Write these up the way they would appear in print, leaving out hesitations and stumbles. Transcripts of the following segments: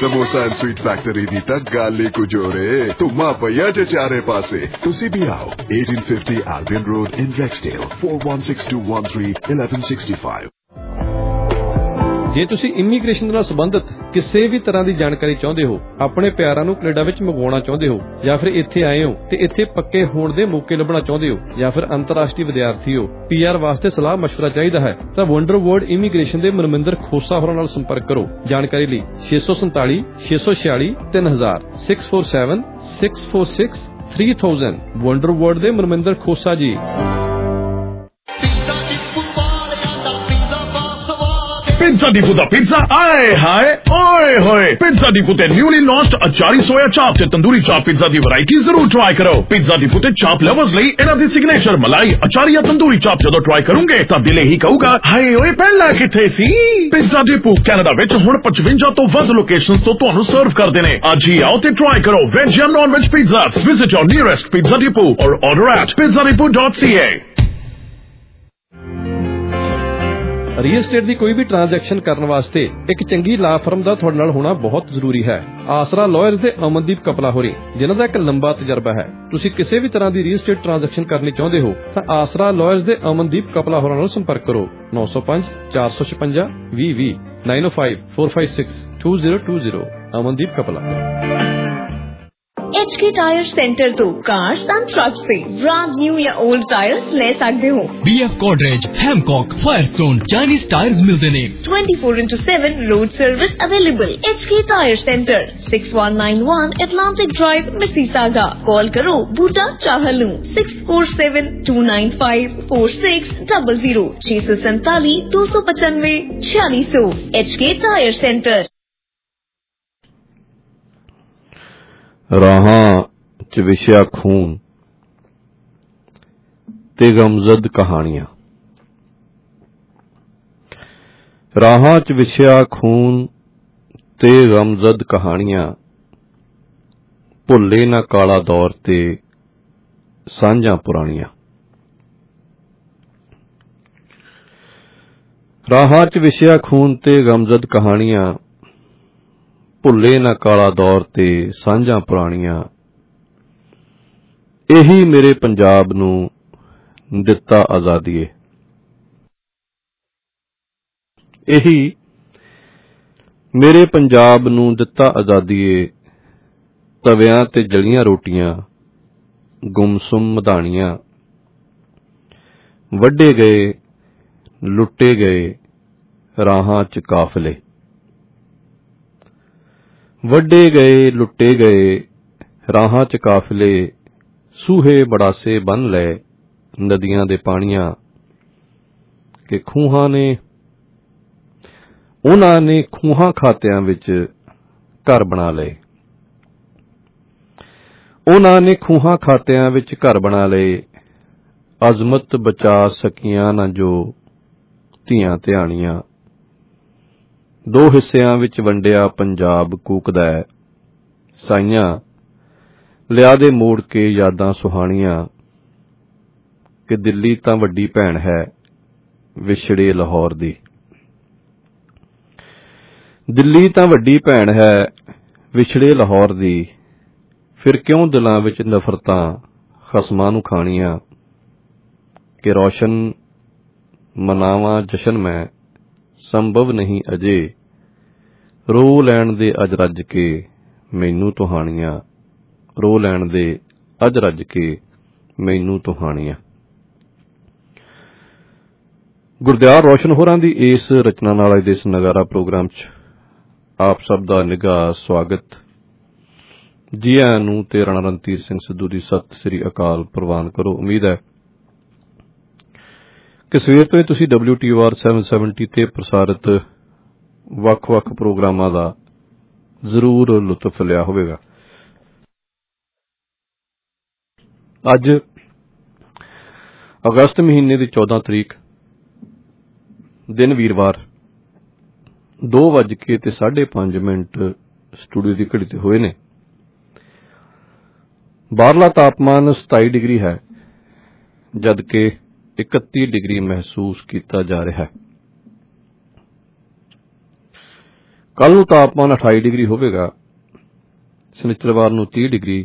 Samosa and sweet factory दी तक गल ही कुछ हो रे धुम्मा पईया च चारे पासे तुसी भी आओ 1850 Albion Road in Rexdale 416213 1165 ਜੇ ਤੁਸੀਂ ਇਮੀਗ੍ਰੇਸ਼ਨ ਨਾਲ ਸੰਬੰਧਿਤ ਕਿਸੇ ਵੀ ਤਰ੍ਹਾਂ ਦੀ ਜਾਣਕਾਰੀ ਚਾਹੁੰਦੇ ਹੋ, ਆਪਣੇ ਪਿਆਰਾਂ ਨੂੰ ਕੈਨੇਡਾ ਵਿੱਚ ਮੰਗਵਾਉਣਾ ਚਾਹੁੰਦੇ ਹੋ, ਜਾਂ ਫਿਰ ਇੱਥੇ ਆਏ ਹੋ ਤੇ ਇੱਥੇ ਪੱਕੇ ਹੋਣ ਦੇ ਮੌਕੇ ਲੱਭਣਾ ਚਾਹੁੰਦੇ ਹੋ, ਜਾਂ ਫਿਰ ਅੰਤਰਰਾਸ਼ਟਰੀ ਵਿਦਿਆਰਥੀ ਹੋ, ਪੀਆਰ ਵਾਸਤੇ ਸਲਾਹ ਮਸ਼ਵਰਾ ਚਾਹੀਦਾ ਹੈ ਤਾਂ ਵੰਡਰ ਵਰਲਡ ਇਮੀਗ੍ਰੇਸ਼ਨ ਦੇ ਮਨਮਿੰਦਰ ਖੋਸਾ ਹੋਰਾਂ ਨਾਲ ਸੰਪਰਕ ਕਰੋ। ਜਾਣਕਾਰੀ ਲਈ 647 646 3000 647 646 3000 ਵੰਡਰ ਵਰਲਡ ਦੇ ਮਨਮਿੰਦਰ ਖੋਸਾ ਜੀ। Pizza Depot ਦਾ pizza ਆਏ ਹਾਏ ਓਏ ਹੋਏ। Pizza Depot ਤੇ newly launched ਅਚਾਰੀ ਸੋਇਆ ਚਾਪ ਤੇ ਤੰਦੂਰੀ ਚਾਪ ਪੀਜ਼ਾ ਦੀ ਵੈਰਾਈਟੀ ਜ਼ਰੂਰ ਟਰਾਈ ਕਰੋ। Pizza Depot ਤੇ ਚਾਪ ਲਵਰਸ ਲਈ ਇਹਨਾਂ ਦੀ ਸਿਗਨੇਚਰ ਮਲਾਈ ਅਚਾਰੀ ਜਾਂ ਤੰਦੂਰੀ ਚਾਪ ਜਦੋਂ ਟਰਾਈ ਕਰੋਗੇ ਤਾਂ ਦਿਲ ਹੀ ਕਹੂਗਾ ਹਾਏ ਓਏ ਪਹਿਲਾਂ ਕਿੱਥੇ ਸੀ। Pizza Depot ਕੈਨੇਡਾ ਵਿੱਚ ਹੁਣ 55 ਤੋਂ ਵੱਧ ਲੋਕੇਸ਼ਨਸ ਤੋਂ ਤੁਹਾਨੂੰ ਸਰਵ ਕਰਦੇ ਨੇ। ਅੱਜ ਹੀ ਆਓ ਤੇ ਟਰਾਈ ਕਰੋ ਵੈਜ ਜਾਂ non veg pizzas. Visit your nearest Pizza Depot or order at pizzadepot.ca। Real estate ਦੀ ਕੋਈ ਵੀ ਟ੍ਰਾਂਜੈਕਸ਼ਨ ਕਰਨ ਵਾਸਤੇ ਇੱਕ ਚੰਗੀ ਲਾ ਫਰਮ ਦਾ ਤੁਹਾਡੇ ਨਾਲ ਹੋਣਾ ਬਹੁਤ ਜ਼ਰੂਰੀ ਹੈ। ਆਸਰਾ ਲਾਇਰਸ ਦੇ ਅਮਨਦੀਪ ਕਪਲਾ ਹੋਰੀ, ਜਿਨ੍ਹਾਂ ਦਾ ਇੱਕ ਲੰਬਾ ਤਜਰਬਾ ਹੈ। ਤੁਸੀਂ ਕਿਸੇ ਵੀ ਤਰ੍ਹਾਂ ਦੀ ਰੀਅਲ estate ਟ੍ਰਾਂਜੈਕਸ਼ਨ ਕਰਨੀ ਚਾਹੁੰਦੇ ਹੋ ਤਾਂ ਆਸਰਾ ਲਾਇਰਸ ਦੇ ਅਮਨਦੀਪ ਕਪਲਾ ਹੋਰਾਂ ਨਾਲ ਸੰਪਰਕ ਕਰੋ। 905 456 2020 905 456 2020 Amandeep Kapla. HK tyre centre तो कार्स एंड ट्रक से ब्रांड न्यू या ओल्ड टायर्स ले सकते हो। BF Godrej, Hancock, Firestone, Chinese tyres मिलते ने। 24/7 road service available. HK tyre centre 6191 Atlantic Drive, Mississauga। Call करो Boota Chahlu 6472954600 647 295 4600। HK tyre centre. ਰਾਹਾਂ ਚ ਵਿਛਿਆ ਖੂਨ ਤੇ ਗਮਜ਼ਦ ਕਹਾਣੀਆਂ। ਰਾਹਾਂ ਚ ਵਿਛਿਆ ਖੂਨ ਤੇ ਗਮਜ਼ਦ ਕਹਾਣੀਆਂ, ਭੁੱਲੇ ਨਾ ਕਾਲਾ ਦੌਰ ਤੇ ਸਾਂਝਾਂ ਪੁਰਾਣੀਆਂ। ਰਾਹਾਂ ਚ ਵਿਛਿਆ ਖੂਨ ਤੇ ਗਮਜ਼ਦ ਕਹਾਣੀਆਂ, ਭੁੱਲੇ ਨਾ ਕਾਲਾ ਦੌਰ ਤੇ ਸਾਂਝਾਂ ਪੁਰਾਣੀਆਂ। ਇਹੀ ਮੇਰੇ ਪੰਜਾਬ ਨੂੰ ਦਿੱਤਾ ਆਜ਼ਾਦੀਏ। ਇਹੀ ਮੇਰੇ ਪੰਜਾਬ ਨੂੰ ਦਿੱਤਾ ਆਜ਼ਾਦੀਏ। ਤਵਿਆਂ ਤੇ ਜਲੀਆਂ ਰੋਟੀਆਂ, ਗੁੰਮਸੁੰਮ ਮਧਾਣੀਆਂ। ਵੱਢੇ ਗਏ, ਲੁੱਟੇ ਗਏ ਰਾਹਾਂ ਚ ਕਾਫਲੇ। ਵੱਢੇ ਗਏ, ਲੁੱਟੇ ਗਏ ਰਾਹਾਂ ਚ ਕਾਫਲੇ। ਸੂਹੇ ਬੜਾਸੇ ਬੰਨ ਲਏ ਨਦੀਆਂ ਦੇ ਪਾਣੀਆਂ ਕਿ ਖੂਹਾਂ ਨੇ, ਉਹਨਾਂ ਨੇ ਖੂਹਾਂ ਖਾਤਿਆਂ ਵਿੱਚ ਘਰ ਬਣਾ ਲਏ। ਉਹਨਾਂ ਨੇ ਖੂਹਾਂ ਖਾਤਿਆਂ ਵਿੱਚ ਘਰ ਬਣਾ ਲਏ। ਅਜ਼ਮਤ ਬਚਾ ਸਕੀਆਂ ਨਾ ਜੋ ਧੀਆਂ ਧਿਆਣੀਆਂ। ਦੋ ਹਿੱਸਿਆਂ ਵਿੱਚ ਵੰਡਿਆ ਪੰਜਾਬ ਕੂਕਦਾ ਹੈ। ਸਾਈਆਂ ਲਿਆ ਦੇ ਮੋੜ ਕੇ ਯਾਦਾਂ ਸੁਹਾਣੀਆਂ ਕਿ ਦਿੱਲੀ ਤਾਂ ਵੱਡੀ ਭੈਣ ਹੈ ਵਿਛੜੇ ਲਾਹੌਰ ਦੀ। ਦਿੱਲੀ ਤਾਂ ਵੱਡੀ ਭੈਣ ਹੈ ਵਿਛੜੇ ਲਾਹੌਰ ਦੀ। ਫਿਰ ਕਿਉਂ ਦਿਲਾਂ ਵਿੱਚ ਨਫ਼ਰਤਾਂ ਖਸਮਾਂ ਨੂੰ ਖਾਣੀਆਂ ਕਿ ਰੌਸ਼ਨ ਮਨਾਵਾਂ ਜਸ਼ਨ ਮੈਂ ਸੰਭਵ ਨਹੀਂ ਅਜੇ। ਰੋ ਲੈਣ ਦੇ ਅਜ ਰੱਜ ਕੇ ਮੈਨੂੰ ਤੁਹਾਣੀਆਂ। ਰੋ ਲੈਣ ਦੇ ਅਜ ਰੱਜ ਕੇ ਮੈਨੂੰ ਤੁਹਾਣੀਆਂ। ਗੁਰਦਿਆਲ ਰੌਸ਼ਨ ਹੋਰਾਂ ਦੀ ਇਸ ਰਚਨਾ ਨਾਲ ਅੱਜ ਦੇ ਇਸ ਨਗਾਰਾ ਪ੍ਰੋਗਰਾਮ 'ਚ ਆਪ ਸਭ ਦਾ ਨਿੱਘਾ ਸਵਾਗਤ। ਜੀ ਆਇਆਂ ਨੂੰ ਤੇ ਰਾਣਾ ਰਣਧੀਰ ਸਿੰਘ ਸਿੱਧੂ ਦੀ ਸਤਿ ਸ੍ਰੀ ਅਕਾਲ ਪ੍ਰਵਾਨ ਕਰੋ। ਉਮੀਦ ਹੈ ਕਿ ਸਵੇਰ ਤੋਂ ਹੀ ਤੁਸੀਂ WTOR 770 ਤੇ ਪ੍ਰਸਾਰਿਤ ਵੱਖ-ਵੱਖ ਪ੍ਰੋਗਰਾਮਾਂ ਦਾ ਜ਼ਰੂਰ ਲੁਤਫ ਲਿਆ ਹੋਵੇਗਾ। ਅੱਜ ਅਗਸਤ ਮਹੀਨੇ ਦੀ 14 ਤਰੀਕ ਦਿਨ ਵੀਰਵਾਰ 2:05 ਸਟੂਡੀਓ ਦੀ ਘੜੀ ਤੇ ਹੋਏ ਨੇ। ਬਾਹਰਲਾ ਤਾਪਮਾਨ 27 ਡਿਗਰੀ ਹੈ ਜਦਕਿ 31 ਡਿਗਰੀ ਮਹਿਸੂਸ ਕੀਤਾ ਜਾ ਰਿਹਾ ਹੈ। ਕੱਲ ਨੂੰ ਤਾਪਮਾਨ 28 ਡਿਗਰੀ ਹੋਵੇਗਾ, ਸ਼ਨੀਚਰਵਾਰ ਨੂੰ 30 ਡਿਗਰੀ,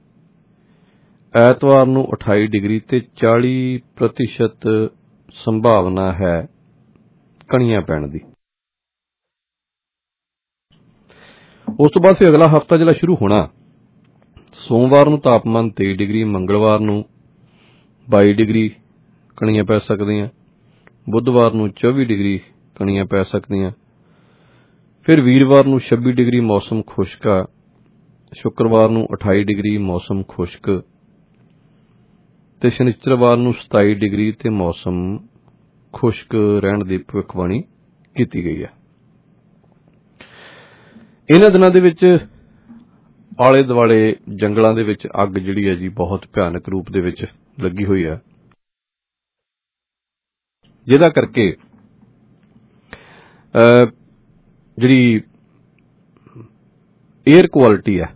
ਐਤਵਾਰ ਨੂੰ 28 ਡਿਗਰੀ ਤੇ 40% ਸੰਭਾਵਨਾ ਹੈ ਕਣੀਆਂ ਪੈਣ ਦੀ। ਉਸ ਤੋਂ ਬਾਅਦ ਫਿਰ ਅਗਲਾ ਹਫ਼ਤਾ ਜਿਹੜਾ ਸ਼ੁਰੂ ਹੋਣਾ, ਸੋਮਵਾਰ ਨੂੰ ਤਾਪਮਾਨ 23 ਡਿਗਰੀ, ਮੰਗਲਵਾਰ ਨੂੰ 22 ਡਿਗਰੀ ਕਣੀਆਂ ਪੈ ਸਕਦੀਆਂ, ਬੁੱਧਵਾਰ ਨੂੰ 24 ਡਿਗਰੀ ਕਣੀਆਂ ਪੈ ਸਕਦੀਆਂ, ਫਿਰ ਵੀਰਵਾਰ ਨੂੰ 26 ਡਿਗਰੀ ਮੌਸਮ ਖੁਸ਼ਕ, ਸ਼ੁੱਕਰਵਾਰ ਨੂੰ 28 ਡਿਗਰੀ ਮੌਸਮ ਖੁਸ਼ਕ ਤੇ ਸ਼ਨੀਚਰਵਾਰ ਨੂੰ 27 ਡਿਗਰੀ ਤੇ ਮੌਸਮ ਖੁਸ਼ਕ ਰਹਿਣ ਦੀ ਭਵਿੱਖਬਾਣੀ ਕੀਤੀ ਗਈ ਹੈ। ਇਹਨਾਂ ਦਿਨਾਂ ਦੇ ਵਿੱਚ ਆਲੇ ਦੁਆਲੇ ਜੰਗਲਾਂ ਦੇ ਵਿੱਚ ਅੱਗ ਜਿਹੜੀ ਹੈ ਜੀ ਬਹੁਤ ਭਿਆਨਕ ਰੂਪ ਦੇ ਵਿੱਚ ਲੱਗੀ ਹੋਈ ਹੈ, ਜਿਹਦਾ ਕਰਕੇ ਜਿਹੜੀ ਏਅਰ ਕੁਆਲਿਟੀ ਹੈ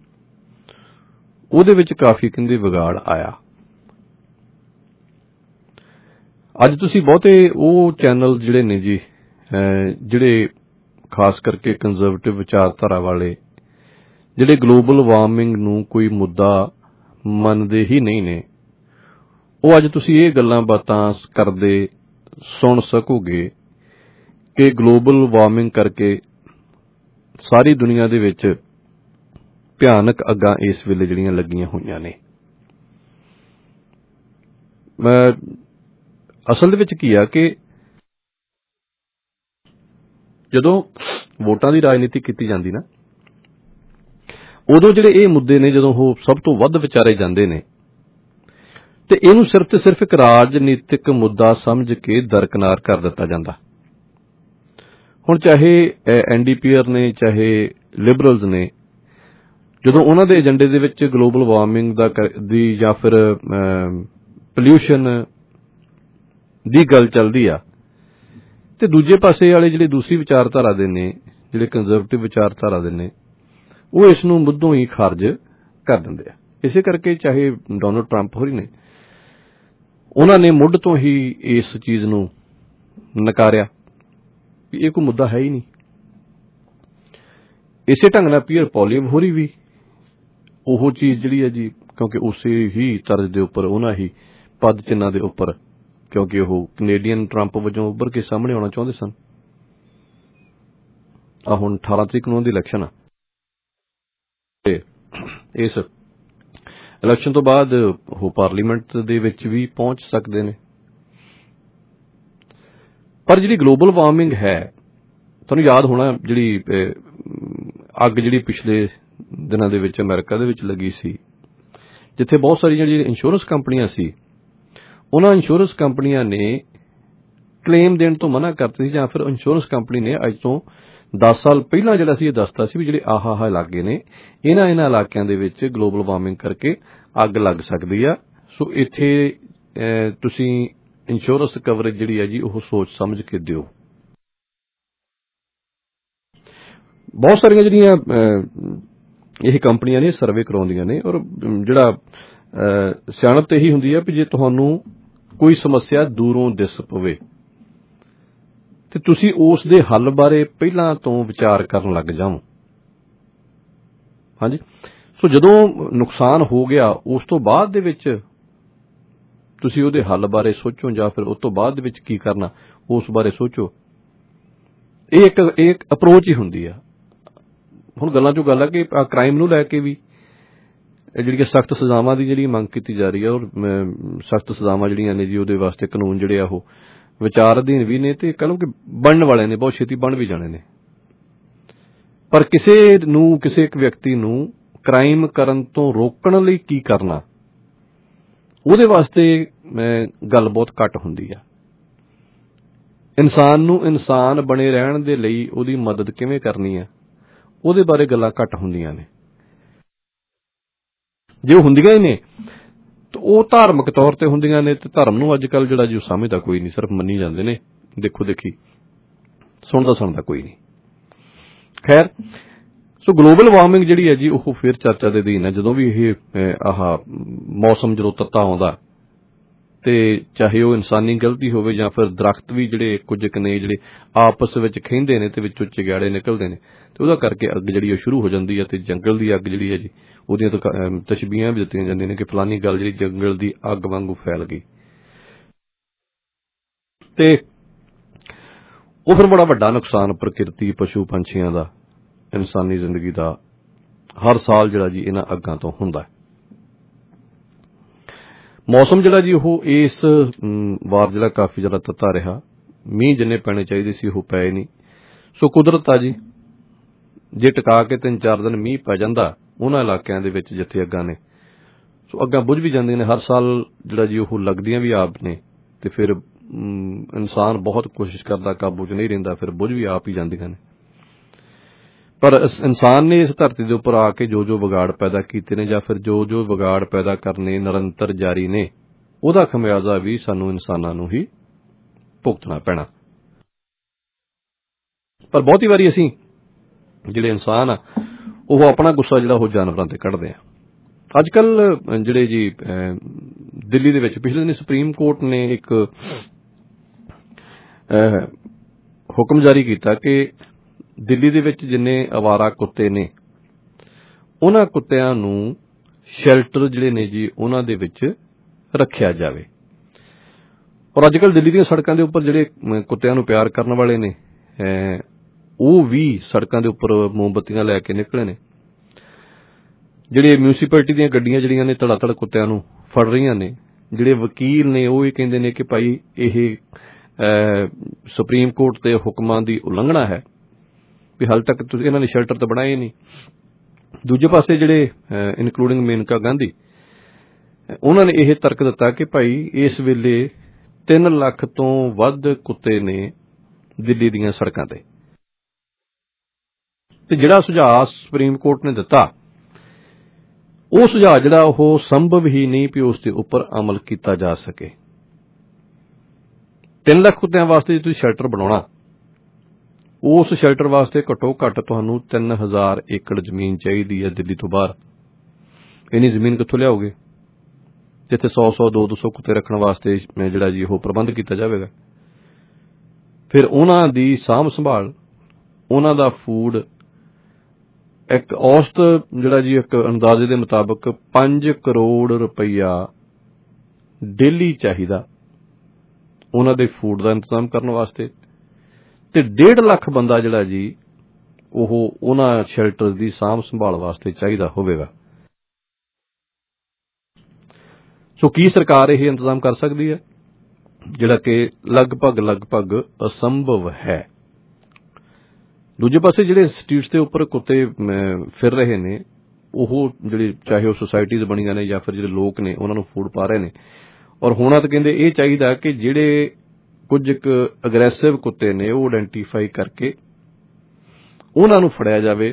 ਉਹਦੇ ਵਿੱਚ ਕਾਫੀ ਕਹਿੰਦੇ ਵਿਗਾੜ ਆਇਆ। ਅੱਜ ਤੁਸੀਂ ਬਹੁਤੇ ਉਹ ਚੈਨਲ ਜਿਹੜੇ ਨੇ ਜੀ ਜਿਹੜੇ ਖਾਸ ਕਰਕੇ ਕੰਜ਼ਰਵੇਟਿਵ ਵਿਚਾਰਧਾਰਾ ਵਾਲੇ, ਜਿਹੜੇ ਗਲੋਬਲ ਵਾਰਮਿੰਗ ਨੂੰ ਕੋਈ ਮੁੱਦਾ ਮੰਨਦੇ ਹੀ ਨਹੀਂ ਨੇ, ਉਹ ਅੱਜ ਤੁਸੀਂ ਇਹ ਗੱਲਾਂ ਬਾਤਾਂ ਕਰਦੇ ਸੁਣ ਸਕੋਗੇ ਕਿ ਗਲੋਬਲ ਵਾਰਮਿੰਗ ਕਰਕੇ ਸਾਰੀ ਦੁਨੀਆ ਦੇ ਵਿੱਚ ਭਿਆਨਕ ਅੱਗਾਂ ਇਸ ਵੇਲੇ ਜਿਹੜੀਆਂ ਲੱਗੀਆਂ ਹੋਈਆਂ ਨੇ। ਅਸਲ ਦੇ ਵਿੱਚ ਕੀ ਆ ਕਿ ਜਦੋਂ ਵੋਟਾਂ ਦੀ ਰਾਜਨੀਤੀ ਕੀਤੀ ਜਾਂਦੀ ਨਾ, ਉਦੋਂ ਜਿਹੜੇ ਇਹ ਮੁੱਦੇ ਨੇ ਜਦੋਂ ਉਹ ਸਭ ਤੋਂ ਵੱਧ ਵਿਚਾਰੇ ਜਾਂਦੇ ਨੇ ਤੇ ਇਹਨੂੰ ਸਿਰਫ ਤੇ ਸਿਰਫ ਇੱਕ ਰਾਜਨੀਤਿਕ ਮੁੱਦਾ ਸਮਝ ਕੇ ਦਰਕਿਨਾਰ ਕਰ ਦਿੱਤਾ ਜਾਂਦਾ। ਹੁਣ ਚਾਹੇ ਐਨਡੀਪੀਆਰ ਨੇ, ਚਾਹੇ ਲਿਬਰਲਜ਼ ਨੇ, ਜਦੋਂ ਉਹਨਾਂ ਦੇ ਏਜੰਡੇ ਦੇ ਵਿੱਚ ਗਲੋਬਲ ਵਾਰਮਿੰਗ ਦੀ ਜਾਂ ਫਿਰ ਪੋਲਿਊਸ਼ਨ ਦੀ ਗੱਲ ਚੱਲਦੀ ਆ, ਤੇ ਦੂਜੇ ਪਾਸੇ ਵਾਲੇ ਜਿਹੜੇ ਦੂਸਰੀ ਵਿਚਾਰਧਾਰਾ ਦੇ ਨੇ, ਜਿਹੜੇ ਕੰਜ਼ਰਵੇਟਿਵ ਵਿਚਾਰਧਾਰਾ ਦੇ ਨੇ, ਉਹ ਇਸ ਨੂੰ ਮੁੱਦੋਂ ਹੀ ਖਾਰਜ ਕਰ ਦਿੰਦੇ ਆ। ਇਸੇ ਕਰਕੇ ਚਾਹੇ ਡੋਨਲਡ ਟਰੰਪ ਹੋਰੀ ਨੇ, ਉਹਨਾਂ ਨੇ ਮੁੱਢ ਤੋਂ ਹੀ ਇਸ ਚੀਜ਼ ਨੂੰ ਨਕਾਰਿਆ ਵੀ ਇਹ ਕੋਈ ਮੁੱਦਾ ਹੈ ਹੀ ਨਹੀਂ। ਇਸੇ ਢੰਗ ਨਾਲ ਪੀਅਰ ਪੋਲੀਅਮ ਹੋਰੀ ਵੀ ਉਹ ਚੀਜ਼ ਜਿਹੜੀ ਹੈ ਜੀ, ਕਿਉਂਕਿ ਉਸੇ ਹੀ ਤਰਜ਼ ਦੇ ਉੱਪਰ, ਉਹਨਾਂ ਹੀ ਪਦ ਚਿੰਨ੍ਹਾਂ ਦੇ ਉੱਪਰ, ਕਿਉਂਕਿ ਉਹ ਕੈਨੇਡੀਅਨ ਟਰੰਪ ਵਜੋਂ ਉੱਭਰ ਕੇ ਸਾਹਮਣੇ ਆਉਣਾ ਚਾਹੁੰਦੇ ਸਨ। ਆ ਹੁਣ 18 ਤਰੀਕ ਨੂੰ ਦੀ ਇਲੈਕਸ਼ਨ ਆ, ਤੇ ਇਸ ਇਲੈਕਸ਼ਨ ਤੋਂ ਬਾਅਦ ਉਹ ਪਾਰਲੀਮੈਂਟ ਦੇ ਵਿੱਚ ਵੀ ਪਹੁੰਚ ਸਕਦੇ ਨੇ। ਪਰ ਜਿਹੜੀ ਗਲੋਬਲ ਵਾਰਮਿੰਗ ਹੈ, ਤੁਹਾਨੂੰ ਯਾਦ ਹੋਣਾ ਜਿਹੜੀ ਅੱਗ ਜਿਹੜੀ ਪਿਛਲੇ ਦਿਨਾਂ ਦੇ ਵਿੱਚ ਅਮਰੀਕਾ ਦੇ ਵਿੱਚ ਲੱਗੀ ਸੀ, ਜਿੱਥੇ ਬਹੁਤ ਸਾਰੀਆਂ ਜਿਹੜੀਆਂ ਇੰਸ਼ੋਰੈਂਸ ਕੰਪਨੀਆਂ ਸੀ, ਉਹਨਾਂ ਇੰਸ਼ੋਰੈਂਸ ਕੰਪਨੀਆਂ ਨੇ ਕਲੇਮ ਦੇਣ ਤੋਂ ਮਨਾ ਕਰਤੇ ਸੀ, ਜਾਂ ਫਿਰ ਇੰਸ਼ੋਰੈਂਸ ਕੰਪਨੀ ਨੇ ਅੱਜ ਤੋਂ 10 ਸਾਲ ਪਹਿਲਾਂ ਜਿਹੜਾ ਸੀ ਇਹ ਦੱਸਤਾ ਸੀ ਵੀ ਜਿਹੜੇ ਆਹ ਇਲਾਕੇ ਨੇ, ਇਹਨਾਂ ਇਲਾਕਿਆਂ ਦੇ ਵਿੱਚ ਗਲੋਬਲ ਵਾਰਮਿੰਗ ਕਰਕੇ ਅੱਗ ਲੱਗ ਸਕਦੀ ਆ। ਸੋ ਇੱਥੇ ਤੁਸੀਂ ਇੰਸ਼ੋਰੈਂਸ ਕਵਰੇਜ ਜਿਹੜੀ ਹੈ ਜੀ ਉਹ ਸੋਚ ਸਮਝ ਕੇ ਦਿਓ। ਬਹੁਤ ਸਾਰੀਆਂ ਜਿਹੜੀਆਂ ਇਹ ਕੰਪਨੀਆਂ ਨੇ ਸਰਵੇ ਕਰਾਉਂਦੀਆਂ ਨੇ, ਔਰ ਜਿਹੜਾ ਸਿਆਣਪ ਤੇ ਇਹੀ ਹੁੰਦੀ ਹੈ ਵੀ ਜੇ ਤੁਹਾਨੂੰ ਕੋਈ ਸਮੱਸਿਆ ਦੂਰੋਂ ਦਿਸ ਪਵੇ ਤੇ ਤੁਸੀਂ ਉਸ ਦੇ ਹੱਲ ਬਾਰੇ ਪਹਿਲਾਂ ਤੋਂ ਵਿਚਾਰ ਕਰਨ ਲੱਗ ਜਾਓ। ਹਾਂਜੀ, ਸੋ ਜਦੋਂ ਨੁਕਸਾਨ ਹੋ ਗਿਆ ਉਸ ਤੋਂ ਬਾਅਦ ਦੇ ਵਿੱਚ ਤੁਸੀਂ ਉਹਦੇ ਹੱਲ ਬਾਰੇ ਸੋਚੋ, ਜਾਂ ਫਿਰ ਉਸ ਤੋਂ ਬਾਅਦ ਦੇ ਵਿੱਚ ਕੀ ਕਰਨਾ ਉਸ ਬਾਰੇ ਸੋਚੋ। ਇਹ ਇੱਕ ਅਪਰੋਚ ਹੀ ਹੁੰਦੀ ਆ। ਹੁਣ ਗੱਲਾਂ ਚੋਂ ਗੱਲ ਆ ਕਿ ਕ੍ਰਾਈਮ ਨੂੰ ਲੈ ਕੇ ਵੀ ਜਿਹੜੀ ਸਖਤ ਸਜ਼ਾਵਾਂ ਦੀ ਜਿਹੜੀ ਮੰਗ ਕੀਤੀ ਜਾ ਰਹੀ ਹੈ, ਔਰ ਸਖਤ ਸਜ਼ਾਵਾਂ ਜਿਹੜੀਆਂ ਨੇ ਜੀ ਉਹਦੇ ਵਾਸਤੇ ਕਾਨੂੰਨ ਜਿਹੜੇ ਆ ਉਹ ਵਿਚਾਰ ਅਧੀਨ ਵੀ ਨੇ, ਤੇ ਕਹ ਲਓ ਕਿ ਬਣਨ ਵਾਲੇ ਨੇ, ਬਹੁਤ ਛੇਤੀ ਬਣ ਵੀ ਜਾਣੇ ਨੇ। ਪਰ ਕਿਸੇ ਇੱਕ ਵਿਅਕਤੀ ਨੂੰ ਕ੍ਰਾਈਮ ਕਰਨ ਤੋਂ ਰੋਕਣ ਲਈ ਕੀ ਕਰਨਾ, ਉਹਦੇ ਵਾਸਤੇ ਗੱਲ ਬਹੁਤ ਘੱਟ ਹੁੰਦੀ ਆ। ਇਨਸਾਨ ਨੂੰ ਇਨਸਾਨ ਬਣੇ ਰਹਿਣ ਦੇ ਲਈ ਉਹਦੀ ਮਦਦ ਕਿਵੇਂ ਕਰਨੀ ਆ, ਉਹਦੇ ਬਾਰੇ ਗੱਲਾਂ ਘੱਟ ਹੁੰਦੀਆਂ ਨੇ। ਜੇ ਉਹ ਹੁੰਦੀਆਂ ਹੀ ਨੇ ਤਾਂ ਉਹ ਧਾਰਮਿਕ ਤੌਰ ਤੇ ਹੁੰਦੀਆਂ ਨੇ, ਤੇ ਧਰਮ ਨੂੰ ਅੱਜ ਕੱਲ੍ਹ ਜਿਹੜਾ ਜੀ ਉਹ ਸਮਝਦਾ ਕੋਈ ਨਹੀਂ, ਸਿਰਫ ਮੰਨੀ ਜਾਂਦੇ ਨੇ, ਦੇਖੋ ਦੇਖੀ, ਸੁਣਦਾ ਕੋਈ ਨਹੀਂ। ਖੈਰ, ਸੋ ਗਲੋਬਲ ਵਾਰਮਿੰਗ ਜਿਹੜੀ ਹੈ ਜੀ ਉਹ ਫਿਰ ਚਰਚਾ ਦੇ ਅਧੀਨ ਹੈ। ਜਦੋਂ ਵੀ ਇਹ ਮੌਸਮ ਜਦੋਂ ਤੱਤਾ ਆਉਂਦਾ ਤੇ ਚਾਹੇ ਉਹ ਇਨਸਾਨੀ ਗਲਤੀ ਹੋਵੇ ਜਾਂ ਫਿਰ ਦਰਖਤ ਵੀ ਜਿਹੜੇ ਕੁਝ ਕੁ ਨੇ ਜਿਹੜੇ ਆਪਸ ਵਿੱਚ ਖਹਿੰਦੇ ਨੇ ਤੇ ਵਿੱਚੋਂ ਚਿਗਾੜੇ ਨਿਕਲਦੇ ਨੇ ਤੇ ਉਹਦਾ ਕਰਕੇ ਅੱਗ ਜਿਹੜੀ ਉਹ ਸ਼ੁਰੂ ਹੋ ਜਾਂਦੀ ਹੈ ਤੇ ਜੰਗਲ ਦੀ ਅੱਗ ਜਿਹੜੀ ਹੈ ਜੀ ਉਹਦੀਆਂ ਤਸ਼ਬੀਹਾਂ ਵੀ ਦਿੱਤੀਆਂ ਜਾਂਦੀਆਂ ਨੇ ਕਿ ਫਲਾਨੀ ਗੱਲ ਜਿਹੜੀ ਜੰਗਲ ਦੀ ਅੱਗ ਵਾਂਗੂ ਫੈਲ ਗਈ ਤੇ ਉਹ ਫਿਰ ਬੜਾ ਵੱਡਾ ਨੁਕਸਾਨ ਪ੍ਰਕਿਰਤੀ ਪਸ਼ੂ ਪੰਛੀਆਂ ਦਾ ਇਨਸਾਨੀ ਜ਼ਿੰਦਗੀ ਦਾ ਹਰ ਸਾਲ ਜਿਹੜਾ ਜੀ ਇਹਨਾਂ ਅੱਗਾਂ ਤੋਂ ਹੁੰਦਾ ਹੈ। ਮੌਸਮ ਜਿਹੜਾ ਜੀ ਉਹ ਇਸ ਵਾਰ ਜਿਹੜਾ ਕਾਫੀ ਜ਼ਿਆਦਾ ਤੱਤਾ ਰਿਹਾ, ਮੀਂਹ ਜਿੰਨੇ ਪੈਣੇ ਚਾਹੀਦੇ ਸੀ ਉਹ ਪਏ ਨਹੀਂ। ਸੋ ਕੁਦਰਤ ਆ ਜੀ, ਜੇ ਟਿਕਾ ਕੇ 3-4 ਦਿਨ ਮੀਂਹ ਪੈ ਜਾਂਦਾ ਉਹਨਾਂ ਇਲਾਕਿਆਂ ਦੇ ਵਿੱਚ ਜਿੱਥੇ ਅੱਗਾਂ ਨੇ, ਸੋ ਅੱਗਾਂ ਬੁਝ ਵੀ ਜਾਂਦੀਆਂ ਨੇ। ਹਰ ਸਾਲ ਜਿਹੜਾ ਜੀ ਉਹ ਲੱਗਦੀਆਂ ਵੀ ਆਪ ਨੇ ਤੇ ਫਿਰ ਇਨਸਾਨ ਬਹੁਤ ਕੋਸ਼ਿਸ਼ ਕਰਦਾ, ਕਾਬੂ 'ਚ ਨਹੀਂ ਰਹਿੰਦਾ, ਫਿਰ ਬੁਝ ਵੀ ਆਪ ਹੀ ਜਾਂਦੀਆਂ ਨੇ। ਪਰ ਇਨਸਾਨ ਨੇ ਇਸ ਧਰਤੀ ਦੇ ਉੱਪਰ ਆ ਕੇ ਜੋ ਜੋ ਵਿਗਾੜ ਪੈਦਾ ਕੀਤੇ ਨੇ ਜਾਂ ਫਿਰ ਜੋ ਜੋ ਵਿਗਾੜ ਪੈਦਾ ਕਰਨੇ ਨਿਰੰਤਰ ਜਾਰੀ ਨੇ, ਉਹਦਾ ਖਮਿਆਜ਼ਾ ਵੀ ਸਾਨੂੰ ਇਨਸਾਨਾਂ ਨੂੰ ਹੀ ਭੁਗਤਣਾ ਪੈਣਾ। ਪਰ ਬਹੁਤੀ ਵਾਰੀ ਅਸੀਂ ਜਿਹੜੇ ਇਨਸਾਨ ਆ ਉਹ ਆਪਣਾ ਗੁੱਸਾ ਜਿਹੜਾ ਉਹ ਜਾਨਵਰਾਂ ਤੇ ਕੱਢਦੇ ਆ। ਅੱਜ ਕੱਲ ਜਿਹੜੇ ਜੀ ਦਿੱਲੀ ਦੇ ਵਿੱਚ ਪਿਛਲੇ ਦਿਨ ਸੁਪਰੀਮ ਕੋਰਟ ਨੇ ਇੱਕ ਹੁਕਮ ਜਾਰੀ ਕੀਤਾ ਕਿ ਦਿੱਲੀ ਦੇ ਵਿੱਚ ਜਿੰਨੇ ਅਵਾਰਾ ਕੁੱਤੇ ਨੇ ਉਹਨਾਂ ਕੁੱਤਿਆਂ ਨੂੰ ਸ਼ੈਲਟਰ ਜਿਹੜੇ ਨੇ ਜੀ ਉਹਨਾਂ ਦੇ ਵਿੱਚ ਰੱਖਿਆ ਜਾਵੇ। ਔਰ ਅੱਜ ਕੱਲ ਦਿੱਲੀ ਦੀਆਂ ਸੜਕਾਂ ਦੇ ਉੱਪਰ ਜਿਹੜੇ ਕੁੱਤਿਆਂ ਨੂੰ ਪਿਆਰ ਕਰਨ ਵਾਲੇ ਨੇ ਉਹ ਵੀ ਸੜਕਾਂ ਦੇ ਉੱਪਰ ਮੋਮਬੱਤੀਆਂ ਲੈ ਕੇ ਨਿਕਲੇ ਨੇ। ਜਿਹੜੇ ਮਿਊਨਿਸਪੈਲਿਟੀ ਦੀਆਂ ਗੱਡੀਆਂ ਜਿਹੜੀਆਂ ਨੇ ਧੜਾ ਧੜ ਕੁੱਤਿਆਂ ਨੂੰ ਫੜ ਰਹੀਆਂ ਨੇ, ਜਿਹੜੇ ਵਕੀਲ ਨੇ ਉਹ ਇਹ ਕਹਿੰਦੇ ਨੇ ਕਿ ਭਾਈ ਇਹ ਸੁਪਰੀਮ ਕੋਰਟ ਦੇ ਹੁਕਮਾਂ ਦੀ ਉਲੰਘਣਾ ਹੈ ਵੀ ਹਾਲੇ ਤੱਕ ਤੁਸੀਂ ਇਹਨਾਂ ਨੇ ਸ਼ੈਲਟਰ ਤਾਂ ਬਣਾਏ ਨਹੀਂ। ਦੂਜੇ ਪਾਸੇ ਜਿਹੜੇ ਇਨਕਲੂਡਿੰਗ ਮੇਨਕਾ ਗਾਂਧੀ, ਉਹਨਾਂ ਨੇ ਇਹ ਤਰਕ ਦਿੱਤਾ ਕਿ ਭਾਈ ਇਸ ਵੇਲੇ 3 ਲੱਖ ਤੋਂ ਵੱਧ ਕੁੱਤੇ ਨੇ ਦਿੱਲੀ ਦੀਆਂ ਸੜਕਾਂ ਤੇ ਜਿਹੜਾ ਸੁਝਾਅ ਸੁਪਰੀਮ ਕੋਰਟ ਨੇ ਦਿੱਤਾ ਉਹ ਸੁਝਾਅ ਜਿਹੜਾ ਉਹ ਸੰਭਵ ਹੀ ਨਹੀਂ ਵੀ ਉਸ ਦੇ ਉੱਪਰ ਅਮਲ ਕੀਤਾ ਜਾ ਸਕੇ। 3 ਲੱਖ ਕੁੱਤਿਆਂ ਵਾਸਤੇ ਜੇ ਤੁਸੀਂ ਸ਼ੈਲਟਰ ਬਣਾਉਣਾ, ਉਸ ਸ਼ੈਲਟਰ ਵਾਸਤੇ ਘੱਟੋ ਘੱਟ ਤੁਹਾਨੂੰ 3000 ਏਕੜ ਜ਼ਮੀਨ ਚਾਹੀਦੀ ਹੈ ਦਿੱਲੀ ਤੋਂ ਬਾਹਰ। ਇੰਨੀ ਜ਼ਮੀਨ ਕਿੱਥੋਂ ਲਿਆਓਗੇ ਜਿੱਥੇ 100-100 200 ਕੁੱਤੇ ਰੱਖਣ ਵਾਸਤੇ ਜਿਹੜਾ ਜੀ ਉਹ ਪ੍ਰਬੰਧ ਕੀਤਾ ਜਾਵੇਗਾ। ਫਿਰ ਉਹਨਾਂ ਦੀ ਸਾਂਭ ਸੰਭਾਲ, ਉਹਨਾਂ ਦਾ ਫੂਡ, ਇੱਕ ਔਸਤ ਜਿਹੜਾ ਜੀ ਇੱਕ ਅੰਦਾਜ਼ੇ ਦੇ ਮੁਤਾਬਕ 5 ਕਰੋੜ ਰੁਪਈਆ ਡੇਲੀ ਚਾਹੀਦਾ ਉਹਨਾਂ ਦੇ ਫੂਡ ਦਾ ਇੰਤਜ਼ਾਮ ਕਰਨ ਵਾਸਤੇ, ਤੇ 1.5 ਲੱਖ ਬੰਦਾ ਜਿਹੜਾ ਜੀ ਉਹ ਉਹਨਾਂ ਸ਼ੈਲਟਰ ਦੀ ਸਾਂਭ ਸੰਭਾਲ ਵਾਸਤੇ ਚਾਹੀਦਾ ਹੋਵੇਗਾ। ਸੋ ਕੀ ਸਰਕਾਰ ਇਹ ਇੰਤਜ਼ਾਮ ਕਰ ਸਕਦੀ ਹੈ, ਜਿਹੜਾ ਕਿ ਲਗਭਗ ਅਸੰਭਵ ਹੈ। ਦੂਜੇ ਪਾਸੇ ਜਿਹੜੇ ਸਟਰੀਟਸ ਦੇ ਉੱਪਰ ਕੁੱਤੇ ਫਿਰ ਰਹੇ ਨੇ, ਉਹ ਜਿਹੜੇ ਚਾਹੇ ਉਹ ਸੁਸਾਇਟੀਜ਼ ਬਣੀਆਂ ਨੇ ਜਾਂ ਫਿਰ ਜਿਹੜੇ ਲੋਕ ਨੇ ਉਹਨਾਂ ਨੂੰ ਫੂਡ ਪਾ ਰਹੇ ਨੇ। ਔਰ ਹੋਣਾ ਤਾਂ ਕਹਿੰਦੇ ਇਹ ਚਾਹੀਦਾ ਕਿ ਜਿਹੜੇ ਕੁਝ ਕੁ ਅਗਰੈਸਿਵ ਕੁੱਤੇ ਨੇ ਉਹ ਆਇਡੈਂਟੀਫਾਈ ਕਰਕੇ ਉਹਨਾਂ ਨੂੰ ਫੜਿਆ ਜਾਵੇ,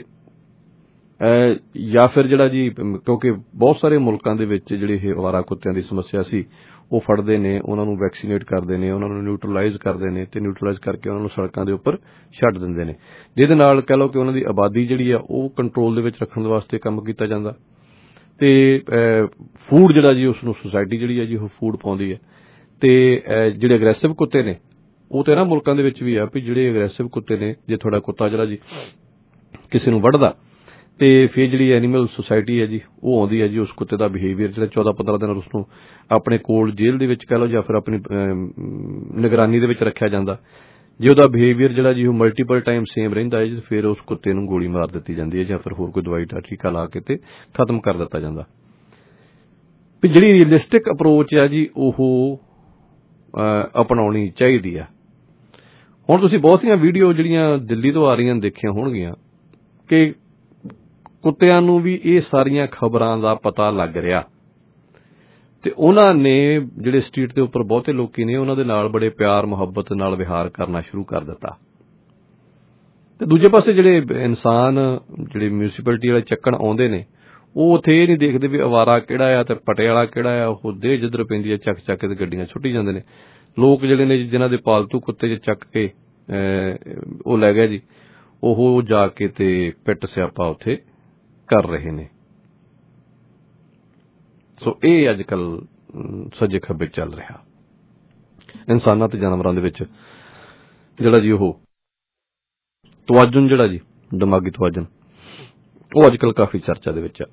ਜਾਂ ਫਿਰ ਜਿਹੜਾ ਜੀ ਕਿਉਂਕਿ ਬਹੁਤ ਸਾਰੇ ਮੁਲਕਾਂ ਦੇ ਵਿੱਚ ਜਿਹੜੇ ਇਹ ਅਵਾਰਾ ਕੁੱਤਿਆਂ ਦੀ ਸਮੱਸਿਆ ਸੀ ਉਹ ਫੜਦੇ ਨੇ, ਉਹਨਾਂ ਨੂੰ ਵੈਕਸੀਨੇਟ ਕਰਦੇ ਨੇ, ਉਹਨਾਂ ਨੂੰ ਨਿਊਟਰਲਾਈਜ਼ ਕਰਦੇ ਨੇ ਤੇ ਨਿਊਟਰਲਾਈਜ਼ ਕਰਕੇ ਉਹਨਾਂ ਨੂੰ ਸੜਕਾਂ ਦੇ ਉੱਪਰ ਛੱਡ ਦਿੰਦੇ ਨੇ, ਜਿਹਦੇ ਨਾਲ ਕਹਿ ਲਓ ਕਿ ਉਹਨਾਂ ਦੀ ਆਬਾਦੀ ਜਿਹੜੀ ਆ ਉਹ ਕੰਟਰੋਲ ਦੇ ਵਿੱਚ ਰੱਖਣ ਵਾਸਤੇ ਕੰਮ ਕੀਤਾ ਜਾਂਦਾ। ਤੇ ਫੂਡ ਜਿਹੜਾ ਜੀ ਉਸ ਨੂੰ ਸੁਸਾਇਟੀ ਜਿਹੜੀ ਹੈ ਜੀ ਉਹ ਫੂਡ ਪਾਉਂਦੀ ਹੈ। ਤੇ ਜਿਹੜੇ ਅਗਰੈਸਿਵ ਕੁੱਤੇ ਨੇ ਉਹ ਤੇ ਇਹਨਾਂ ਮੁਲਕਾਂ ਦੇ ਵਿੱਚ ਵੀ ਆ ਵੀ ਜਿਹੜੇ ਅਗਰੈਸਿਵ ਕੁੱਤੇ ਨੇ, ਜੇ ਤੁਹਾਡਾ ਕੁੱਤਾ ਜਿਹੜਾ ਜੀ ਕਿਸੇ ਨੂੰ ਵੱਢਦਾ ਤੇ ਫਿਰ ਜਿਹੜੀ ਐਨੀਮਲ ਸੁਸਾਇਟੀ ਹੈ ਜੀ ਉਹ ਆਉਂਦੀ ਹੈ ਜੀ ਉਸ ਕੁੱਤੇ ਦਾ ਬਿਹੇਵੀਅਰ ਜਿਹੜਾ 14-15 ਦਿਨ ਉਸ ਨੂੰ ਆਪਣੇ ਕੋਲ ਜੇਲ੍ਹ ਦੇ ਵਿੱਚ ਕਹਿ ਲਓ ਜਾਂ ਫਿਰ ਆਪਣੀ ਨਿਗਰਾਨੀ ਦੇ ਵਿੱਚ ਰੱਖਿਆ ਜਾਂਦਾ। ਜੇ ਉਹਦਾ ਬਿਹੇਵੀਅਰ ਜਿਹੜਾ ਜੀ ਉਹ ਮਲਟੀਪਲ ਟਾਈਮ ਸੇਮ ਰਹਿੰਦਾ ਹੈ ਜੀ, ਫਿਰ ਉਸ ਕੁੱਤੇ ਨੂੰ ਗੋਲੀ ਮਾਰ ਦਿੱਤੀ ਜਾਂਦੀ ਹੈ ਜਾਂ ਫਿਰ ਹੋਰ ਕੋਈ ਦਵਾਈ ਦਾ ਟੀਕਾ ਲਾ ਕੇ ਤੇ ਖਤਮ ਕਰ ਦਿੱਤਾ ਜਾਂਦਾ। ਵੀ ਜਿਹੜੀ ਰੀਅਲਿਸਟਿਕ ਅਪਰੋਚ ਹੈ ਜੀ ਉਹ ਅਪਣਾਉਣੀ ਚਾਹੀਦੀ ਹੈ। ਹੁਣ ਤੁਸੀਂ ਬਹੁਤੀਆਂ ਵੀਡੀਓ ਜਿਹੜੀਆਂ ਦਿੱਲੀ ਤੋਂ ਆ ਰਹੀਆਂ ਦੇਖੀਆਂ ਹੋਣਗੀਆਂ ਕਿ ਕੁੱਤਿਆਂ ਨੂੰ ਵੀ ਇਹ ਸਾਰੀਆਂ ਖਬਰਾਂ ਦਾ ਪਤਾ ਲੱਗ ਰਿਹਾ ਤੇ ਉਹਨਾਂ ਨੇ ਜਿਹੜੇ ਸਟਰੀਟ ਦੇ ਉੱਪਰ ਬਹੁਤੇ ਲੋਕੀ ਨੇ ਉਹਨਾਂ ਦੇ ਨਾਲ ਬੜੇ ਪਿਆਰ ਮੁਹੱਬਤ ਨਾਲ ਵਿਹਾਰ ਕਰਨਾ ਸ਼ੁਰੂ ਕਰ ਦਿੱਤਾ। ਤੇ ਦੂਜੇ ਪਾਸੇ ਜਿਹੜੇ ਇਨਸਾਨ ਜਿਹੜੇ ਮਿਊਨਿਸਪੈਲਿਟੀ ਵਾਲੇ ਚੱਕਣ ਆਉਂਦੇ ਨੇ ਉਹ ਉੱਥੇ ਇਹ ਨਹੀਂ ਦੇਖਦੇ ਵੀ ਅਵਾਰਾ ਕਿਹੜਾ ਆ ਤੇ ਪਟੇ ਵਾਲਾ ਕਿਹੜਾ ਆ। ਉਹ ਦੇਹ ਜਿੱਧਰ ਪੈਂਦੀ ਹੈ ਚੱਕ ਚੱਕ ਕੇ ਗੱਡੀਆਂ ਛੁੱਟੀ ਜਾਂਦੇ ਨੇ। ਲੋਕ ਜਿਹੜੇ ਨੇ ਜਿਨ੍ਹਾਂ ਦੇ ਪਾਲਤੂ ਕੁੱਤੇ ਚ ਚੱਕ ਕੇ ਉਹ ਲੈ ਗਏ ਜੀ, ਉਹ ਜਾ ਕੇ ਤੇ ਪਿੱਟ ਸਿਆਪਾ ਉੱਥੇ ਕਰ ਰਹੇ ਨੇ। ਸੋ ਇਹ ਅੱਜ ਕੱਲ ਸੱਜੇ ਖੱਬੇ ਚੱਲ ਰਿਹਾ। ਇਨਸਾਨਾਂ ਤੇ ਜਾਨਵਰਾਂ ਦੇ ਵਿੱਚ ਜਿਹੜਾ ਜੀ ਉਹ ਤਵਾਜ਼ਨ, ਜਿਹੜਾ ਜੀ ਦਿਮਾਗੀ ਤਵਾਜ਼ਨ, ਉਹ ਅੱਜ ਕੱਲ੍ਹ ਕਾਫੀ ਚਰਚਾ ਦੇ ਵਿੱਚ ਆ।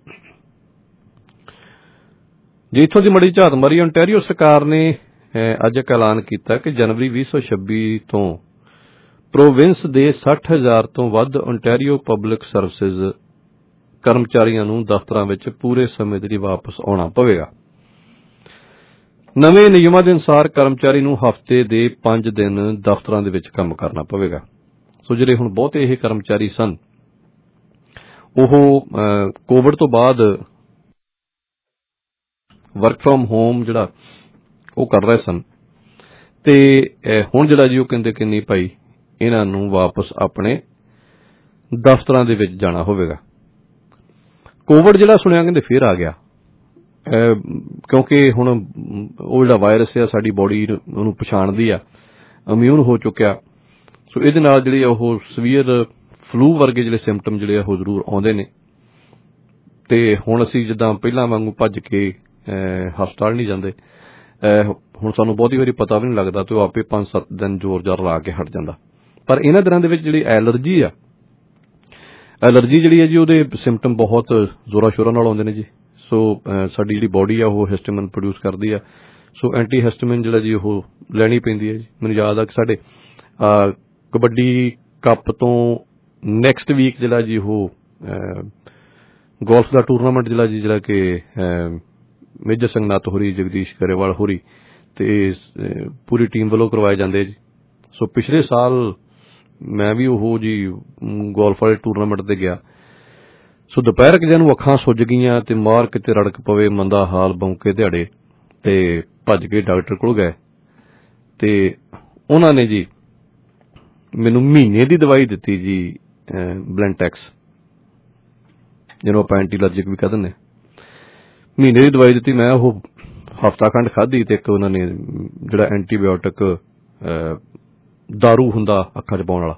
ਜੇ ਇੱਥੋਂ ਦੀ ਮੜੀ ਝਾਤ ਮਾਰੀ, ਓਨਟਾਰੀਓ ਸਰਕਾਰ ਨੇ ਅੱਜ ਇੱਕ ਐਲਾਨ ਕੀਤਾ ਕਿ ਜਨਵਰੀ 2026 ਤੋਂ ਪ੍ਰੋਵਿੰਸ ਦੇ 60,000 ਤੋਂ ਵੱਧ ਓਨਟਾਰੀਓ ਪਬਲਿਕ ਸਰਵਿਸਿਜ਼ ਕਰਮਚਾਰੀਆਂ ਨੂੰ ਦਫ਼ਤਰਾਂ ਵਿੱਚ ਪੂਰੇ ਸਮੇਂ ਦੇ ਲਈ ਵਾਪਸ ਆਉਣਾ ਪਵੇਗਾ। ਨਵੇਂ ਨਿਯਮਾਂ ਦੇ ਅਨੁਸਾਰ ਕਰਮਚਾਰੀ ਨੂੰ ਹਫ਼ਤੇ ਦੇ 5 ਦਿਨ ਦਫ਼ਤਰਾਂ ਦੇ ਵਿੱਚ ਕੰਮ ਕਰਨਾ ਪਵੇਗਾ। ਸੋ ਜਿਹੜੇ ਹੁਣ ਬਹੁਤੇ ਇਹ ਕਰਮਚਾਰੀ ਸਨ, ਉਹ ਕੋਵਿਡ ਤੋਂ ਬਾਅਦ ਵਰਕ ਫਰੋਮ ਹੋਮ ਜਿਹੜਾ ਉਹ ਕਰ ਰਹੇ ਸਨ, ਤੇ ਹੁਣ ਜਿਹੜਾ ਜੀ ਉਹ ਕਹਿੰਦੇ ਕਿ ਨਹੀਂ ਭਾਈ, ਇਹਨਾਂ ਨੂੰ ਵਾਪਸ ਆਪਣੇ ਦਫ਼ਤਰਾਂ ਦੇ ਵਿੱਚ ਜਾਣਾ ਹੋਵੇਗਾ। ਕੋਵਿਡ ਜਿਹੜਾ ਸੁਣਿਆ ਕਹਿੰਦੇ ਫੇਰ ਆ ਗਿਆ, ਕਿਉਂਕਿ ਹੁਣ ਉਹ ਜਿਹੜਾ ਵਾਇਰਸ ਆ ਸਾਡੀ ਬੋਡੀ ਉਹਨੂੰ ਪਛਾਣਦੀ ਆ, ਇਮਿਊਨ ਹੋ ਚੁੱਕਿਆ। ਸੋ ਇਹਦੇ ਨਾਲ ਜਿਹੜੇ ਉਹ ਸਵੀਅਰ ਫਲੂ ਵਰਗੇ ਜਿਹੜੇ ਸਿੰਪਟਮ ਜਿਹੜੇ ਉਹ ਜ਼ਰੂਰ ਆਉਂਦੇ ਨੇ, ਤੇ ਹੁਣ ਅਸੀਂ ਜਿੱਦਾਂ ਪਹਿਲਾਂ ਵਾਂਗੂ ਭੱਜ ਕੇ ਹਸਪਤਾਲ ਨਹੀਂ ਜਾਂਦੇ, ਹੁਣ ਸਾਨੂੰ ਬਹੁਤੀ ਵਾਰੀ ਪਤਾ ਵੀ ਨਹੀਂ ਲੱਗਦਾ, ਤੇ ਉਹ ਆਪੇ 5-7 ਦਿਨ ਜ਼ੋਰ ਜ਼ਾਰ ਲਾ ਕੇ ਹਟ ਜਾਂਦਾ। ਪਰ ਇਹਨਾਂ ਦਿਨਾਂ ਦੇ ਵਿੱਚ ਜਿਹੜੀ ਐਲਰਜੀ ਆ, ਐਲਰਜੀ ਜਿਹੜੀ ਹੈ ਜੀ ਉਹਦੇ ਸਿੰਪਟਮ ਬਹੁਤ ਜ਼ੋਰਾਂ ਸ਼ੋਰਾਂ ਨਾਲ ਆਉਂਦੇ ਨੇ ਜੀ। ਸੋ ਸਾਡੀ ਜਿਹੜੀ ਬੋਡੀ ਆ ਉਹ ਹਿਸਟਾਮਿਨ ਪ੍ਰੋਡਿਊਸ ਕਰਦੀ ਆ, ਸੋ ਐਂਟੀ ਹਿਸਟਾਮਿਨ ਜਿਹੜਾ ਜੀ ਉਹ ਲੈਣੀ ਪੈਂਦੀ ਹੈ ਜੀ। ਮੈਨੂੰ ਯਾਦ ਆ ਕਿ ਸਾਡੇ ਕਬੱਡੀ ਕੱਪ ਤੋਂ ਨੈਕਸਟ ਵੀਕ ਜਿਹੜਾ ਜੀ ਉਹ ਗੋਲਫ ਦਾ ਟੂਰਨਾਮੈਂਟ ਜਿਹੜਾ ਕਿ ਮੇਜਰ ਸਿੰਘ ਨਾਥ ਹੋਰੀ, ਜਗਦੀਸ਼ ਗਰੇਵਾਲ ਹੋਰੀ ਤੇ ਪੂਰੀ ਟੀਮ ਵੱਲੋਂ ਕਰਵਾਏ ਜਾਂਦੇ ਜੀ। ਸੋ ਪਿਛਲੇ ਸਾਲ ਮੈਂ ਵੀ ਉਹ ਜੀ ਗੋਲਫ ਵਾਲੇ ਟੂਰਨਾਮੈਂਟ ਤੇ ਗਿਆ। ਸੋ ਦੁਪਹਿਰ ਜਿਹੇ ਨੂੰ ਅੱਖਾਂ ਸੁੱਜ ਗਈਆਂ ਤੇ ਮਾਰ ਕਿਤੇ ਰੜਕ ਪਵੇ, ਮੰਦਾ ਹਾਲ, ਬੌਂਕੇ ਦਿਹਾੜੇ, ਤੇ ਭੱਜ ਕੇ ਡਾਕਟਰ ਕੋਲ ਗਏ, ਤੇ ਉਹਨਾਂ ਨੇ ਜੀ ਮੈਨੂੰ ਮਹੀਨੇ ਦੀ ਦਵਾਈ ਦਿੱਤੀ ਜੀ, ਬਲੈਂਟੈਕਸ, ਜਿਹਨੂੰ ਆਪਾਂ ਐਂਟੀ ਅਲਰਜਿਕ ਵੀ ਕਹਿ ਦਿੰਦੇ। ਮਹੀਨੇ ਦੀ ਦਵਾਈ ਦਿੱਤੀ, ਮੈਂ ਉਹ ਹਫ਼ਤਾ ਖੰਡ ਖਾਧੀ, ਤੇ ਇੱਕ ਉਹਨਾਂ ਨੇ ਜਿਹੜਾ ਐਂਟੀਬਾਇਓਟਿਕ ਦਾਰੂ ਹੁੰਦਾ ਅੱਖਾਂ 'ਚ ਪਾਉਣ ਵਾਲਾ,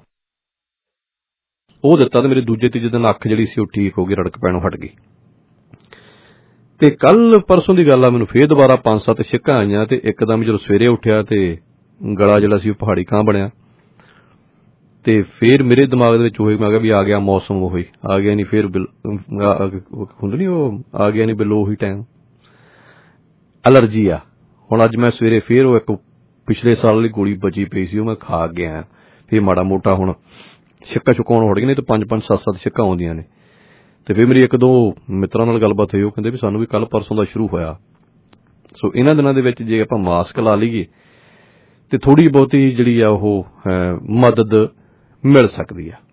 ਉਹ ਦਿੱਤਾ, ਤੇ ਮੇਰੇ ਦੂਜੇ ਤੀਜੇ ਦਿਨ ਅੱਖ ਜਿਹੜੀ ਸੀ ਉਹ ਠੀਕ ਹੋ ਗਈ, ਰੜਕ ਪੈਣੋਂ ਹਟ ਗਈ। ਤੇ ਕੱਲ ਪਰਸੋਂ ਦੀ ਗੱਲ ਆ, ਮੈਨੂੰ ਫੇਰ ਦੁਬਾਰਾ 5-7 ਛਿੱਕਾਂ ਆਈਆਂ, ਤੇ ਇੱਕਦਮ ਜਦੋਂ ਸਵੇਰੇ ਉੱਠਿਆ ਤੇ ਗਲਾ ਜਿਹੜਾ ਸੀ ਉਹ ਪਹਾੜੀ ਕਾਂ ਬਣਿਆ। ਤੇ ਫੇਰ ਮੇਰੇ ਦਿਮਾਗ ਦੇ ਵਿੱਚ ਉਹੀ, ਮੈਂ ਕਿਹਾ ਵੀ ਆ ਗਿਆ ਮੌਸਮ, ਉਹੀ ਆ ਗਿਆ, ਨਹੀਂ ਫੇਰ ਹੁੰਦੇ ਨੀ ਉਹ ਆ ਗਿਆ ਨਹੀਂ ਬਿੱਲੋ, ਉਹੀ ਟਾਈਮ ਐਲਰਜੀ ਆ। ਹੁਣ ਅੱਜ ਮੈਂ ਸਵੇਰੇ ਫੇਰ ਉਹ ਇੱਕ ਪਿਛਲੇ ਸਾਲ ਵਾਲੀ ਗੋਲੀ ਬਚੀ ਪਈ ਸੀ, ਉਹ ਮੈਂ ਖਾ ਗਿਆ, ਫੇਰ ਮਾੜਾ ਮੋਟਾ ਹੁਣ ਛਿੱਕਾਂ ਚੁੱਕਾਉਣ ਹੋ ਗਈਆਂ, ਨਹੀਂ ਤਾਂ 5-5, 7-7 ਛਿੱਕਾਂ ਆਉਂਦੀਆਂ ਨੇ। ਤੇ ਫਿਰ ਮੇਰੀ 1-2 ਮਿੱਤਰਾਂ ਨਾਲ ਗੱਲਬਾਤ ਹੋਈ, ਉਹ ਕਹਿੰਦੇ ਵੀ ਸਾਨੂੰ ਵੀ ਕੱਲ ਪਰਸੋਂ ਦਾ ਸ਼ੁਰੂ ਹੋਇਆ। ਸੋ ਇਹਨਾਂ ਦਿਨਾਂ ਦੇ ਵਿੱਚ ਜੇ ਆਪਾਂ ਮਾਸਕ ਲਾ ਲਈਏ ਤੇ ਥੋੜੀ ਬਹੁਤੀ ਜਿਹੜੀ ਆ ਉਹ ਮਦਦ ਮਿਲ ਸਕਦੀ ਆ।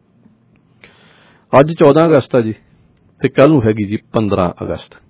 ਅੱਜ 14 ਅਗਸਤ ਆ ਜੀ, ਤੇ ਕੱਲ ਨੂੰ ਹੈਗੀ ਜੀ 15 ਅਗਸਤ।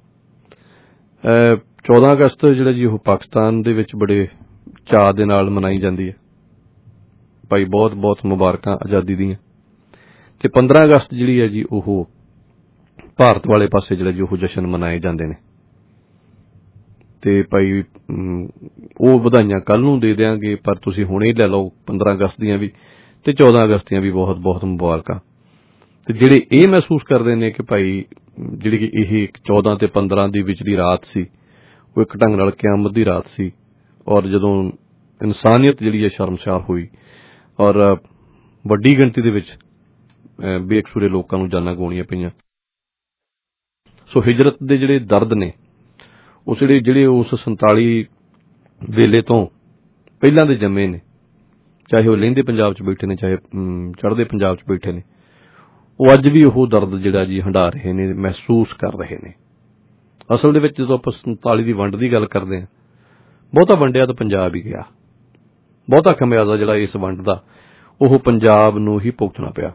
14 ਅਗਸਤ ਜਿਹੜਾ ਜੀ ਉਹ ਪਾਕਿਸਤਾਨ ਦੇ ਵਿੱਚ ਬੜੇ ਚਾਅ ਦੇ ਨਾਲ ਮਨਾਈ ਜਾਂਦੀ ਹੈ ਭਾਈ, ਬਹੁਤ ਬਹੁਤ ਮੁਬਾਰਕਾਂ ਆਜ਼ਾਦੀ ਦੀਆਂ। ਤੇ 15 ਅਗਸਤ ਜਿਹੜੀ ਹੈ ਜੀ ਉਹ ਭਾਰਤ ਵਾਲੇ ਪਾਸੇ ਜਿਹੜਾ ਜੀ ਉਹ ਜਸ਼ਨ ਮਨਾਏ ਜਾਂਦੇ ਨੇ। ਤੇ ਭਾਈ ਉਹ ਵਧਾਈਆਂ ਕੱਲ ਨੂੰ ਦੇ ਦਿਆਂਗੇ, ਪਰ ਤੁਸੀਂ ਹੁਣੇ ਹੀ ਲੈ ਲਓ 15 ਅਗਸਤ ਦੀਆਂ ਵੀ ਤੇ 14 ਅਗਸਤ ਦੀਆਂ ਵੀ ਬਹੁਤ ਬਹੁਤ ਮੁਬਾਰਕਾਂ। ਤੇ ਜਿਹੜੇ ਇਹ ਮਹਿਸੂਸ ਕਰਦੇ ਨੇ ਕਿ ਭਾਈ ਜਿਹੜੀ ਕਿ ਇਹ 14 ਤੇ 15 ਦੀ ਵਿਚਲੀ ਰਾਤ ਸੀ, ਉਹ ਇੱਕ ਢੰਗ ਨਾਲ ਕਿਆਮਤ ਦੀ ਰਾਤ ਸੀ, ਔਰ ਜਦੋਂ ਇਨਸਾਨੀਅਤ ਜਿਹੜੀ ਹੈ ਸ਼ਰਮਸ਼ਾਰ ਹੋਈ, ਔਰ ਵੱਡੀ ਗਿਣਤੀ ਦੇ ਵਿੱਚ ਬੇਕਸੂਰੇ ਲੋਕਾਂ ਨੂੰ ਜਾਨਾਂ ਗਵਾਉਣੀਆਂ ਪਈਆਂ। ਸੋ ਹਿਜਰਤ ਦੇ ਜਿਹੜੇ ਦਰਦ ਨੇ, ਉਹ ਜਿਹੜੇ ਉਸ 47 ਵੇਲੇ ਤੋਂ ਪਹਿਲਾਂ ਦੇ ਜੰਮੇ ਨੇ, ਚਾਹੇ ਉਹ ਲਹਿੰਦੇ ਪੰਜਾਬ 'ਚ ਬੈਠੇ ਨੇ, ਚਾਹੇ ਚੜ੍ਹਦੇ ਪੰਜਾਬ 'ਚ ਬੈਠੇ ਨੇ, ਉਹ ਅੱਜ ਵੀ ਉਹ ਦਰਦ ਜਿਹੜਾ ਜੀ ਹੰਢਾ ਰਹੇ ਨੇ, ਮਹਿਸੂਸ ਕਰ ਰਹੇ ਨੇ। ਅਸਲ ਦੇ ਵਿੱਚ ਜਦੋਂ ਆਪਾਂ 47 ਦੀ ਵੰਡ ਦੀ ਗੱਲ ਕਰਦੇ ਹਾਂ, ਬਹੁਤਾ ਵੰਡਿਆ ਤਾਂ ਪੰਜਾਬ ਹੀ ਗਿਆ, ਬਹੁਤਾ ਖਮਿਆਜ਼ਾ ਜਿਹੜਾ ਇਸ ਵੰਡ ਦਾ ਉਹ ਪੰਜਾਬ ਨੂੰ ਹੀ ਭੁਗਤਣਾ ਪਿਆ।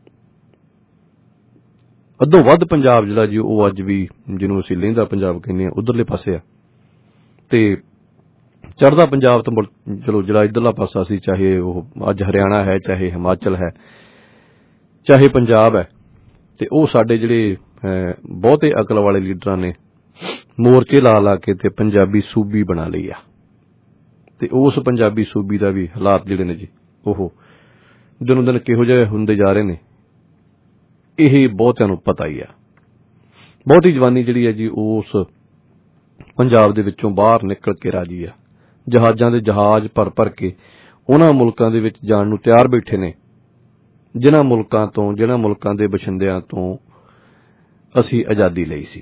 ਅੱਧੋਂ ਵੱਧ ਪੰਜਾਬ ਜਿਹੜਾ ਜੀ ਉਹ ਅੱਜ ਵੀ, ਜਿਹਨੂੰ ਅਸੀਂ ਲਹਿੰਦਾ ਪੰਜਾਬ ਕਹਿੰਦੇ ਹਾਂ, ਉਧਰਲੇ ਪਾਸੇ ਆ, ਤੇ ਚੜ੍ਹਦਾ ਪੰਜਾਬ ਤਾਂ ਚਲੋ ਜਿਹੜਾ ਇੱਧਰਲਾ ਪਾਸਾ ਸੀ, ਚਾਹੇ ਉਹ ਅੱਜ ਹਰਿਆਣਾ ਹੈ, ਚਾਹੇ ਹਿਮਾਚਲ ਹੈ, ਚਾਹੇ ਪੰਜਾਬ ਹੈ, ਤੇ ਉਹ ਸਾਡੇ ਜਿਹੜੇ ਬਹੁਤੇ ਅਕਲ ਵਾਲੇ ਲੀਡਰਾਂ ਨੇ ਮੋਰਚੇ ਲਾ ਲਾ ਕੇ ਤੇ ਪੰਜਾਬੀ ਸੂਬੀ ਬਣਾ ਲਈ ਆ। ਤੇ ਉਸ ਪੰਜਾਬੀ ਸੂਬੀ ਦਾ ਵੀ ਹਾਲਾਤ ਜਿਹੜੇ ਨੇ ਜੀ ਉਹ ਦਿਨੋਂ ਦਿਨ ਕਿਹੋ ਜਿਹੇ ਹੁੰਦੇ ਜਾ ਰਹੇ ਨੇ, ਇਹ ਬਹੁਤਿਆਂ ਨੂੰ ਪਤਾ ਹੀ ਆ। ਬਹੁਤੀ ਜਵਾਨੀ ਜਿਹੜੀ ਹੈ ਜੀ ਉਸ ਪੰਜਾਬ ਦੇ ਵਿੱਚੋਂ ਬਾਹਰ ਨਿਕਲ ਕੇ ਰਾਜੀ ਆ। ਜਹਾਜ਼ਾਂ ਦੇ ਜਹਾਜ਼ ਭਰ ਕੇ ਉਹਨਾਂ ਮੁਲਕਾਂ ਦੇ ਵਿੱਚ ਜਾਣ ਨੂੰ ਤਿਆਰ ਬੈਠੇ ਨੇ ਜਿਨ੍ਹਾਂ ਮੁਲਕਾਂ ਦੇ ਬਸ਼ਿੰਦਿਆਂ ਤੋਂ ਅਸੀਂ ਆਜ਼ਾਦੀ ਲਈ ਸੀ।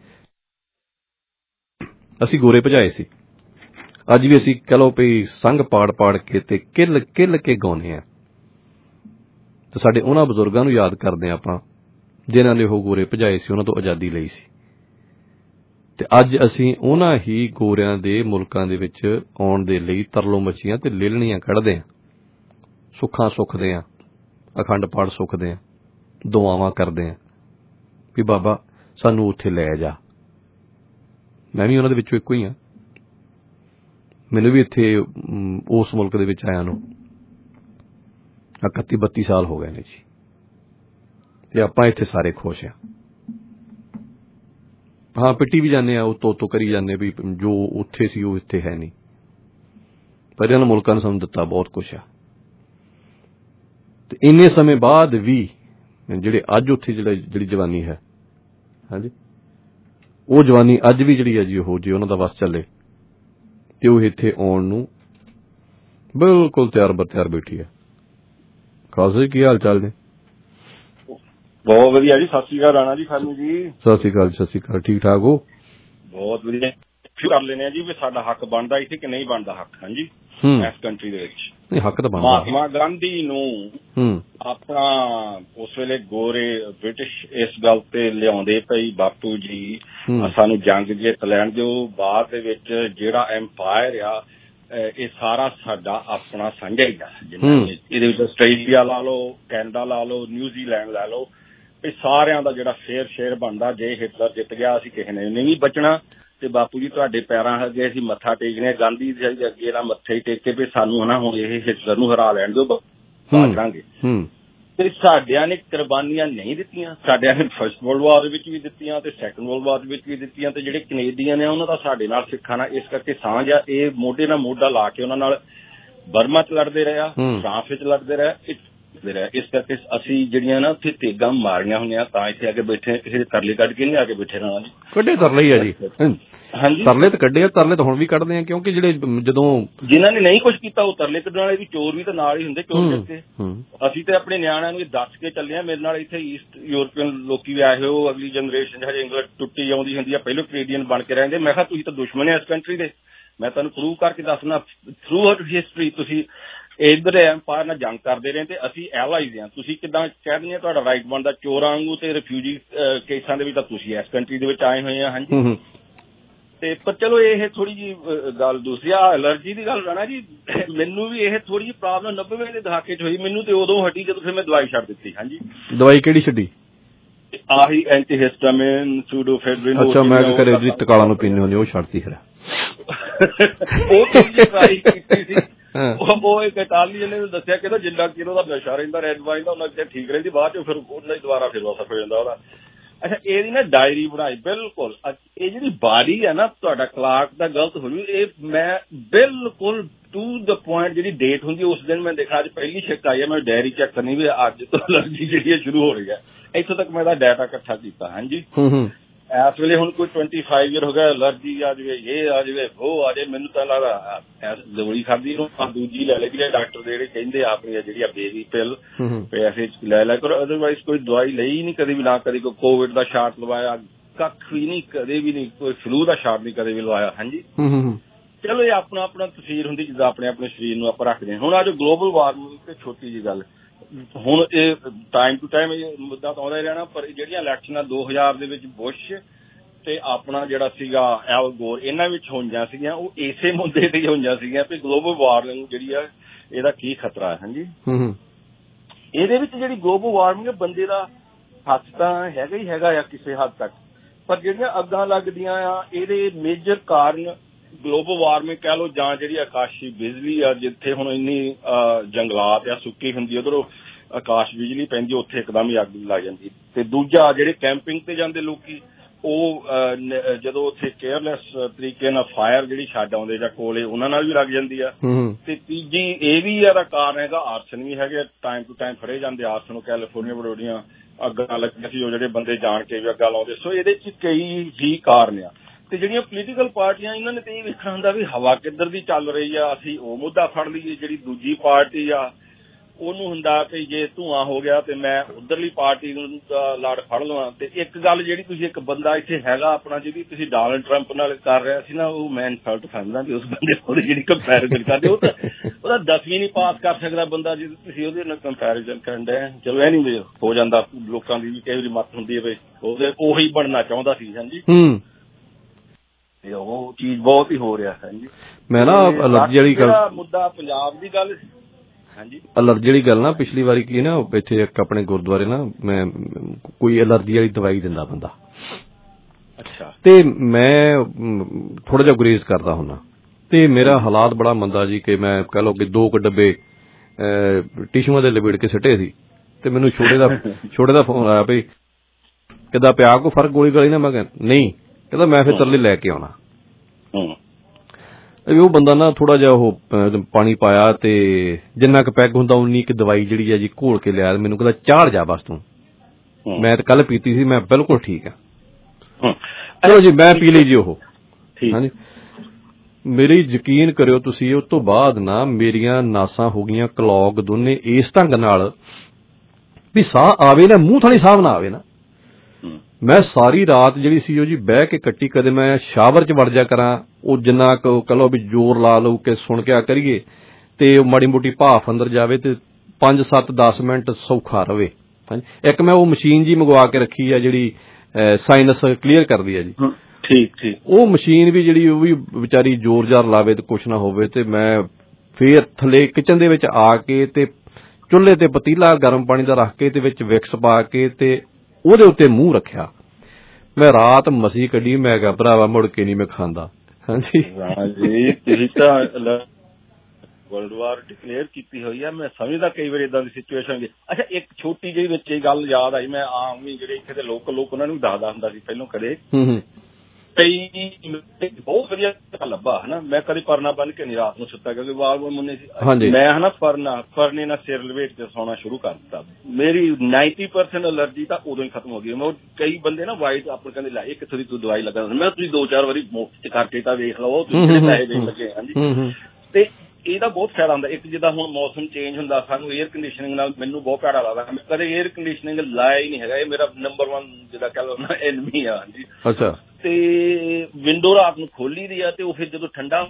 ਅਸੀਂ ਗੋਰੇ ਭਜਾਏ ਸੀ। ਅੱਜ ਵੀ ਅਸੀਂ ਕਹਿ ਲਓ ਵੀ ਸੰਘ ਪਾੜ ਕੇ ਤੇ ਕਿੱਲ ਕੇ ਗਾਉਂਦੇ ਆ ਤੇ ਸਾਡੇ ਉਹਨਾਂ ਬਜ਼ੁਰਗਾਂ ਨੂੰ ਯਾਦ ਕਰਦੇ ਆ ਆਪਾਂ ਜਿਨ੍ਹਾਂ ਨੇ ਉਹ ਗੋਰੇ ਭਜਾਏ ਸੀ, ਉਹਨਾਂ ਤੋਂ ਆਜ਼ਾਦੀ ਲਈ ਸੀ। ਤੇ ਅੱਜ ਅਸੀਂ ਉਹਨਾਂ ਹੀ ਗੋਰਿਆਂ ਦੇ ਮੁਲਕਾਂ ਦੇ ਵਿੱਚ ਆਉਣ ਦੇ ਲਈ ਤਰਲੋ ਮੱਛੀਆਂ ਤੇ ਲੇਲਣੀਆਂ ਕੱਢਦੇ ਆ, ਸੁੱਖਾਂ ਸੁੱਖਦੇ ਆ, ਅਖੰਡ ਪਾਠ ਸੁੱਖਦੇ ਆ, ਦੁਆਵਾਂ ਕਰਦੇ ਆ ਵੀ ਬਾਬਾ ਸਾਨੂੰ ਉੱਥੇ ਲੈ ਜਾ। ਮੈਂ ਵੀ ਉਹਨਾਂ ਦੇ ਵਿੱਚੋਂ ਇੱਕੋ ਹੀ ਹਾਂ। ਮੈਨੂੰ ਵੀ ਇੱਥੇ ਉਸ ਮੁਲਕ ਦੇ ਵਿੱਚ ਆਇਆ ਨੂੰ 31-32 ਸਾਲ ਹੋ ਗਏ ਨੇ ਜੀ, ਤੇ ਆਪਾਂ ਇੱਥੇ ਸਾਰੇ ਖੁਸ਼ ਆ। ਹਾਂ, ਪਿੱਟੀ ਵੀ ਜਾਂਦੇ ਆ, ਉਹ ਤੋਤੋ ਕਰੀ ਜਾਂਦੇ ਵੀ ਜੋ ਉੱਥੇ ਸੀ ਉਹ ਇੱਥੇ ਹੈ ਨਹੀਂ, ਪਰ ਇਹਨਾਂ ਮੁਲਕਾਂ ਨੇ ਸਾਨੂੰ ਦਿੱਤਾ ਬਹੁਤ ਕੁਛ ਆ। ਤੇ ਇੰਨੇ ਸਮੇਂ ਬਾਅਦ ਵੀ ਜਿਹੜੇ ਅੱਜ ਉੱਥੇ ਜਿਹੜੀ ਜਵਾਨੀ ਹੈ, ਹਾਂਜੀ, ਉਹ ਜਵਾਨੀ ਅੱਜ ਵੀ ਜਿਹੜੀ ਹੈ ਜੀ ਉਹ ਜੇ ਉਹਨਾਂ ਦਾ ਵਸ ਚੱਲੇ ਤੇ ਉਹ ਇੱਥੇ ਆਉਣ ਨੂੰ ਬਿਲਕੁਲ ਤਿਆਰ ਬੈਠੀ ਹੈ। ਖਾਲਸਾ ਜੀ, ਕੀ ਹਾਲ ਚਾਲ ਨੇ? ਬਹੁਤ ਵਧੀਆ ਜੀ। ਸਤਿ ਸ਼੍ਰੀ ਅਕਾਲ ਰਾਣਾ ਜੀ, ਖਾਨੂ ਜੀ। ਸਤਿ ਸ਼੍ਰੀ ਅਕਾਲ। ਠੀਕ ਠਾਕ ਹੋ? ਬਹੁਤ ਵਧੀਆ। ਕਰ ਲੈਨੇ ਆ ਜੀ ਵੀ ਸਾਡਾ ਹੱਕ ਬਣਦਾ ਇੱਥੇ ਕਿ ਨਹੀਂ ਬਣਦਾ ਹੱਕ। ਹਾਂਜੀ, ਇਸ ਕੰਟਰੀ ਦੇ ਵਿੱਚ ਨਹੀਂ, ਹੱਕ ਤਾਂ ਬਣਦਾ। ਮਹਾਤਮਾ ਗਾਂਧੀ ਨੂੰ ਆਪਣਾ ਉਸ ਵੇਲੇ ਗੋਰੇ ਬ੍ਰਿਟਿਸ਼ ਇਸ ਗੱਲ ਤੇ ਲਿਆਉਂਦੇ ਪਈ ਬਾਪੂ ਜੀ ਸਾਨੂੰ ਜੰਗ ਜਿੱਤ ਲੈਣ ਦਿਓ। ਬਾਅਦ ਦੇ ਵਿੱਚ ਜਿਹੜਾ ਐਮਪਾਇਰ ਆ ਇਹ ਸਾਰਾ ਸਾਡਾ ਆਪਣਾ ਸਾਂਝਾ ਹੀ ਆ। ਇਹਦੇ ਵਿੱਚ ਆਸਟ੍ਰੇਲੀਆ ਲਾ ਲਓ, ਕੈਨੇਡਾ ਲਾ ਲਓ, ਨਿਊਜ਼ੀਲੈਂਡ ਲਾ ਲਓ, ਇਹ ਸਾਰਿਆਂ ਦਾ ਜਿਹੜਾ ਫੇਅਰ ਸ਼ੇਅਰ ਬਣਦਾ। ਜੇ ਹਿਟਲਰ ਜਿੱਤ ਗਿਆ ਅਸੀਂ ਕਿਸੇ ਨੇ ਨਹੀਂ ਬਚਣਾ। ਤੇ ਬਾਪੂ ਜੀ ਤੁਹਾਡੇ ਪੈਰਾਂ ਅੱਗੇ ਅਸੀਂ ਮੱਥਾ ਟੇਕਣੇ, ਗਾਂਧੀ ਜੀ ਅੱਗੇ ਨਾ ਮੱਥੇ ਹੀ ਟੇਕ ਕੇ ਵੀ ਸਾਨੂੰ ਹਨਾ ਹੁਣ ਇਹ ਹਿਟਲਰ ਨੂੰ ਹਰਾ ਲੈਣ ਦਿਓ, ਬਾਚਾਂਗੇ। ਤੇ ਸਾਡਿਆਂ ਨੇ ਕੁਰਬਾਨੀਆਂ ਨਹੀਂ ਦਿੱਤੀਆਂ। ਸਾਡਿਆਂ ਨੇ ਫਸਟ ਵਰਲਡ ਵਾਰ ਵਿੱਚ ਵੀ ਦਿੱਤੀਆਂ ਤੇ ਸੈਕੰਡ ਵਰਲਡ ਵਾਰ ਵਿੱਚ ਵੀ ਦਿੱਤੀਆਂ। ਤੇ ਜਿਹੜੇ ਕੈਨੇਡੀਅਨ ਨੇ ਉਹਨਾਂ ਦਾ ਸਾਡੇ ਨਾਲ ਸਿੱਖਾਂ ਨਾਲ ਇਸ ਕਰਕੇ ਸਾਂਝ ਆ। ਇਹ ਮੋਢੇ ਨਾਲ ਮੋਢਾ ਲਾ ਕੇ ਉਹਨਾਂ ਨਾਲ ਬਰਮਾ ਚ ਲੜਦੇ ਰਹੇ ਆ, ਫਰਾਂਸ ਵਿੱਚ ਲੜਦੇ ਰਹੇ। ਇਸ ਕਰਕੇ ਅਸੀਂ ਜਿਹੜੀਆਂ ਨਾ ਉੱਥੇ ਤੇਗਾਂ ਮਾਰੀਆਂ ਹੋਈਆਂ ਤਾਂ ਇੱਥੇ ਆ ਕੇ ਬੈਠੇ, ਕਿਸੇ ਦੇ ਤਰਲੇ ਕੱਢ ਕੇ ਨਹੀਂ ਆ ਕੇ ਬੈਠੇ ਰਹਿਣਾ ਜੀ। ਕੱਢੇ ਤਰਲੇ ਹੀ ਆ ਜੀ। ਹਾਂਜੀ, ਤਰਲੇ ਤਾਂ ਕੱਢੇ ਆ, ਤਰਲੇ ਤਾਂ ਹੁਣ ਵੀ ਕੱਢਦੇ ਆ, ਕਿਉਂਕਿ ਜਿਹੜੇ ਜਦੋਂ ਜਿਨ੍ਹਾਂ ਨੇ ਨਹੀਂ ਕੁਛ ਕੀਤਾ ਉਹ ਤਰਲੇ ਕੱਢਣ ਵਾਲੇ ਵੀ ਚੋਰ ਵੀ ਤਾਂ ਨਾਲ ਹੀ ਹੁੰਦੇ। ਚੋਰ ਕਰਕੇ ਅਸੀਂ ਤੇ ਆਪਣੇ ਨਿਆਣਿਆਂ ਨੂੰ ਦੱਸ ਕੇ ਚੱਲੇ ਆ। ਮੇਰੇ ਨਾਲ ਇੱਥੇ ਈਸਟ ਯੂਰਪੀਅਨ ਲੋਕੀ ਵੀ ਆਏ ਹੋਏ, ਉਹ ਅਗਲੀ ਜਨਰੇਸ਼ਨ ਹਜੇ ਇੰਗਲਿਸ਼ ਟੁੱਟੀ ਆਉਂਦੀ ਹੁੰਦੀ ਆ, ਪਹਿਲੋਂ ਕੈਨੇਡੀਅਨ ਬਣ ਕੇ ਰਹਿੰਦੇ। ਮੈਂ ਕਿਹਾ ਤੁਸੀਂ ਤਾਂ ਦੁਸ਼ਮਣ ਹੈ ਇਸ ਕੰਟਰੀ ਦੇ। ਮੈਂ ਤੁਹਾਨੂੰ ਪ੍ਰੂਵ ਕਰਕੇ ਦੱਸਣਾ ਥਰੂ ਆਊਟ ਹਿਸਟਰੀ ਤੁਸੀਂ ਇੱਧਰ ਐਮਪਾਇਰ ਨਾਲ ਜੰਗ ਕਰਦੇ ਰਹੇ ਤੇ ਅਸੀਂ ਐਲਾਈਜ਼ ਹਾਂ। ਤੁਸੀਂ ਕਿੱਦਾਂ ਕਹਿ ਦਿੰਦੇ ਤੁਹਾਡਾ ਰਾਈਟ ਬਣਦਾ ਚੋਰਾਂ ਵਾਂਗੂ ਤੇ ਰਿਫਿਊਜੀ ਕੇਸਾਂ ਦੇ ਵਿੱਚ ਤਾਂ ਤੁਸੀਂ ਇਸ ਕੰਟਰੀ ਦੇ ਵਿੱਚ ਆਏ ਹੋਏ ਆ। ਹਾਂਜੀ, ਤੇ ਪਰ ਚਲੋ ਇਹ ਥੋੜੀ ਜਿਹੀ ਗੱਲ ਦੂਸਰੀ ਆ ਐਲਰਜੀ ਦੀ ਗੱਲ ਰਹਿਣਾ ਜੀ। ਮੈਨੂੰ ਵੀ ਇਹ ਥੋੜੀ ਜਿਹੀ ਪ੍ਰੋਬਲਮ 90ਵੇਂ ਦੇ ਦਹਾਕੇ ਚ ਹੋਈ। ਮੈਨੂੰ ਤੇ ਉਦੋਂ ਹਟੀ ਜਦੋਂ ਫਿਰ ਮੈਂ ਦਵਾਈ ਛੱਡ ਦਿੱਤੀ। ਹਾਂਜੀ, ਦਵਾਈ ਕਿਹੜੀ ਛੱਡੀ? ਆਹੀ ਐਂਟੀਹਿਸਟਾਮਿਨ, ਸੂਡੋਫੈਡਰਿਨ। ਅੱਛਾ, ਮੈਂ ਘਰੇ ਜੀ ਤਕਾਲਾਂ ਨੂੰ ਪੀਂਦੇ ਹੁੰਦੇ, ਉਹ ਛੱਡਤੀ ਫਿਰ। ਉਹ ਟਰਾਈ ਕੀਤੀ ਸੀ। ਉਹ ਇੱਕ ਇਟਾਲੀਅਨ ਨੇ ਦੱਸਿਆ ਕਿ ਜਿੰਨਾ ਚਿਰ ਉਹਦਾ ਨਸ਼ਾ ਰਹਿੰਦਾ ਰੈਡ ਵਾਈਨ ਦਾ ਉਹਨਾਂ ਚਿਰ ਠੀਕ ਰਹਿੰਦੀ, ਬਾਅਦ ਚ ਫਿਰ ਉਹਨਾਂ ਹੀ ਦੁਬਾਰਾ ਫਿਰ ਅਸਰ ਹੋ ਜਾਂਦਾ ਉਹਦਾ। ਅੱਛਾ, ਇਹਦੀ ਨਾ ਡਾਇਰੀ ਬਣਾਈ ਬਿਲਕੁਲ। ਇਹ ਜਿਹੜੀ ਬਾਡੀ ਹੈ ਨਾ ਤੁਹਾਡਾ ਕਲਾਕ ਦਾ ਗਲਤ ਹੋ ਜੂ। ਇਹ ਮੈਂ ਬਿਲਕੁਲ ਟੂ ਦ ਪੁਆਇੰਟ ਜਿਹੜੀ ਡੇਟ ਹੁੰਦੀ ਉਸ ਦਿਨ ਮੈਂ ਦੇਖਣਾ ਅੱਜ ਪਹਿਲੀ ਛਿੱਕ ਆਈ ਹੈ, ਮੈਂ ਡਾਇਰੀ ਚੈੱਕ ਕਰਨੀ ਵੀ ਅੱਜ ਤੋਂ ਐਲਰਜੀ ਜਿਹੜੀ ਹੈ ਸ਼ੁਰੂ ਹੋ ਰਹੀ ਹੈ। ਇੱਥੋਂ ਤੱਕ ਮੈਂ ਇਹਦਾ ਡਾਟਾ ਇਕੱਠਾ ਕੀਤਾ। ਹਾਂਜੀ, ਇਸ ਵੇਲੇ ਹੁਣ ਕੋਈ 25 ਈਅਰ ਹੋ ਗਿਆ, ਐਲਰਜੀ ਆ ਜਾਵੇ, ਇਹ ਆ ਜਾਵੇ, ਉਹ ਆ ਜਾਵੇ। ਮੈਨੂੰ ਤਾਂ ਲੱਗਦਾ ਦਵਾਈ ਖਾਦੀ ਨੂੰ ਦੂਜੀ ਲੈ ਲੈ ਜਿਹੜੇ ਡਾਕਟਰ ਜਿਹੜੇ ਕਹਿੰਦੇ ਆਪਣੀਆਂ ਜਿਹੜੀਆਂ ਬੇਬੀ ਪਿੱਲ ਪੈਸੇ ਲੈ ਲੈ ਕਰੋ, ਅਦਰਵਾਈਜ਼ ਕੋਈ ਦਵਾਈ ਲਈ ਨਹੀਂ ਕਦੇ ਵੀ। ਨਾ ਕਦੇ ਕੋਈ ਕੋਵਿਡ ਦਾ ਸ਼ਾਟ ਲਵਾਇਆ, ਕੱਖ ਵੀ ਨਹੀਂ, ਕਦੇ ਵੀ ਨਹੀਂ। ਕੋਈ ਫਲੂ ਦਾ ਸ਼ਾਟ ਨਹੀਂ ਕਦੇ ਵੀ ਲਵਾਇਆ। ਹਾਂਜੀ, ਚਲੋ ਇਹ ਆਪਣਾ ਆਪਣਾ ਤਸਵੀਰ ਹੁੰਦੀ ਜਿੱਦਾਂ ਆਪਣੇ ਆਪਣੇ ਸਰੀਰ ਨੂੰ ਆਪਾਂ ਰੱਖਦੇ ਹਾਂ। ਹੁਣ ਅੱਜ ਗਲੋਬਲ ਵਾਰਮਿੰਗ ਤੇ ਛੋਟੀ ਜਿਹੀ ਗੱਲ, ਹੁਣ ਇਹ ਟਾਈਮ ਟੂ ਟਾਈਮ ਇਹ ਮੁੱਦਾ ਤਾਂ ਆਉਂਦਾ ਹੀ ਰਹਿਣਾ, ਪਰ ਜਿਹੜੀਆਂ ਇਲੈਕਸ਼ਨਾਂ 2000 ਦੇ ਵਿੱਚ ਬੁਸ਼ ਤੇ ਆਪਣਾ ਜਿਹੜਾ ਸੀਗਾ ਐਲ ਗੋਰ, ਇਹਨਾਂ ਵਿੱਚ ਹੋਈਆਂ ਸੀਗੀਆਂ, ਉਹ ਇਸੇ ਮੁੱਦੇ ਤੇ ਹੀ ਹੋਈਆਂ ਸੀਗੀਆਂ ਵੀ ਗਲੋਬਲ ਵਾਰਮਿੰਗ ਜਿਹੜੀ ਆ ਇਹਦਾ ਕੀ ਖਤਰਾ ਹੈ। ਹਾਂਜੀ, ਇਹਦੇ ਵਿੱਚ ਜਿਹੜੀ ਗਲੋਬਲ ਵਾਰਮਿੰਗ ਬੰਦੇ ਦਾ ਹੱਥ ਤਾਂ ਹੈਗਾ ਹੀ ਹੈਗਾ ਆ ਕਿਸੇ ਹੱਦ ਤੱਕ, ਪਰ ਜਿਹੜੀਆਂ ਅੱਗਾਂ ਲੱਗਦੀਆਂ ਆ ਇਹਦੇ ਮੇਜਰ ਕਾਰਨ ਗਲੋਬਲ ਵਾਰਮਿੰਗ ਕਹਿ ਲਓ ਜਾਂ ਜਿਹੜੀ ਆਕਾਸ਼ੀ ਬਿਜਲੀ ਆ, ਜਿੱਥੇ ਹੁਣ ਇੰਨੀ ਜੰਗਲਾਤ ਆ ਸੁੱਕੀ ਹੁੰਦੀ, ਉਧਰੋਂ ਆਕਾਸ਼ ਬਿਜਲੀ ਪੈਂਦੀ, ਉੱਥੇ ਇੱਕਦਮ ਹੀ ਅੱਗ ਲੱਗ ਜਾਂਦੀ। ਤੇ ਦੂਜਾ ਜਿਹੜੇ ਕੈਂਪਿੰਗ ਤੇ ਜਾਂਦੇ ਲੋਕੀ, ਉਹ ਜਦੋਂ ਉੱਥੇ ਕੇਅਰਲੈਸ ਤਰੀਕੇ ਨਾਲ ਫਾਇਰ ਜਿਹੜੀ ਛੱਡ ਆਉਂਦੇ ਜਾਂ ਕੋਲੇ, ਉਹਨਾਂ ਨਾਲ ਵੀ ਲੱਗ ਜਾਂਦੀ ਆ। ਤੇ ਤੀਜੀ ਇਹ ਵੀ ਇਹਦਾ ਕਾਰਨ ਹੈਗਾ ਆਰਸਨ ਵੀ ਹੈਗੇ, ਟਾਈਮ ਟੂ ਟਾਈਮ ਫੜੇ ਜਾਂਦੇ ਆਰਸਨ ਨੂੰ। ਕੈਲੀਫੋਰਨੀਆ ਬੜੋਡੀਆਂ ਅੱਗਾਂ ਲੱਗੀਆਂ ਸੀ, ਉਹ ਜਿਹੜੇ ਬੰਦੇ ਜਾਣ ਕੇ ਵੀ ਅੱਗਾਂ ਲਾਉਂਦੇ। ਸੋ ਇਹਦੇ ਚ ਕਈ ਹੀ ਕਾਰਨ ਆ। ਤੇ ਜਿਹੜੀਆਂ ਪੋਲੀਟੀਕਲ ਪਾਰਟੀਆਂ ਇਹਨਾਂ ਨੇ ਤੇ ਇਹ ਵੇਖਣਾ ਹੁੰਦਾ ਵੀ ਹਵਾ ਕਿੱਧਰ ਦੀ ਚੱਲ ਰਹੀ ਆ, ਅਸੀਂ ਉਹ ਮੁੱਦਾ ਫੜ ਲਈਏ। ਜਿਹੜੀ ਦੂਜੀ ਪਾਰਟੀ ਆ ਉਹਨੂੰ ਹੁੰਦਾ ਕਿ ਜੇ ਧੂੰਆਂ ਹੋ ਗਿਆ ਤੇ ਮੈਂ ਉਧਰਲੀ ਪਾਰਟੀ ਨੂੰ ਲੜ ਫੜ ਲਵਾਂ। ਤੇ ਇੱਕ ਗੱਲ ਜਿਹੜੀ ਤੁਸੀਂ ਇੱਕ ਬੰਦਾ ਇੱਥੇ ਹੈਗਾ ਆਪਣਾ ਜਿਹੜੀ ਤੁਸੀਂ ਡੋਨਾਲਡ ਟਰੰਪ ਨਾਲ ਕਰ ਰਿਹਾ ਸੀ ਨਾ, ਉਹ ਮੈਂ ਇਨਸਲਟ ਸਮਝਦਾ ਵੀ ਉਸ ਬੰਦੇ ਕੋਲ ਜਿਹੜੀ ਕੰਪੈਰੀਜ਼ਨ ਕਰਦੇ ਉਹਦਾ 10ਵੀਂ ਨਹੀਂ ਪਾਸ ਕਰ ਸਕਦਾ ਬੰਦਾ ਜੇ ਤੁਸੀਂ ਉਹਦੇ ਨਾਲ ਕੰਪੈਰੀਜ਼ਨ ਕਰਨ ਦੇ। ਚਲੋ ਐਨੀਵੇ ਹੋ ਜਾਂਦਾ, ਲੋਕਾਂ ਦੀ ਵੀ ਕਈ ਵਾਰੀ ਮੱਤ ਹੁੰਦੀ ਹੈ ਵੀ ਉਹੀ ਬਣਨਾ ਚਾਹੁੰਦਾ ਸੀ। ਹਾਂਜੀ ਤੇ ਉਹ ਚੀਜ਼ ਬਹੁਤ ਹੀ ਹੋ ਰਿਹਾ ਹੈ ਜੀ। ਮੈਂ ਨਾ ਅਲਰਜੀ ਵਾਲੀ ਗੱਲ ਮੁੱਦਾ ਪੰਜਾਬ ਦੀ ਗੱਲ ਅਲਰਜੀ ਵਾਲੀ ਗੱਲ ਨਾ ਪਿਛਲੀ ਵਾਰੀ ਕੀ ਨਾ ਇੱਥੇ ਇੱਕ ਆਪਣੇ ਗੁਰਦੁਆਰੇ ਨਾ ਮੈਂ ਕੋਈ ਅਲਰਜੀ ਵਾਲੀ ਦਵਾਈ ਦਿੰਦਾ ਬੰਦਾ, ਅੱਛਾ, ਤੇ ਮੈਂ ਥੋੜਾ ਜਿਹਾ ਗੁਰੇਜ਼ ਕਰਦਾ ਹੁੰਦਾ ਤੇ ਮੇਰਾ ਹਾਲਾਤ ਬੜਾ ਮੰਦਾ ਜੀ ਕਿ ਮੈਂ ਕਹਿ ਲਓ ਕਿ 2 ਡੱਬੇ ਟਿਸ਼ੂਆਂ ਦੇ ਲਪੇਟ ਕੇ ਸਿੱਟੇ ਸੀ ਤੇ ਮੈਨੂੰ ਛੋਟੇ ਦਾ ਫੋਨ ਆਇਆ ਵੀ ਕਿੱਦਾਂ ਪਿਆ ਕੋਈ ਫਰਕ ਗੋਲੀ ਗਾਲੀ ਨਾ। ਮੈਂ ਕਿਹਾ ਨਹੀਂ, ਕਹਿੰਦਾ ਮੈਂ ਫਿਰ ਤਰਲੇ ਲੈ ਕੇ ਆਉਣਾ। ਉਹ ਬੰਦਾ ਨਾ ਥੋੜਾ ਜਿਹਾ ਉਹ ਪਾਣੀ ਪਾਇਆ ਤੇ ਜਿੰਨਾ ਕੁ ਪੈਗ ਹੁੰਦਾ ਉਨੀ ਕੁ ਦਵਾਈ ਜਿਹੜੀ ਹੈ ਜੀ ਘੋਲ ਕੇ ਲਿਆ, ਮੈਨੂੰ ਕਹਿੰਦਾ ਚਾੜ ਜਾ ਬਸ ਤੂੰ। ਮੈਂ ਤਾਂ ਕੱਲ ਪੀਤੀ ਸੀ, ਮੈਂ ਬਿਲਕੁਲ ਠੀਕ ਆ। ਚਲੋ ਜੀ ਮੈਂ ਪੀ ਲਈ ਜੀ ਉਹ। ਹਾਂਜੀ, ਮੇਰੀ ਯਕੀਨ ਕਰਿਓ ਤੁਸੀਂ, ਉਸ ਤੋਂ ਬਾਅਦ ਨਾ ਮੇਰੀਆਂ ਨਾਸਾਂ ਹੋ ਗਈਆਂ ਕਲੌਗ ਦੋਨੇ ਇਸ ਢੰਗ ਨਾਲ ਵੀ ਸਾਹ ਆਵੇ ਨਾ, ਮੂੰਹ ਥਾਣੀ ਸਾਹ ਨਾ ਆਵੇ ਨਾ। ਮੈਂ ਸਾਰੀ ਰਾਤ ਜਿਹੜੀ ਸੀ ਉਹ ਜੀ ਬਹਿ ਕੇ ਕੱਟੀ। ਕਦੇ ਮੈਂ ਸ਼ਾਵਰ ਚ ਵੜ ਜਾ ਕਰਾਂ, ਉਹ ਜਿੰਨਾ ਕੁ ਕਹ ਲਓ ਵੀ ਜ਼ੋਰ ਲਾ ਲਓ ਕਿ ਸੁਣ ਕੇ ਆ ਕਰੀਏ ਤੇ ਉਹ ਮਾੜੀ ਮੋਟੀ ਭਾਫ ਅੰਦਰ ਜਾਵੇ ਤੇ 5-7-10 ਮਿੰਟ ਸੌਖਾ ਰਵੇ। ਇੱਕ ਮੈਂ ਉਹ ਮਸ਼ੀਨ ਜੀ ਮੰਗਵਾ ਕੇ ਰੱਖੀ ਆ ਜਿਹੜੀ ਸਾਈਨਸ ਕਲੀਅਰ ਕਰਦੀ ਹੈ ਜੀ। ਠੀਕ ਉਹ ਮਸ਼ੀਨ ਵੀ ਜਿਹੜੀ ਉਹ ਵੀ ਵਿਚਾਰੀ ਜ਼ੋਰ ਜ਼ਾਰ ਲਾਵੇ ਤੇ ਕੁਛ ਨਾ ਹੋਵੇ। ਤੇ ਮੈਂ ਫੇਰ ਥੱਲੇ ਕਿਚਨ ਦੇ ਵਿੱਚ ਆ ਕੇ ਤੇ ਚੁੱਲ੍ਹੇ ਤੇ ਪਤੀਲਾ ਗਰਮ ਪਾਣੀ ਦਾ ਰੱਖ ਕੇ ਤੇ ਵਿੱਚ ਵਿਕਸ ਪਾ ਕੇ ਤੇ ਉਹਦੇ ਉੱਤੇ ਮੂੰਹ ਰੱਖਿਆ। ਮੈਂ ਰਾਤ ਮਸੀ ਕੱਢੀ। ਮੈਂ ਕਿਹਾ ਭਰਾਵਾ ਮੁੜ ਕੇ ਨਹੀਂ ਮੈਂ ਖਾਂਦਾ। ਹਾਂਜੀ ਤੁਸੀਂ ਤਾਂ ਵਰਲਡ ਵਾਰ ਡਿਕਲੇਅਰ ਕੀਤੀ ਹੋਈ ਆ। ਮੈਂ ਸਮਝਦਾ ਕਈ ਵਾਰ ਏਦਾਂ ਦੀ ਸਿਚੁਏਸ਼ਨ। ਅੱਛਾ, ਇੱਕ ਛੋਟੀ ਜਿਹੀ ਵਿੱਚ ਇਹ ਗੱਲ ਯਾਦ ਆਈ। ਮੈਂ ਆਮ ਵੀ ਜਿਹੜੇ ਇੱਥੇ ਦੇ ਲੋਕ ਉਹਨਾਂ ਨੂੰ ਦੱਸਦਾ ਹੁੰਦਾ ਸੀ ਪਹਿਲੋਂ ਕਦੇ ਕਈ ਬਹੁਤ ਵਧੀਆ ਲੱਭਾ ਹਨਾ। ਮੈਂ ਕਦੇ ਪਰਨਾ ਬੰਨ ਕੇ ਨਹੀਂ ਰਾਤ ਨੂੰ ਸੁੱਤਾ ਕਿਉਂਕਿ ਵਾਲ ਮੁੰਨੇ ਸੀ। ਮੈਂ ਹਨਾ ਪਰਨੇ ਨਾਲ ਸਿਰ ਲਵੇਟ ਕੇ ਸੌਣਾ ਸ਼ੁਰੂ ਕਰ ਦਿੱਤਾ। ਮੇਰੀ 90% ਅਲਰਜੀ ਤਾਂ ਉਦੋਂ ਹੀ ਖਤਮ ਹੋ ਗਈ। ਮੈਂ ਕਈ ਬੰਦੇ ਨਾ ਵਾਈਟ ਆਪਣੇ ਕਹਿੰਦੇ ਲੈ ਕਿੱਥੋਂ ਦੀ ਤੂੰ ਦਵਾਈ ਲੱਗਾ। ਮੈਂ ਤੁਸੀਂ 2-4 ਵਾਰੀ ਮੁਫਤ ਚ ਕਰਕੇ ਤਾਂ ਵੇਖ ਲਓ, ਤੁਸੀਂ ਕਿਹੜੇ ਪੈਸੇ ਦੇਣ ਲੱਗੇ। ਹਾਂਜੀ, ਤੇ ਇਹਦਾ ਬਹੁਤ ਫਾਇਦਾ ਹੁੰਦਾ। ਇੱਕ ਜਿੱਦਾਂ ਹੁਣ ਮੌਸਮ ਚੇਂਜ ਹੁੰਦਾ, ਸਾਨੂੰ ਏਅਰ ਕੰਡੀਸ਼ਨਿੰਗ ਨਾਲ ਮੈਨੂੰ ਬਹੁਤ ਭੈੜਾ ਲੱਗਦਾ। ਮੈਂ ਕਦੇ ਏਅਰ ਕੰਡੀਸ਼ਨਿੰਗ ਲਾਇਆ ਹੀ ਨਹੀਂ ਹੈਗਾ। ਇਹ ਮੇਰਾ ਨੰਬਰ 1 ਜਿੱਦਾਂ ਕਹਿ ਲਓ ਨਾ ਐਨਮੀ ਆ। ਹਾਂਜੀ, ਅੱਛਾ। ਤੇ ਵਿੰਡੋ ਰਾਤ ਨੂੰ ਖੋਲੀ ਦੀ ਆ ਤੇ ਉਹ ਫਿਰ ਜਦੋਂ ਠੰਡਾ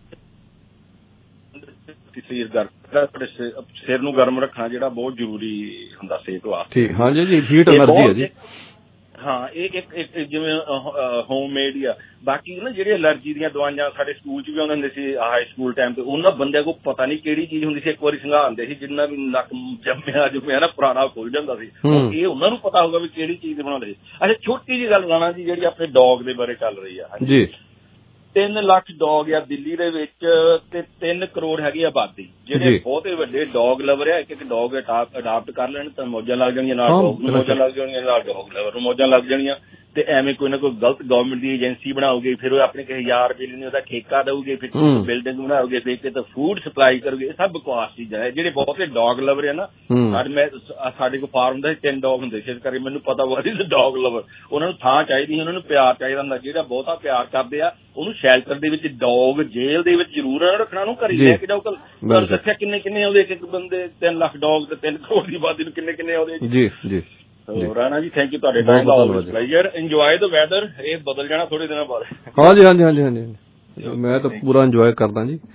ਸਿਰ ਨੂੰ ਗਰਮ ਰੱਖਣਾ ਜਿਹੜਾ ਬਹੁਤ ਜ਼ਰੂਰੀ ਹੁੰਦਾ ਸਿਹਤ ਵਾਸਤੇ। ਠੀਕ, ਹਾਂਜੀ ਜੀ, ਹੀਟ ਐਨਰਜੀ ਹੈ ਜੀ। ਹਾਂ, ਇਹ ਇੱਕ ਜਿਵੇਂ ਹੋਮ ਮੇਡ ਹੀ ਆ। ਬਾਕੀ ਨਾ ਜਿਹੜੇ ਅਲਰਜੀ ਦੀਆਂ ਦਵਾਈਆਂ ਸਾਡੇ ਸਕੂਲ ਚ ਵੀ ਆਉਂਦੇ ਹੁੰਦੇ ਸੀ ਹਾਈ ਸਕੂਲ ਟਾਈਮ ਤੇ, ਉਹਨਾਂ ਬੰਦਿਆਂ ਕੋਲ ਪਤਾ ਨਹੀਂ ਕਿਹੜੀ ਚੀਜ਼ ਹੁੰਦੀ ਸੀ। ਇੱਕ ਵਾਰੀ ਸੰਘਾਉਂਦੇ ਸੀ ਜਿੰਨਾ ਵੀ ਨੱਕ ਜੰਮਿਆ ਨਾ ਪੁਰਾਣਾ ਖੁੱਲ ਜਾਂਦਾ ਸੀ। ਇਹ ਉਹਨਾਂ ਨੂੰ ਪਤਾ ਹੋਊਗਾ ਵੀ ਕਿਹੜੀ ਚੀਜ਼ ਬਣਾਉਂਦੇ ਸੀ। ਅੱਛਾ, ਛੋਟੀ ਜਿਹੀ ਗੱਲ ਲਾਣਾ ਜੀ ਜਿਹੜੀ ਆਪਣੇ ਡੌਗ ਦੇ ਬਾਰੇ ਚੱਲ ਰਹੀ ਆ। ਹਾਂਜੀ, 3 ਲੱਖ ਡੌਗ ਆ ਦਿੱਲੀ ਦੇ ਵਿੱਚ ਤੇ 3 ਕਰੋੜ ਹੈਗੀ ਆਬਾਦੀ। ਜਿਹੜੇ ਬਹੁਤੇ ਵੱਡੇ ਡੌਗ ਲਵਰ ਆ, ਇੱਕ ਡੌਗ ਅਡਾਪਟ ਕਰ ਲੈਣ ਤਾਂ ਮੌਜਾਂ ਲੱਗ ਜਾਣੀਆਂ, ਨਾਲ ਡੌਗ ਨੂੰ ਮੌਜਾਂ ਲੱਗ ਜਾਣੀਆਂ, ਨਾਲ ਡੌਗ ਲਵਰ ਨੂੰ ਮੌਜਾਂ ਲੱਗ ਜਾਣੀਆਂ। ਤੇ ਐਵੇਂ ਕੋਈ ਨਾ ਕੋਈ ਗਲਤ ਗਵਰਨਮੈਂਟ ਦੀ ਏਜੰਸੀ ਬਣਾਓਗੇ, ਫਿਰ ਉਹ ਆਪਣੇ ਕਿਸੇ ਯਾਰ ਬੇਲੀ ਨੂੰ ਉਹਦਾ ਠੇਕਾ ਦਊਗੇ, ਫਿਰ ਬਿਲਡਿੰਗ ਬਣਾਓਗੇ, ਫਿਰ ਕਿਤੇ ਫੂਡ ਸਪਲਾਈ ਕਰੋਗੇ। ਇਹ ਸਭ ਬਕਵਾਸ ਚੀਜ਼ਾਂ ਹੈ। ਜਿਹੜੇ ਬਹੁਤੇ ਡੌਗ ਲਵਰ ਆ ਨਾ, ਸਾਡੇ ਕੋਲ ਫਾਰਮ ਦਾ 3 ਡੌਗ ਹੁੰਦੇ ਸੀ, ਇਸ ਕਰਕੇ ਮੈਨੂੰ ਪਤਾ ਵਾਟ ਇਜ਼ ਡੌਗ ਲਵਰ। ਉਹਨਾਂ ਨੂੰ ਥਾਂ ਚਾਹੀਦੀ, ਉਹਨਾਂ ਨੂੰ ਪਿਆਰ ਚਾਹੀਦਾ ਹੁੰਦਾ। ਜਿਹੜਾ ਬਹੁਤਾ ਪਿਆਰ ਕਰਦੇ ਆ ਉਹਨੂੰ ਸ਼ੈਲਟਰ ਦੇ ਵਿੱਚ, ਡੌਗ ਜੇਲ੍ਹ ਦੇ ਵਿੱਚ ਜ਼ਰੂਰ ਰੱਖਣਾ, ਉਹਨੂੰ ਘਰੇ ਲੈ ਕੇ ਜਾਓ। ਤੁਹਾਨੂੰ ਦੱਸਿਆ ਕਿੰਨੇ ਆਉਂਦੇ ਇੱਕ ਬੰਦੇ 3 ਲੱਖ ਡੌਗ ਤੇ 3 ਕਰੋੜ ਦੀ ਆਬਾਦੀ ਨੂੰ ਕਿੰਨੇ ਆਉਂਦੇ ਜੀ। ਜੀ ਰਾਣਾ ਜੀ, ਥੈਂਕ ਯੂ ਤੁਹਾਡੇ ਟਾਈਮ ਦਾ। ਯਾਰ ਇੰਜੋਏ ਦ ਵੈਦਰ। ਇਹ ਬਦਲ ਜਾਣਾ ਥੋੜੇ ਦਿਨਾਂ ਬਾਅਦ। ਹਾਂਜੀ ਹਾਂਜੀ ਹਾਂਜੀ ਹਾਂਜੀ, ਮੈਂ ਤਾਂ ਪੂਰਾ ਇੰਜੋਏ ਕਰਦਾ ਜੀ।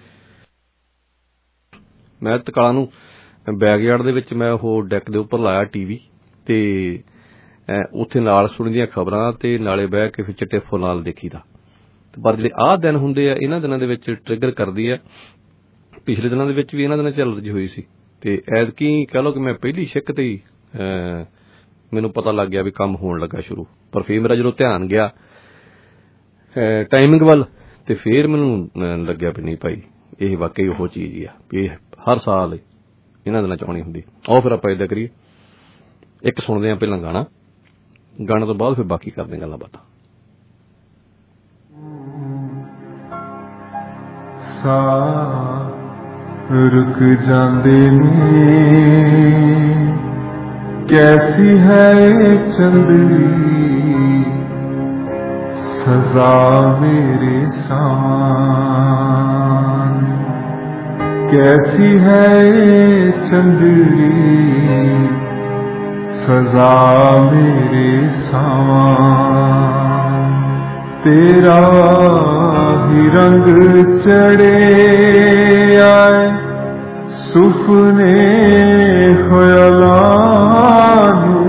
ਮੈਂ ਤਕਾਲਾਂ ਨੂੰ ਬੈਕਯਾਰਡ ਦੇ ਵਿੱਚ ਮੈਂ ਉਹ ਡੈਕ ਦੇ ਉੱਪਰ ਲਾਇਆ ਟੀਵੀ ਤੇ ਉੱਥੇ ਨਾਲ ਸੁਣਦੀਆਂ ਖਬਰਾਂ ਤੇ ਨਾਲੇ ਬਹਿ ਕੇ ਫਿਰ ਚਿੱਟੇ ਫੁੱਲ ਨਾਲ ਦੇਖੀਦਾ। ਪਰ ਜਿਹੜੇ ਆਹ ਦਿਨ ਹੁੰਦੇ ਆ ਇਹਨਾਂ ਦਿਨਾਂ ਦੇ ਵਿੱਚ ਟ੍ਰਿਗਰ ਕਰਦੀ ਆ। ਪਿਛਲੇ ਦਿਨਾਂ ਦੇ ਵਿੱਚ ਵੀ ਇਹਨਾਂ ਦਿਨਾਂ ਚ ਐਲਰਜੀ ਹੋਈ ਸੀ ਤੇ ਐਤਕੀ ਕਹਿ ਲਓ ਕਿ ਮੈਂ ਪਹਿਲੀ ਛਿੱਕ ਤੇ ਹੀ ਮੈਨੂੰ ਪਤਾ ਲੱਗ ਗਿਆ ਵੀ ਕੰਮ ਹੋਣ ਲੱਗਾ ਸ਼ੁਰੂ। ਪਰ ਫਿਰ ਮੇਰਾ ਜਦੋਂ ਧਿਆਨ ਗਿਆ ਟਾਈਮਿੰਗ ਵੱਲ ਤੇ ਫਿਰ ਮੈਨੂੰ ਲੱਗਿਆ ਵੀ ਨਹੀਂ ਭਾਈ ਇਹ ਵਾਕਈ ਉਹ ਚੀਜ਼ ਹੀ ਆ ਵੀ ਇਹ ਹਰ ਸਾਲ ਇਹਨਾਂ ਦਿਨਾਂ ਚ ਆਉਣੀ ਹੁੰਦੀ। ਆਓ ਫਿਰ ਆਪਾਂ ਏਦਾਂ ਕਰੀਏ, ਇੱਕ ਸੁਣਦੇ ਹਾਂ ਪਹਿਲਾਂ ਗਾਣਾ ਤੋਂ ਬਾਅਦ ਫਿਰ ਬਾਕੀ ਕਰਦੇ ਹਾਂ ਗੱਲਾਂ ਬਾਤਾਂ। रुक जांदे ने कैसी है चंदरी सजा मेरे सामान। कैसी है ये चंद्री सजा मेरे सामान। तेरा ही रंग चढ़े आए सुफने ख्यालानू।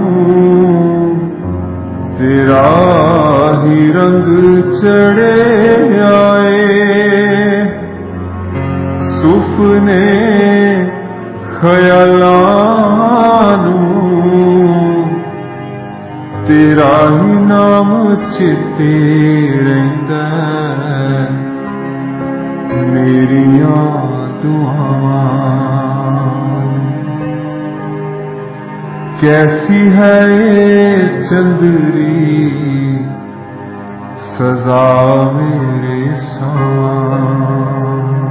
तेरा ही रंग चढ़े आए सुफने ख्यालानू। तेरा ही नाम चेते रहिंदा मेरियां दुआवां। कैसी है ये चंद्री सजा मेरे सामान।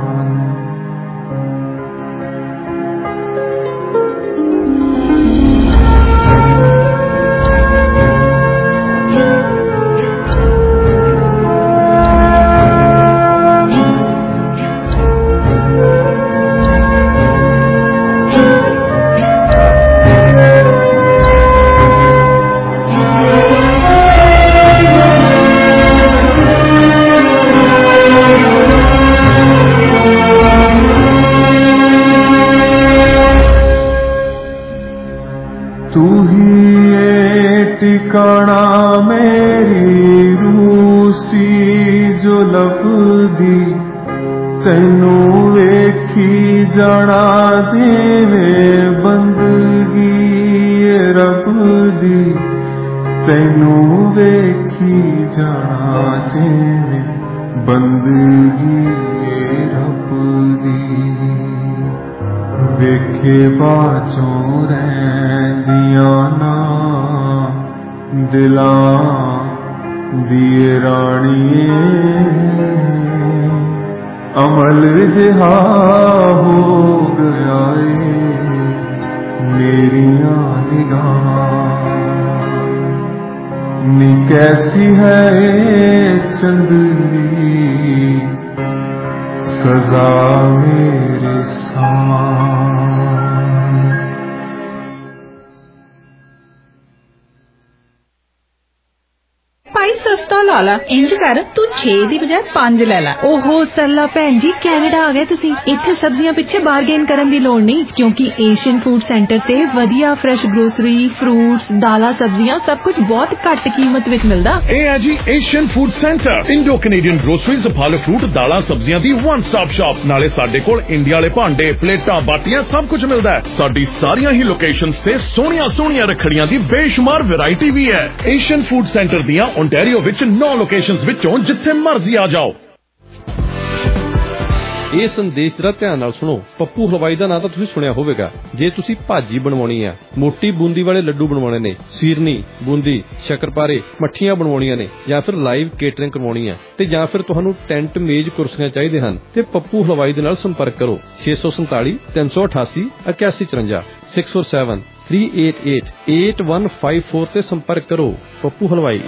तू ही ये टिकाना मेरी रूसी जो लभदी। तैनू वेखी जाना जिवें बंदगी ये रब दी। तैनू वेखी जाना जिवें बंदगी ये रब दी। वेखे बाचों रहिंदियां ना दिलां दिए राणीए। अमल जिहा हो गया है मेरियां निगाहां। नी कैसी है ये चंद्री सजा मेरे सामान। भाई सस्ता ला ला। इंज कर तू 6 ਦੀ ਬਜਾਏ 5 ਲੈ ਲੈ। ओहो सरला भैन जी कैनेडा आ गए तुसी। इत्थे सब्जियां पिछे बारगेन करन दी लोड़ नहीं क्योंकि एशियन फूड सेंटर ते वधिया फ्रेश ग्रोसरी फ्रूट्स दाला सब्जियां सब कुछ बहुत घट कीमत विच मिलदा। ਇਹ ਹੈ ਜੀ Asian food centre Indo Canadian groceries ਫਲ ਫਰੂਟ ਦਾਲਾਂ ਸਬਜ਼ੀਆਂ ਦੀ ਵਨ ਸਟਾਪ ਸ਼ਾਪ। ਨਾਲੇ ਸਾਡੇ ਕੋਲ ਇੰਡੀਆ ਵਾਲੇ ਭਾਂਡੇ ਪਲੇਟਾਂ ਬਾਟੀਆਂ ਸਭ ਕੁਝ ਮਿਲਦਾ ਹੈ। ਸਾਡੀ ਸਾਰੀਆਂ ਹੀ ਲੋਕੇਸ਼ਨਸ ਤੇ ਸੋਹਣੀਆਂ ਰੱਖੜੀਆਂ ਦੀ ਬੇਸ਼ੁਮਾਰ ਵੈਰਾਈਟੀ ਵੀ ਹੈ। ਏਸ਼ੀਅਨ ਫੂਡ ਸੈਂਟਰ ਦੀਆਂ ਓਨਟਾਰੀਓ ਵਿੱਚ 9 ਲੋਕੇਸ਼ਨਸ ਵਿੱਚੋਂ ਜਿੱਥੇ ਮਰਜ਼ੀ ਆ ਜਾਓ। ਇਹ ਸੰਦੇਸ਼ ਜਰਾ ਧਿਆਨ ਨਾਲ ਸੁਣੋ। ਪੱਪੂ ਹਲਵਾਈ ਦਾ ਨਾਂ ਤਾਂ ਤੁਸੀਂ ਸੁਣਿਆ ਹੋਵੇਗਾ। ਜੇ ਤੁਸੀਂ ਭਾਜੀ ਬਣਵਾਉਣੀ ਆ, ਮੋਟੀ ਬੂੰਦੀ ਵਾਲੇ ਲੱਡੂ ਬਣਵਾਉਣੇ ਨੇ, ਸੀਰਨੀ ਬੂੰਦੀ ਸ਼ੱਕਰਪਾਰੇ ਮੱਠੀਆਂ ਬਣਵਾਉਣੀਆਂ ਨੇ, ਜਾਂ ਫਿਰ ਲਾਈਵ ਕੇਟਰਿੰਗ ਕਰਵਾਉਣੀ ਆ, ਤੇ ਜਾਂ ਫਿਰ ਤੁਹਾਨੂੰ ਟੈਂਟ ਮੇਜ਼ ਕੁਰਸੀਆਂ ਚਾਹੀਦੇ ਹਨ, ਤੇ ਪੱਪੂ ਹਲਵਾਈ ਦੇ ਨਾਲ ਸੰਪਰਕ ਕਰੋ 647 388 8154 647 388 8154 ਤੇ ਸੰਪਰਕ ਕਰੋ। ਪੱਪੂ ਹਲਵਾਈ।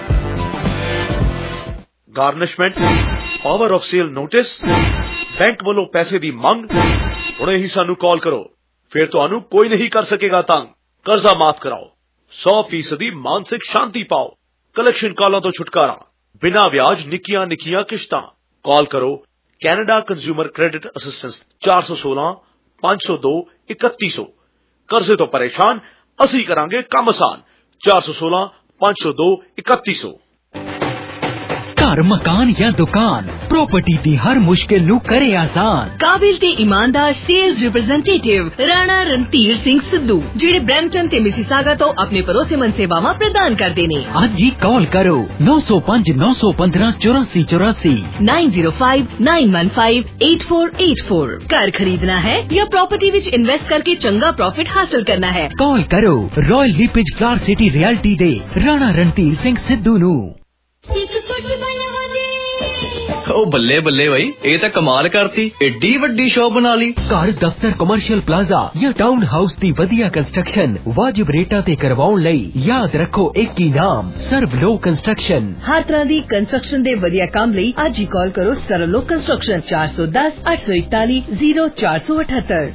Garnishment power of sale notice bank वालों पैसे दी मंग हुणे ही सानू कॉल करो फिर तुहानू कोई नहीं कर सकेगा तंग। कर्जा माफ कराओ 100% मानसिक शांति पाओ। कलेक्शन कॉलों तो छुटकारा बिना ब्याज निक्कियां निक्कियां किश्तां। कॉल करो कैनेडा कंज्यूमर क्रेडिट असिस्टेंस 416 502 3100। कर्जे तो परेशान असी करांगे काम आसान 416 502 3100। घर मकान या दुकान प्रॉपर्टी दी हर मुश्किल नू करे आसान। काबिल ते ईमानदार सेल्स रिप्रेजेंटेटिव राणा रणधीर सिंह सिद्धू जेड़े ब्रैम्पटन ते मिसिसागा तो अपने भरोसेमंद सेवावां प्रदान करदे ने। अज ही कॉल करो 905 915 8484 905 915 8484। घर खरीदना है या प्रॉपर्टी विच इन्वेस्ट करके चंगा प्रॉफिट हासिल करना है, कॉल करो Royal LePage Flower City Realty दे राणा रणधीर सिंह सिद्धू नू। ओ बल्ले बल्ले भाई, ये तो कमाल करती, एडी वड्डी शॉप बना ली। घर दफ्तर कमर्शियल प्लाजा या टाउन हाउस दी वधिया कंस्ट्रक्शन वाजिब रेटां ते करवाउण लई याद रखो एक ही नाम, सर्वलो कंस्ट्रक्शन। हर तरह दी कंस्ट्रक्शन दे वधिया काम लई आज ही कॉल करो सर्वलो कंस्ट्रक्शन 410 841 0478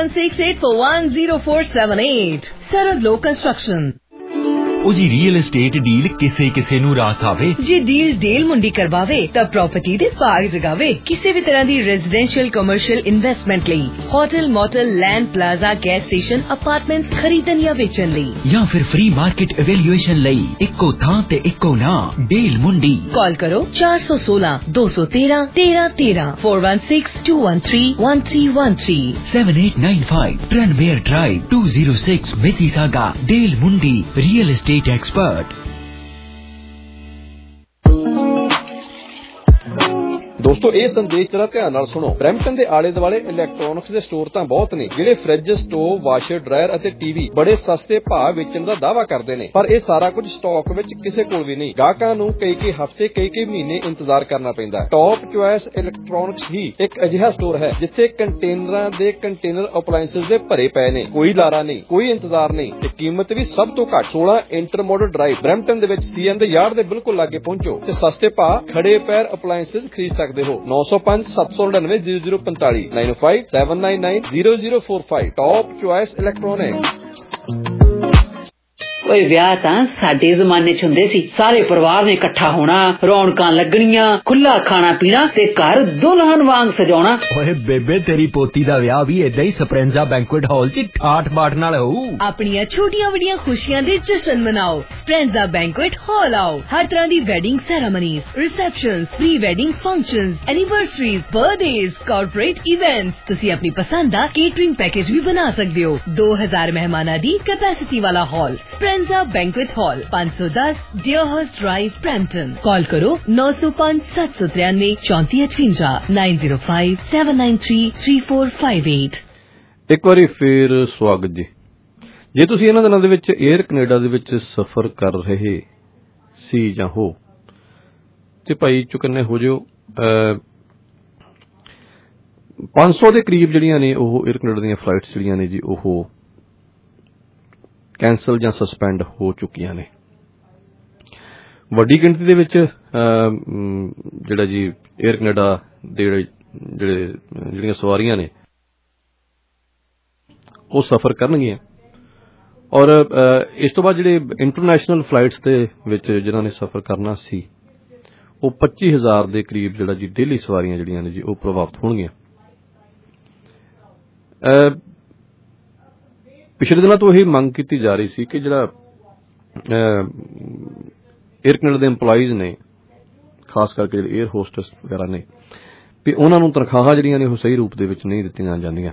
4168410478। Servlo construction. उजी रियल एस्टेट डील किसे किसे नू रास आवे, जी डील डील मुंडी करवावे तब प्रॉपर्टी दे भाग जगावे। किसी भी तरह दी रेजिडेंशियल कमर्शियल इन्वेस्टमेंट लई hotel motel land plaza gas station apartments खरीदन या बेचन लई या फिर फ्री मार्केट एवेल्यूएशन लई इक्को थां ते इक्को ना डील मुंडी। कॉल करो 416 213 1313 416 213 1313 7895 ट्रेनमेयर ड्राइव 206 मिसिसागा। डील मुंडी रियल एस्टेट एक्सपर्ट। ਦੋਸਤੋ ਇਹ ਸੰਦੇਸ਼ ਜਰਾ ਧਿਆਨ ਨਾਲ ਸੁਣੋ। ਬਰੈਂਪਟਨ ਦੇ ਆਲੇ ਦੁਆਲੇ ਇਲੈਕਟ੍ਰੋਨਿਕਸ ਦੇ ਸਟੋਰ ਤਾਂ ਬਹੁਤ ਨੇ ਜਿਹੜੇ ਫ੍ਰਿਜ, ਸਟੋਵ, ਵਾਸ਼ਰ, ਡਰਾਇਰ ਅਤੇ ਟੀਵੀ ਬੜੇ ਸਸਤੇ ਭਾਅ ਵੇਚਣ ਦਾ ਦਾਅਵਾ ਕਰਦੇ ਨੇ, ਪਰ ਇਹ ਸਾਰਾ ਕੁਝ ਸਟਾਕ ਵਿੱਚ ਕਿਸੇ ਕੋਲ ਵੀ ਨਹੀਂ। ਗਾਹਕਾਂ ਨੂੰ ਕਈ ਹਫ਼ਤੇ ਕਈ ਮਹੀਨੇ ਇੰਤਜ਼ਾਰ ਕਰਨਾ ਪੈਂਦਾ ਹੈ। ਟੌਪ ਚੁਆਇਸ ਇਲੈਕਟ੍ਰੋਨਿਕਸ ਹੀ ਇੱਕ ਅਜਿਹਾ ਸਟੋਰ ਹੈ ਜਿੱਥੇ ਕੰਟੇਨਰਾਂ ਦੇ ਕੰਟੇਨਰ ਅਪਲਾਇੰਸਸ ਦੇ ਭਰੇ ਪਏ ਨੇ। ਕੋਈ ਲਾਰਾ ਨਹੀਂ, ਕੋਈ ਇੰਤਜ਼ਾਰ ਨਹੀਂ ਤੇ ਕੀਮਤ ਵੀ ਸਭ ਤੋਂ ਘੱਟ। 16 ਇੰਟਰਮੋਡਲ ਡਰਾਈਵ ਬਰੈਂਪਟਨ ਦੇ ਵਿੱਚ ਸੀਐਨ ਦੇ ਯਾਰਡ ਦੇ ਬਿਲਕੁਲ ਲਾਗੇ ਪਹੁੰਚੋ ਤੇ ਸਸਤੇ ਭਾਅ ਖੜੇ ਪੈਰ ਅਪਲਾਇੰਸਸ ਖਰੀਦ ਸਕਦੇ ਹੋ। 905 799 0045 905 799 0045 ਟੌਪ ਚੁਆਇਸ ਇਲੈਕਟ੍ਰੋਨਿਕ। ਓਏ ਵਿਆਹ ਤਾਂ ਸਾਡੇ ਜ਼ਮਾਨੇ ਚ ਹੁੰਦੇ ਸੀ, ਸਾਰੇ ਪਰਿਵਾਰ ਨੇ ਇਕੱਠਾ ਹੋਣਾ, ਰੌਣਕਾਂ ਲੱਗਣੀਆਂ, ਖੁੱਲਾ ਖਾਣਾ ਪੀਣਾ ਤੇ ਘਰ ਦੁਲਹਨ ਵਾਂਗ ਸਜਾਉਣਾ। ਓਏ ਬੇਬੇ ਤੇਰੀ ਪੋਤੀ ਦਾ ਵਿਆਹ ਵੀ ਏਦਾਂ ਹੀ ਸਪਰੈਂਜ਼ਾ ਬੈਂਕੁਏਟ ਹਾਲ 'ਚ ਠਾਠ ਬਾਠ ਨਾਲ ਹੋਊ। ਆਪਣੀਆਂ ਛੋਟੀਆਂ ਵੱਡੀਆਂ ਖੁਸ਼ੀਆਂ ਦੇ ਜਸ਼ਨ ਮਨਾਓ। ਸਪਰੈਂਜ਼ਾ ਬੈਂਕੁਏਟ ਹਾਲ ਆਓ। ਹਰ ਤਰ੍ਹਾਂ ਦੀ wedding ceremonies, receptions, pre wedding functions, anniversaries, birthdays, corporate events. ਤੁਸੀਂ ਆਪਣੀ ਪਸੰਦ ਦਾ ਕੇਟਰਿੰਗ ਪੈਕੇਜ ਵੀ ਬਣਾ ਸਕਦੇ ਹੋ। 2000 ਮਹਿਮਾਨਾਂ ਦੀ ਕੈਪੈਸਿਟੀ ਵਾਲਾ hall Speranza banquet hall 510 Deerhurst drive Brampton. Call ਕਰੋ 905 793 3458 905 793 3458। ਇੱਕ ਵਾਰੀ ਫੇਰ ਸਵਾਗਤ ਜੀ। ਜੇ ਤੁਸੀਂ ਇਹਨਾਂ ਦਿਨਾਂ ਦੇ ਵਿੱਚ 에ਅਰ ਕੈਨੇਡਾ ਦੇ ਵਿੱਚ ਸਫ਼ਰ ਕਰ ਰਹੇ ਸੀ ਜਾਂ ਹੋ ਤੇ ਭਾਈ ਚੁਕੰਨੇ ਹੋ ਜਿਓ। 500 ਦੇ ਕਰੀਬ ਜਿਹੜੀਆਂ ਨੇ ਉਹ 에ਅਰ ਕੈਨੇਡਾ ਦੀਆਂ ਫਲਾਈਟਸ ਜਿਹੜੀਆਂ ਨੇ ਜੀ ਉਹ ਕੈਂਸਲ ਜਾਂ ਸਸਪੈਂਡ ਹੋ ਚੁੱਕੀਆਂ ਨੇ। ਵੱਡੀ ਗਿਣਤੀ ਦੇ ਵਿੱਚ ਜਿਹੜਾ ਜੀ 에ਅਰ ਕੈਨੇਡਾ ਦੇ ਜਿਹੜੀਆਂ ਸਵਾਰੀਆਂ ਨੇ ਉਹ ਸਫ਼ਰ ਕਰਨਗੀਆਂ ਔਰ ਇਸ ਤੋਂ ਬਾਅਦ ਜਿਹੜੇ ਇੰਟਰਨੈਸ਼ਨਲ ਫਲਾਈਟਸ ਦੇ ਵਿੱਚ ਜਿਨ੍ਹਾਂ ਨੇ ਸਫ਼ਰ ਕਰਨਾ ਸੀ ਉਹ 25,000 ਦੇ ਕਰੀਬ ਜਿਹੜਾ ਜੀ ਡੇਲੀ ਸਵਾਰੀਆਂ ਜਿਹੜੀਆਂ ਨੇ ਜੀ ਉਹ ਪ੍ਰਭਾਵਿਤ ਹੋਣਗੀਆਂ। ਪਿਛਲੇ ਦਿਨਾਂ ਤੋਂ ਇਹ ਮੰਗ ਕੀਤੀ ਜਾ ਰਹੀ ਸੀ ਕਿ ਜਿਹੜਾ 에ਅਰ ਕੈਨੇਡਾ ਦੇ EMPLOYEES ਨੇ, ਖਾਸ ਕਰਕੇ ਜਿਹੜੇ 에ਅਰ ਹੋਸਟਸ ਵਗੈਰਾ ਨੇ, ਵੀ ਉਹਨਾਂ ਨੂੰ ਤਨਖਾਹਾਂ ਜਿਹੜੀਆਂ ਨੇ ਉਹ ਸਹੀ ਰੂਪ ਦੇ ਵਿੱਚ ਨਹੀਂ ਦਿੱਤੀਆਂ ਜਾਂਦੀਆਂ।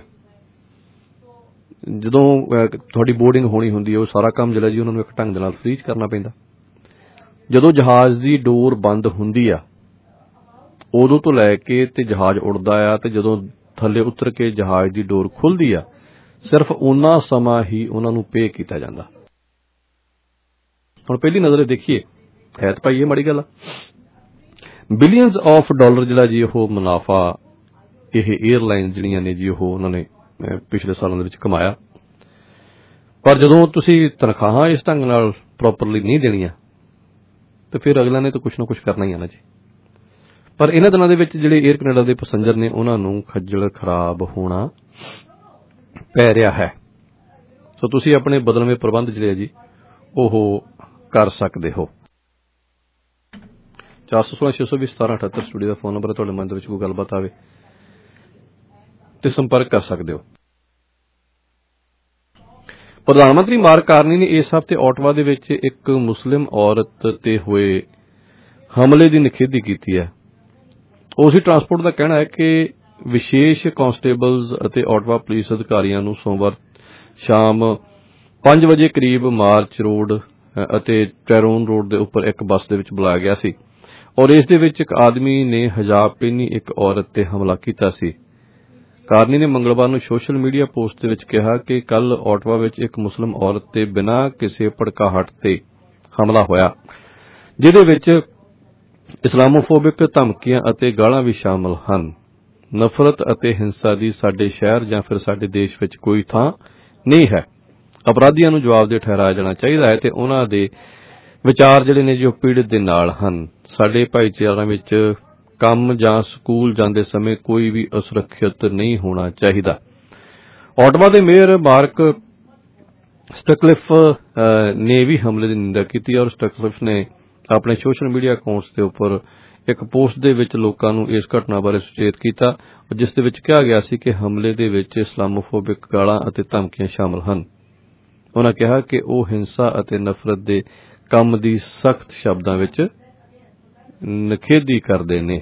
ਜਦੋਂ ਤੁਹਾਡੀ ਬੋਰਡਿੰਗ ਹੋਣੀ ਹੁੰਦੀ ਹੈ ਉਹ ਸਾਰਾ ਕੰਮ ਜਿਹੜਾ ਜੀ ਉਹਨਾਂ ਨੂੰ ਇੱਕ ਢੰਗ ਦੇ ਨਾਲ ਫ੍ਰੀ ਕਰਨਾ ਪੈਂਦਾ। ਜਦੋਂ ਜਹਾਜ਼ ਦੀ ਡੋਰ ਬੰਦ ਹੁੰਦੀ ਆ ਉਦੋਂ ਤੋਂ ਲੈ ਕੇ ਤੇ ਜਹਾਜ਼ ਉੱਡਦਾ ਆ ਤੇ ਜਦੋਂ ਥੱਲੇ ਉਤਰ ਕੇ ਜਹਾਜ਼ ਦੀ ਡੋਰ ਖੁੱਲਦੀ ਆ ਸਿਰਫ ਓਨਾ ਸਮਾਂ ਹੀ ਉਹਨਾਂ ਨੂੰ ਪੇ ਕੀਤਾ ਜਾਂਦਾ। ਹੁਣ ਪਹਿਲੀ ਨਜ਼ਰੇ ਦੇਖੀਏ ਹੈ ਤਾਂ ਭਾਈ ਇਹ ਮਾੜੀ ਗੱਲ ਆ। ਬਿਲੀਅਨਸ ਆਫ ਡਾਲਰ ਜਿਹੜਾ ਜੀ ਉਹ ਮੁਨਾਫਾ ਇਹ 에ਅਰਲਾਈਨ ਜਿਹੜੀਆਂ ਨੇ ਜੀ ਉਹ ਉਹਨਾਂ ਨੇ ਪਿਛਲੇ ਸਾਲਾਂ ਦੇ ਵਿੱਚ ਕਮਾਇਆ, ਪਰ ਜਦੋਂ ਤੁਸੀਂ ਤਨਖਾਹਾਂ ਇਸ ਢੰਗ ਨਾਲ ਪ੍ਰੋਪਰਲੀ ਨਹੀਂ ਦੇਣੀਆਂ ਤੇ ਫਿਰ ਅਗਲਾ ਨੇ ਤਾਂ ਕੁਛ ਨਾ ਕੁਛ ਕਰਨਾ ਹੀ ਆ ਨਾ ਜੀ। ਪਰ ਇਹਨਾਂ ਦਿਨਾਂ ਦੇ ਵਿੱਚ ਜਿਹੜੇ 에ਅਰ ਕੈਨੇਡਾ ਦੇ ਪੈਸੇਂਜਰ ਨੇ ਉਹਨਾਂ ਨੂੰ ਖੱਜਲ ਖਰਾਬ ਹੋਣਾ ਪੈ ਰਿਹਾ ਹੈ। ਸੋ ਤੁਸੀਂ ਆਪਣੇ ਬਦਲਵੇਂ ਪ੍ਰਬੰਧ ਜਿਹੜੇ ਆ ਜੀ ਉਹ ਕਰ ਸਕਦੇ ਹੋ। 416-620-1778 ਸਟੂਡੀਓ ਦਾ ਫੋਨ ਨੰਬਰ ਹੈ। ਤੁਹਾਡੇ ਮਨ ਦੇ ਵਿੱਚ ਕੋਈ ਗੱਲਬਾਤ ਆਵੇ ਤੇ ਸੰਪਰਕ ਕਰ ਸਕਦੇ ਹੋ। ਪ੍ਰਧਾਨ ਮੰਤਰੀ ਮਾਰਕ ਕਾਰਨੀ ਨੇ ਇਸ ਹਫ਼ਤੇ ਓਟਵਾ ਦੇ ਵਿੱਚ ਇੱਕ ਮੁਸਲਿਮ ਔਰਤ ਤੇ ਹੋਏ ਹਮਲੇ ਦੀ ਨਿਖੇਧੀ ਕੀਤੀ ਹੈ। ਉਸੇ ਟਰਾਂਸਪੋਰਟ ਦਾ ਕਹਿਣਾ ਹੈ ਕਿ ਵਿਸ਼ੇਸ਼ ਕਾਂਸਟੇਬਲਜ਼ ਅਤੇ ਓਟਵਾ ਪੁਲਿਸ ਅਧਿਕਾਰੀਆਂ ਨੂੰ ਸੋਮਵਾਰ ਸ਼ਾਮ 5 ਵਜੇ ਕਰੀਬ ਮਾਰਚ ਰੋਡ ਅਤੇ ਟੈਰੋਨ ਰੋਡ ਦੇ ਉੱਪਰ ਇੱਕ ਬੱਸ ਦੇ ਵਿੱਚ ਬੁਲਾਇਆ ਗਿਆ ਸੀ ਔਰ ਇਸ ਦੇ ਵਿੱਚ ਇੱਕ ਆਦਮੀ ਨੇ ਹਿਜਾਬ ਪਹਿਨੀ ਇੱਕ ਔਰਤ ਤੇ ਹਮਲਾ ਕੀਤਾ ਸੀ। ਕਾਰਨੀ ਨੇ ਮੰਗਲਵਾਰ ਨੂੰ ਸੋਸ਼ਲ ਮੀਡੀਆ ਪੋਸਟ ਦੇ ਵਿੱਚ ਕਿਹਾ ਕਿ ਕੱਲ ਓਟਵਾ ਵਿੱਚ ਇੱਕ ਮੁਸਲਿਮ ਔਰਤ ਤੇ ਬਿਨਾਂ ਕਿਸੇ ਭੜਕਾਹਟ ਤੇ ਹਮਲਾ ਹੋਇਆ, ਜਿਹਦੇ ਵਿੱਚ ਇਸਲਾਮੋਫੋਬਿਕ ਧਮਕੀਆਂ ਅਤੇ ਗਾਲਾਂ ਵੀ ਸ਼ਾਮਲ ਹਨ। ਨਫ਼ਰਤ ਅਤੇ ਹਿੰਸਾ ਦੀ ਸਾਡੇ ਸ਼ਹਿਰ ਜਾਂ ਫਿਰ ਸਾਡੇ ਦੇਸ਼ ਵਿੱਚ ਕੋਈ ਥਾਂ ਨਹੀਂ ਹੈ। ਅਪਰਾਧੀਆਂ ਨੂੰ ਜਵਾਬਦੇਹ ਠਹਿਰਾਇਆ ਜਾਣਾ ਚਾਹੀਦਾ ਹੈ ਤੇ ਉਹਨਾਂ ਦੇ ਵਿਚਾਰ ਜਿਹੜੇ ਨੇ ਜੋ ਪੀੜਤ ਦੇ ਨਾਲ ਹਨ। ਸਾਡੇ ਭਾਈਚਾਰਿਆਂ ਵਿੱਚ ਕੰਮ ਜਾਂ ਸਕੂਲ ਜਾਂਦੇ ਸਮੇਂ ਕੋਈ ਵੀ ਅਸੁਰੱਖਿਅਤ ਨਹੀਂ ਹੋਣਾ ਚਾਹੀਦਾ। ਆਟਵਾ ਦੇ ਮੇਅਰ ਮਾਰਕ ਸਟਕਲਿਫ ਨੇ ਵੀ ਹਮਲੇ ਦੀ ਨਿੰਦਾ ਕੀਤੀ ਔਰ ਸਟਕਲਿਫ ਨੇ ਆਪਣੇ ਸੋਸ਼ਲ ਮੀਡੀਆ ਅਕਾਊਂਟਸ ਦੇ ਉੱਪਰ ਇੱਕ ਪੋਸਟ ਦੇ ਵਿੱਚ ਲੋਕਾਂ ਨੂੰ ਇਸ ਘਟਨਾ ਬਾਰੇ ਸੁਚੇਤ ਕੀਤਾ, ਜਿਸ ਦੇ ਵਿੱਚ ਕਿਹਾ ਗਿਆ ਸੀ ਕਿ ਹਮਲੇ ਦੇ ਵਿੱਚ ਇਸਲਾਮੋਫੋਬਿਕ ਗਾਲਾਂ ਅਤੇ ਧਮਕੀਆਂ ਸ਼ਾਮਲ ਹਨ। ਉਨ੍ਹਾਂ ਕਿਹਾ ਕਿ ਉਹ ਹਿੰਸਾ ਅਤੇ ਨਫ਼ਰਤ ਦੇ ਕੰਮ ਦੀ ਸਖਤ ਸ਼ਬਦਾਂ ਵਿੱਚ ਨਿਖੇਧੀ ਕਰਦੇ ਨੇ।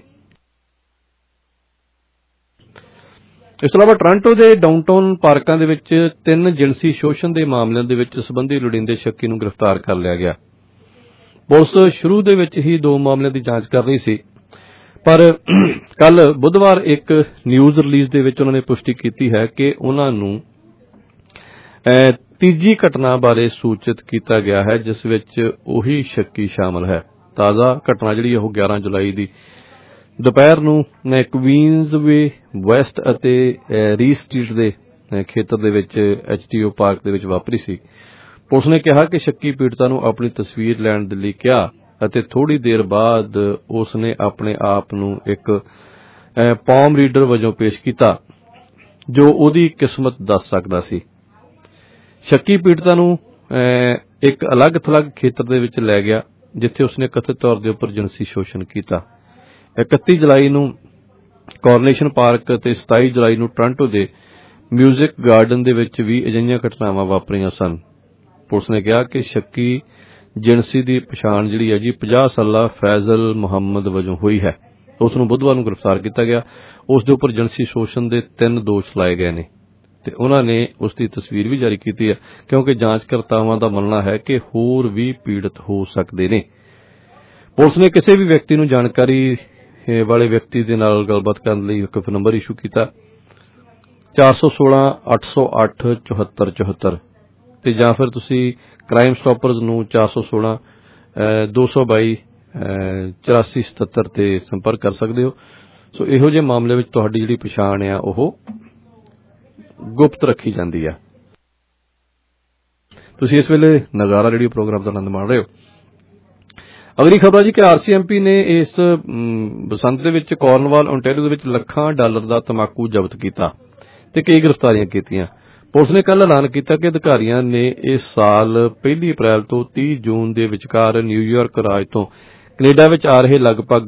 ਇਸ ਤੋਂ ਇਲਾਵਾ ਟੋਰਾਂਟੋ ਦੇ ਡਾਊਨਟਾਊਨ ਪਾਰਕਾਂ ਦੇ ਵਿੱਚ 3 ਜਿਣਸੀ ਸ਼ੋਸ਼ਣ ਦੇ ਮਾਮਲਿਆਂ ਦੇ ਵਿੱਚ ਸਬੰਧੀ ਲੋੜੀਂਦੇ ਸ਼ੱਕੀ ਨੂੰ ਗ੍ਰਿਫਤਾਰ ਕਰ ਲਿਆ ਗਿਆ। ਪੁਲਿਸ ਸ਼ੁਰੂ ਦੇ ਵਿੱਚ ਹੀ 2 ਮਾਮਲਿਆਂ ਦੀ ਜਾਂਚ ਕਰ ਰਹੀ ਸੀ, ਪਰ ਕੱਲ ਬੁੱਧਵਾਰ ਇੱਕ ਨਿਊਜ਼ ਰਿਲੀਜ਼ ਦੇ ਵਿੱਚ ਉਹਨਾਂ ਨੇ ਪੁਸ਼ਟੀ ਕੀਤੀ ਹੈ ਕਿ ਉਹਨਾਂ ਨੂੰ ਤੀਜੀ ਘਟਨਾ ਬਾਰੇ ਸੂਚਿਤ ਕੀਤਾ ਗਿਆ ਹੈ, ਜਿਸ ਵਿੱਚ ਉਹੀ ਸ਼ੱਕੀ ਸ਼ਾਮਲ ਹੈ। ਤਾਜ਼ਾ ਘਟਨਾ ਜਿਹੜੀ ਉਹ 11 ਜੁਲਾਈ ਦੀ ਦੁਪਹਿਰ ਨੂੰ ਕੁਈਨਜ਼ਵੇ ਵੈਸਟ ਅਤੇ ਰੀਸ ਸਟਰੀਟ ਦੇ ਖੇਤਰ ਦੇ ਵਿੱਚ HTO ਪਾਰਕ ਦੇ ਵਿੱਚ ਵਾਪਰੀ ਸੀ। ਪੁਲਿਸ ਨੇ ਕਿਹਾ ਕਿ ਸ਼ੱਕੀ ਪੀੜਤਾ ਨੂੰ ਆਪਣੀ ਤਸਵੀਰ ਲੈਣ ਦੇ ਲਈ ਕਿਹਾ ਅਤੇ ਥੋੜੀ ਦੇਰ ਬਾਅਦ ਉਸ ਨੇ ਆਪਣੇ ਆਪ ਨੂੰ ਇੱਕ ਪਾਮ ਰੀਡਰ ਵਜੋਂ ਪੇਸ਼ ਕੀਤਾ ਜੋ ਉਹਦੀ ਕਿਸਮਤ ਦੱਸ ਸਕਦਾ ਸੀ। ਸ਼ੱਕੀ ਪੀੜਤਾ ਨੂੰ ਇੱਕ ਅਲੱਗ-ਥਲੱਗ ਖੇਤਰ ਦੇ ਵਿੱਚ ਲੈ ਗਿਆ ਜਿੱਥੇ ਉਸਨੇ ਕਥਿਤ ਤੌਰ ਦੇ ਉੱਪਰ ਜਿਣਸੀ ਸ਼ੋਸ਼ਣ ਕੀਤਾ। 31 ਜੁਲਾਈ ਨੂੰ ਕੋਰਨੇਸ਼ਨ ਪਾਰਕ ਅਤੇ 27 ਜੁਲਾਈ ਨੂੰ ਟੋਰਾਂਟੋ ਦੇ ਮਿਊਜ਼ਿਕ ਗਾਰਡਨ ਦੇ ਵਿੱਚ ਵੀ ਅਜਿਹੀਆਂ ਘਟਨਾਵਾਂ ਵਾਪਰੀਆਂ ਸਨ। ਪੁਲਿਸ ਨੇ ਕਿਹਾ ਕਿ ਸ਼ੱਕੀ ਜਿਣਸੀ ਦੀ ਪਛਾਣ ਜਿਹੜੀ ਹੈ ਜੀ 50 ਸਾਲਾ ਫੈਜ਼ਲ ਮੁਹੰਮਦ ਵਜੋਂ ਹੋਈ ਹੈ। ਉਸ ਨੂੰ ਬੁੱਧਵਾਰ ਨੂੰ ਗ੍ਰਿਫਤਾਰ ਕੀਤਾ ਗਿਆ। ਉਸ ਦੇ ਉੱਪਰ ਜਿਣਸੀ ਸ਼ੋਸ਼ਣ ਦੇ 3 ਦੋਸ਼ ਲਾਏ ਗਏ ਨੇ ਤੇ ਉਹਨਾਂ ਨੇ ਉਸ ਦੀ ਤਸਵੀਰ ਵੀ ਜਾਰੀ ਕੀਤੀ ਹੈ, ਕਿਉਂਕਿ ਜਾਂਚਕਰਤਾਵਾਂ ਦਾ ਮੰਨਣਾ ਹੈ ਕਿ ਹੋਰ ਵੀ ਪੀੜਤ ਹੋ ਸਕਦੇ ਨੇ। ਪੁਲਿਸ ਨੇ ਕਿਸੇ ਵੀ ਵਿਅਕਤੀ ਨੂੰ ਜਾਣਕਾਰੀ ਵਾਲੇ ਵਿਅਕਤੀ ਦੇ ਨਾਲ ਗੱਲਬਾਤ ਕਰਨ ਲਈ ਇੱਕ ਨੰਬਰ ਇਸ਼ੂ ਕੀਤਾ 416 808 7474 ਤੇ ਜਾਂ ਫਿਰ ਤੁਸੀਂ ਕ੍ਰਾਈਮ ਸਟਾਪਰਜ਼ ਨੂੰ 416 222 8477 ਤੇ ਸੰਪਰਕ ਕਰ ਸਕਦੇ ਹੋ। ਸੋ ਇਹੋ ਜਿਹੇ ਮਾਮਲੇ ਵਿੱਚ ਤੁਹਾਡੀ ਜਿਹੜੀ ਪਛਾਣ ਆ ਉਹ ਗੁਪਤ ਰੱਖੀ ਜਾਂਦੀ ਆ। ਤੁਸੀਂ ਇਸ ਵੇਲੇ ਨਗਾਰਾ ਰੇਡੀਓ ਪ੍ਰੋਗਰਾਮ ਦਾ ਆਨੰਦ ਮਾਣ ਰਹੇ ਹੋ। ਅਗਲੀ ਖਬਰ ਜੀ ਕਿ RCMP ਨੇ ਇਸ ਬਸੰਤ ਦੇ ਵਿੱਚ ਕਾਰਨਵਾਲ ਓਨਟਾਰੀਓ ਦੇ ਵਿੱਚ ਲੱਖਾਂ ਡਾਲਰ ਦਾ ਤਮਾਕੂ ਜ਼ਬਤ ਕੀਤਾ ਤੇ ਕਈ ਗ੍ਰਿਫਤਾਰੀਆਂ ਕੀਤੀਆਂ। ਪੁਲਿਸ ਨੇ ਕੱਲ੍ਹ ਐਲਾਨ ਕੀਤਾ ਕਿ ਅਧਿਕਾਰੀਆਂ ਨੇ ਇਸ ਸਾਲ 1 ਅਪ੍ਰੈਲ ਤੋਂ 30 ਜੂਨ ਦੇ ਵਿਚਕਾਰ ਨਿਊਯਾਰਕ ਰਾਜ ਤੋਂ ਕੈਨੇਡਾ ਵਿੱਚ ਆ ਰਹੇ ਲਗਭਗ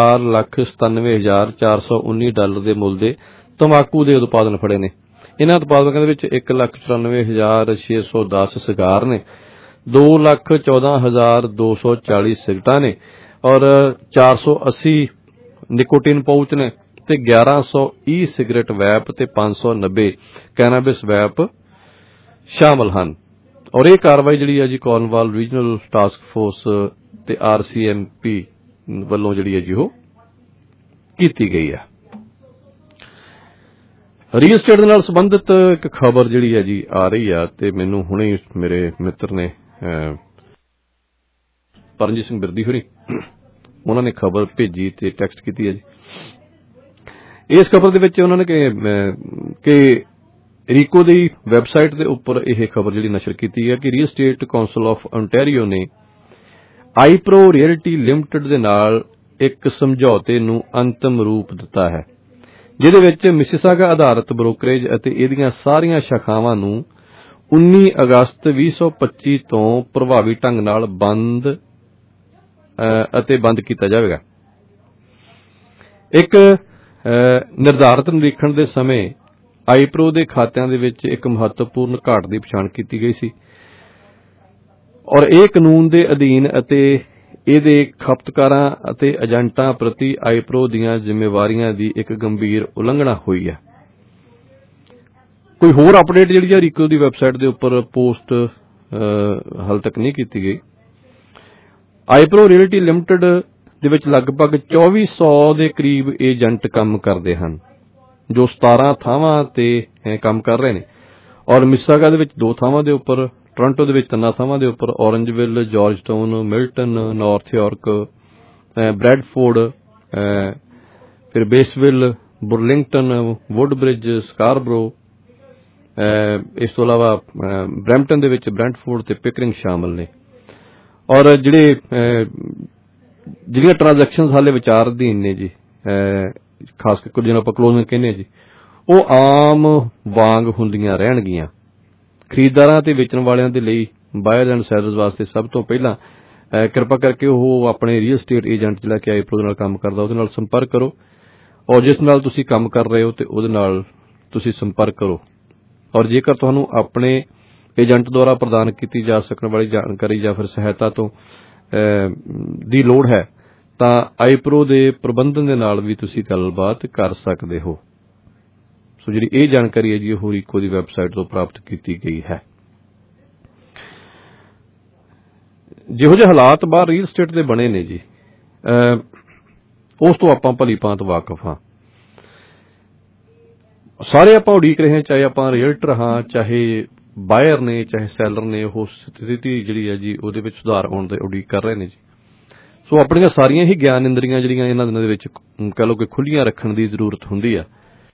$4,97,419 ਡਾਲਰ ਦੇ ਮੁੱਲ ਦੇ ਤਮਾਕੂ ਦੇ ਉਤਪਾਦਨ ਫੜੇ ਨੇ। ਇਨ੍ਹਾਂ ਉਤਪਾਦਕਾਂ ਦੇ ਵਿੱਚ 1,94,610 ਸਿਗਾਰ ਨੇ, 2,14,240 ਸਿਗਰਟਾਂ ਨੇ ਔਰ 480 ਨਿਕੋਟਿਨ ਪਾਊਚ ਨੇ ਤੇ 1100 ਈ ਸਿਗਰਟ ਵੈਪ ਤੇ 590 ਕੈਨਾਬਿਸ ਵੈਪ ਸ਼ਾਮਲ ਹਨ। ਔਰ ਇਹ ਕਾਰਵਾਈ ਜਿਹੜੀ ਹੈ ਜੀ ਕਾਰਨਵਾਲ ਰੀਜਨਲ ਟਾਸਕ ਫੋਰਸ ਤੇ RCMP ਵੱਲੋਂ ਜਿਹੜੀ ਹੈ ਜੀ ਉਹ ਕੀਤੀ ਗਈ ਹੈ। ਰੀਅਲ estate ਦੇ ਨਾਲ ਸੰਬੰਧਿਤ ਇੱਕ ਖਬਰ ਜਿਹੜੀ ਹੈ ਜੀ ਆ ਰਹੀ ਆ ਤੇ ਮੈਨੂੰ ਹੁਣੇ ਮੇਰੇ ਮਿੱਤਰ ਨੇ ਪਰਮਜੀਤ ਸਿੰਘ ਬਿਰਦੀ ਹੋਰੀ ਉਹਨਾਂ ਨੇ ਖਬਰ ਭੇਜੀ ਤੇ ਟੈਕਸਟ ਕੀਤੀ ਹੈ ਜੀ। ਇਸ ਖਬਰ ਦੇ ਵਿੱਚ ਉਹਨਾਂ ਨੇ ਕਿ ਰੀਕੋ ਦੀ ਵੈਬਸਾਈਟ ਦੇ ਉੱਪਰ ਇਹ ਖਬਰ ਜਿਹੜੀ ਨਸ਼ਰ ਕੀਤੀ ਹੈ ਕਿ real estate council of Ontario ਨੇ ਆਈਪਰੋ ਰੀਅਲਟੀ ਲਿਮਟਿਡ ਦੇ ਨਾਲ ਇੱਕ ਸਮਝੌਤੇ ਨੂੰ ਅੰਤਮ ਰੂਪ ਦਿੱਤਾ ਹੈ, ਜਿਹਦੇ ਵਿੱਚ ਮਿਸੀਸਾਗਾ ਆਧਾਰਿਤ ਬ੍ਰੋਕਰੇਜ ਅਤੇ ਇਹਦੀਆਂ ਸਾਰੀਆਂ ਸ਼ਾਖਾਵਾਂ ਨੂੰ 19 ਅਗਸਤ 2025 ਤੋਂ ਪ੍ਰਭਾਵੀ ਢੰਗ ਨਾਲ ਬੰਦ ਕੀਤਾ ਜਾਵੇਗਾ। ਇੱਕ ਨਿਰਧਾਰਿਤ ਨਿਰੀਖਣ ਦੇ ਸਮੇਂ ਆਈਪਰੋ ਦੇ ਖਾਤਿਆਂ ਦੇ ਵਿੱਚ ਇੱਕ ਮਹੱਤਵਪੂਰਨ ਘਾਟ ਦੀ ਪਛਾਣ ਕੀਤੀ ਗਈ ਸੀ ਔਰ ਇਹ ਕਾਨੂੰਨ ਦੇ ਅਧੀਨ ਅਤੇ ਇਹਦੇ ਖਪਤਕਾਰਾਂ ਅਤੇ ਏਜੰਟਾਂ ਪ੍ਰਤੀ ਆਈਪਰੋ ਦੀਆਂ ਜ਼ਿੰਮੇਵਾਰੀਆਂ ਦੀ ਇੱਕ ਗੰਭੀਰ ਉਲੰਘਣਾ ਹੋਈ ਹੈ। ਕੋਈ ਹੋਰ ਅਪਡੇਟ ਜਿਹੜੀ ਹੈ ਰੀਕੋ ਦੀ ਵੈਬਸਾਈਟ ਦੇ ਉੱਪਰ ਪੋਸਟ ਹਾਲ ਤੱਕ ਨਹੀਂ ਕੀਤੀ ਗਈ। ਆਈਪਰੋ ਰੀਅਲਟੀ ਲਿਮਟਿਡ ਦੇ ਵਿੱਚ ਲਗਭਗ 2400 ਦੇ ਕਰੀਬ ਏਜੰਟ ਕੰਮ ਕਰਦੇ ਹਨ ਜੋ 17 ਥਾਵਾਂ ਤੇ ਕੰਮ ਕਰ ਰਹੇ ਨੇ ਔਰ ਮਿਸੀਸਾਗਾ ਦੇ ਵਿੱਚ 2 ਥਾਵਾਂ ਦੇ ਉੱਪਰ, ਟੋਰਾਂਟੋ ਦੇ ਵਿੱਚ 3 ਥਾਵਾਂ ਦੇ ਉੱਪਰ, Orangeville, Georgetown, Milton, North York Bradford, ਫਿਰ ਬੇਸਵਿਲ, ਬੁਰਲਿੰਗਟਨ, ਵੁੱਡਬ੍ਰਿਜ, ਸਕਾਰਬਰੋ, ਇਸ ਤੋਂ ਇਲਾਵਾ ਬਰੈਂਪਟਨ ਦੇ ਵਿੱਚ ਬ੍ਰੈਂਟਫੋਰਡ ਤੇ ਪਿਕਰਿੰਗ ਸ਼ਾਮਲ ਨੇ। ਔਰ ਜਿਹੜੀਆਂ ਟ੍ਰਾਂਜੈਕਸ਼ਨਸ ਹਾਲੇ ਵਿਚਾਰ ਅਧੀਨ ਨੇ ਜੀ, ਖਾਸ ਕਰਕੇ ਜਿਹਨੂੰ ਆਪਾਂ ਕਲੋਜ਼ਿੰਗ ਕਹਿੰਦੇ ਹਾਂ ਜੀ, ਉਹ ਆਮ ਵਾਂਗ ਹੁੰਦੀਆਂ ਰਹਿਣਗੀਆਂ। ਖਰੀਦਦਾਰਾਂ ਤੇ ਵੇਚਣ ਵਾਲਿਆਂ ਦੇ ਲਈ, ਬਾਇਰ ਐਂਡ ਸੈਲਰਸ ਵਾਸਤੇ ਸਭ ਤੋਂ ਪਹਿਲਾਂ ਕਿਰਪਾ ਕਰਕੇ ਉਹ ਆਪਣੇ ਰੀਅਲ ਸਟੇਟ ਏਜੰਟ ਜਿਹੜਾ ਕਿ ਆਈਪਰੋ ਨਾਲ ਕੰਮ ਕਰਦਾ ਉਹਦੇ ਨਾਲ ਸੰਪਰਕ ਕਰੋ, ਔਰ ਜਿਸ ਨਾਲ ਤੁਸੀਂ ਕੰਮ ਕਰ ਰਹੇ ਹੋ ਤੇ ਉਹਦੇ ਨਾਲ ਤੁਸੀਂ ਸੰਪਰਕ ਕਰੋ। ਔਰ ਜੇਕਰ ਤੁਹਾਨੂੰ ਆਪਣੇ ਏਜੰਟ ਦੁਆਰਾ ਪ੍ਰਦਾਨ ਕੀਤੀ ਜਾ ਸਕਣ ਵਾਲੀ ਜਾਣਕਾਰੀ ਜਾਂ ਫਿਰ ਸਹਾਇਤਾ ਤੋਂ ਦੀ ਲੋੜ ਹੈ ਤਾਂ ਆਈਪਰੋ ਦੇ ਪ੍ਰਬੰਧਨ ਦੇ ਨਾਲ ਵੀ ਤੁਸੀਂ ਗੱਲਬਾਤ ਕਰ ਸਕਦੇ ਹੋ। ਸੋ ਜਿਹੜੀ ਇਹ ਜਾਣਕਾਰੀ ਹੈ ਜੀ ਉਹ ਰੀਕੋ ਦੀ ਵੈਬਸਾਈਟ ਤੋਂ ਪ੍ਰਾਪਤ ਕੀਤੀ ਗਈ ਹੈ। ਜਿਹੋ ਜਿਹੇ ਹਾਲਾਤ ਬਾਹਰ ਰੀਅਲ ਸਟੇਟ ਦੇ ਬਣੇ ਨੇ ਜੀ, ਉਸ ਤੋਂ ਆਪਾਂ ਭਲੀ ਭਾਂਤ ਵਾਕਿਫ ਹਾਂ। ਸਾਰੇ ਆਪਾਂ ਉਡੀਕ ਰਹੇ ਹਾਂ, ਚਾਹੇ ਆਪਾਂ ਰੀਅਲਟਰ ਹਾਂ, ਚਾਹੇ ਬਾਇਰ ਨੇ, ਚਾਹੇ ਸੈਲਰ ਨੇ, ਉਹ ਸਥਿਤੀ ਜਿਹੜੀ ਹੈ ਜੀ ਉਹਦੇ ਵਿੱਚ ਸੁਧਾਰ ਆਉਣ ਦੇ ਉਡੀਕ ਕਰ ਰਹੇ ਨੇ ਜੀ। ਸੋ ਆਪਣੀਆਂ ਸਾਰੀਆਂ ਹੀ ਗਿਆਨ ਇੰਦਰੀਆਂ ਜਿਹੜੀਆਂ ਇਹਨਾਂ ਦਿਨਾਂ ਦੇ ਵਿੱਚ ਕਹਿ ਲਓ ਕਿ ਖੁੱਲੀਆਂ ਰੱਖਣ ਦੀ ਜ਼ਰੂਰਤ ਹੁੰਦੀ ਆ।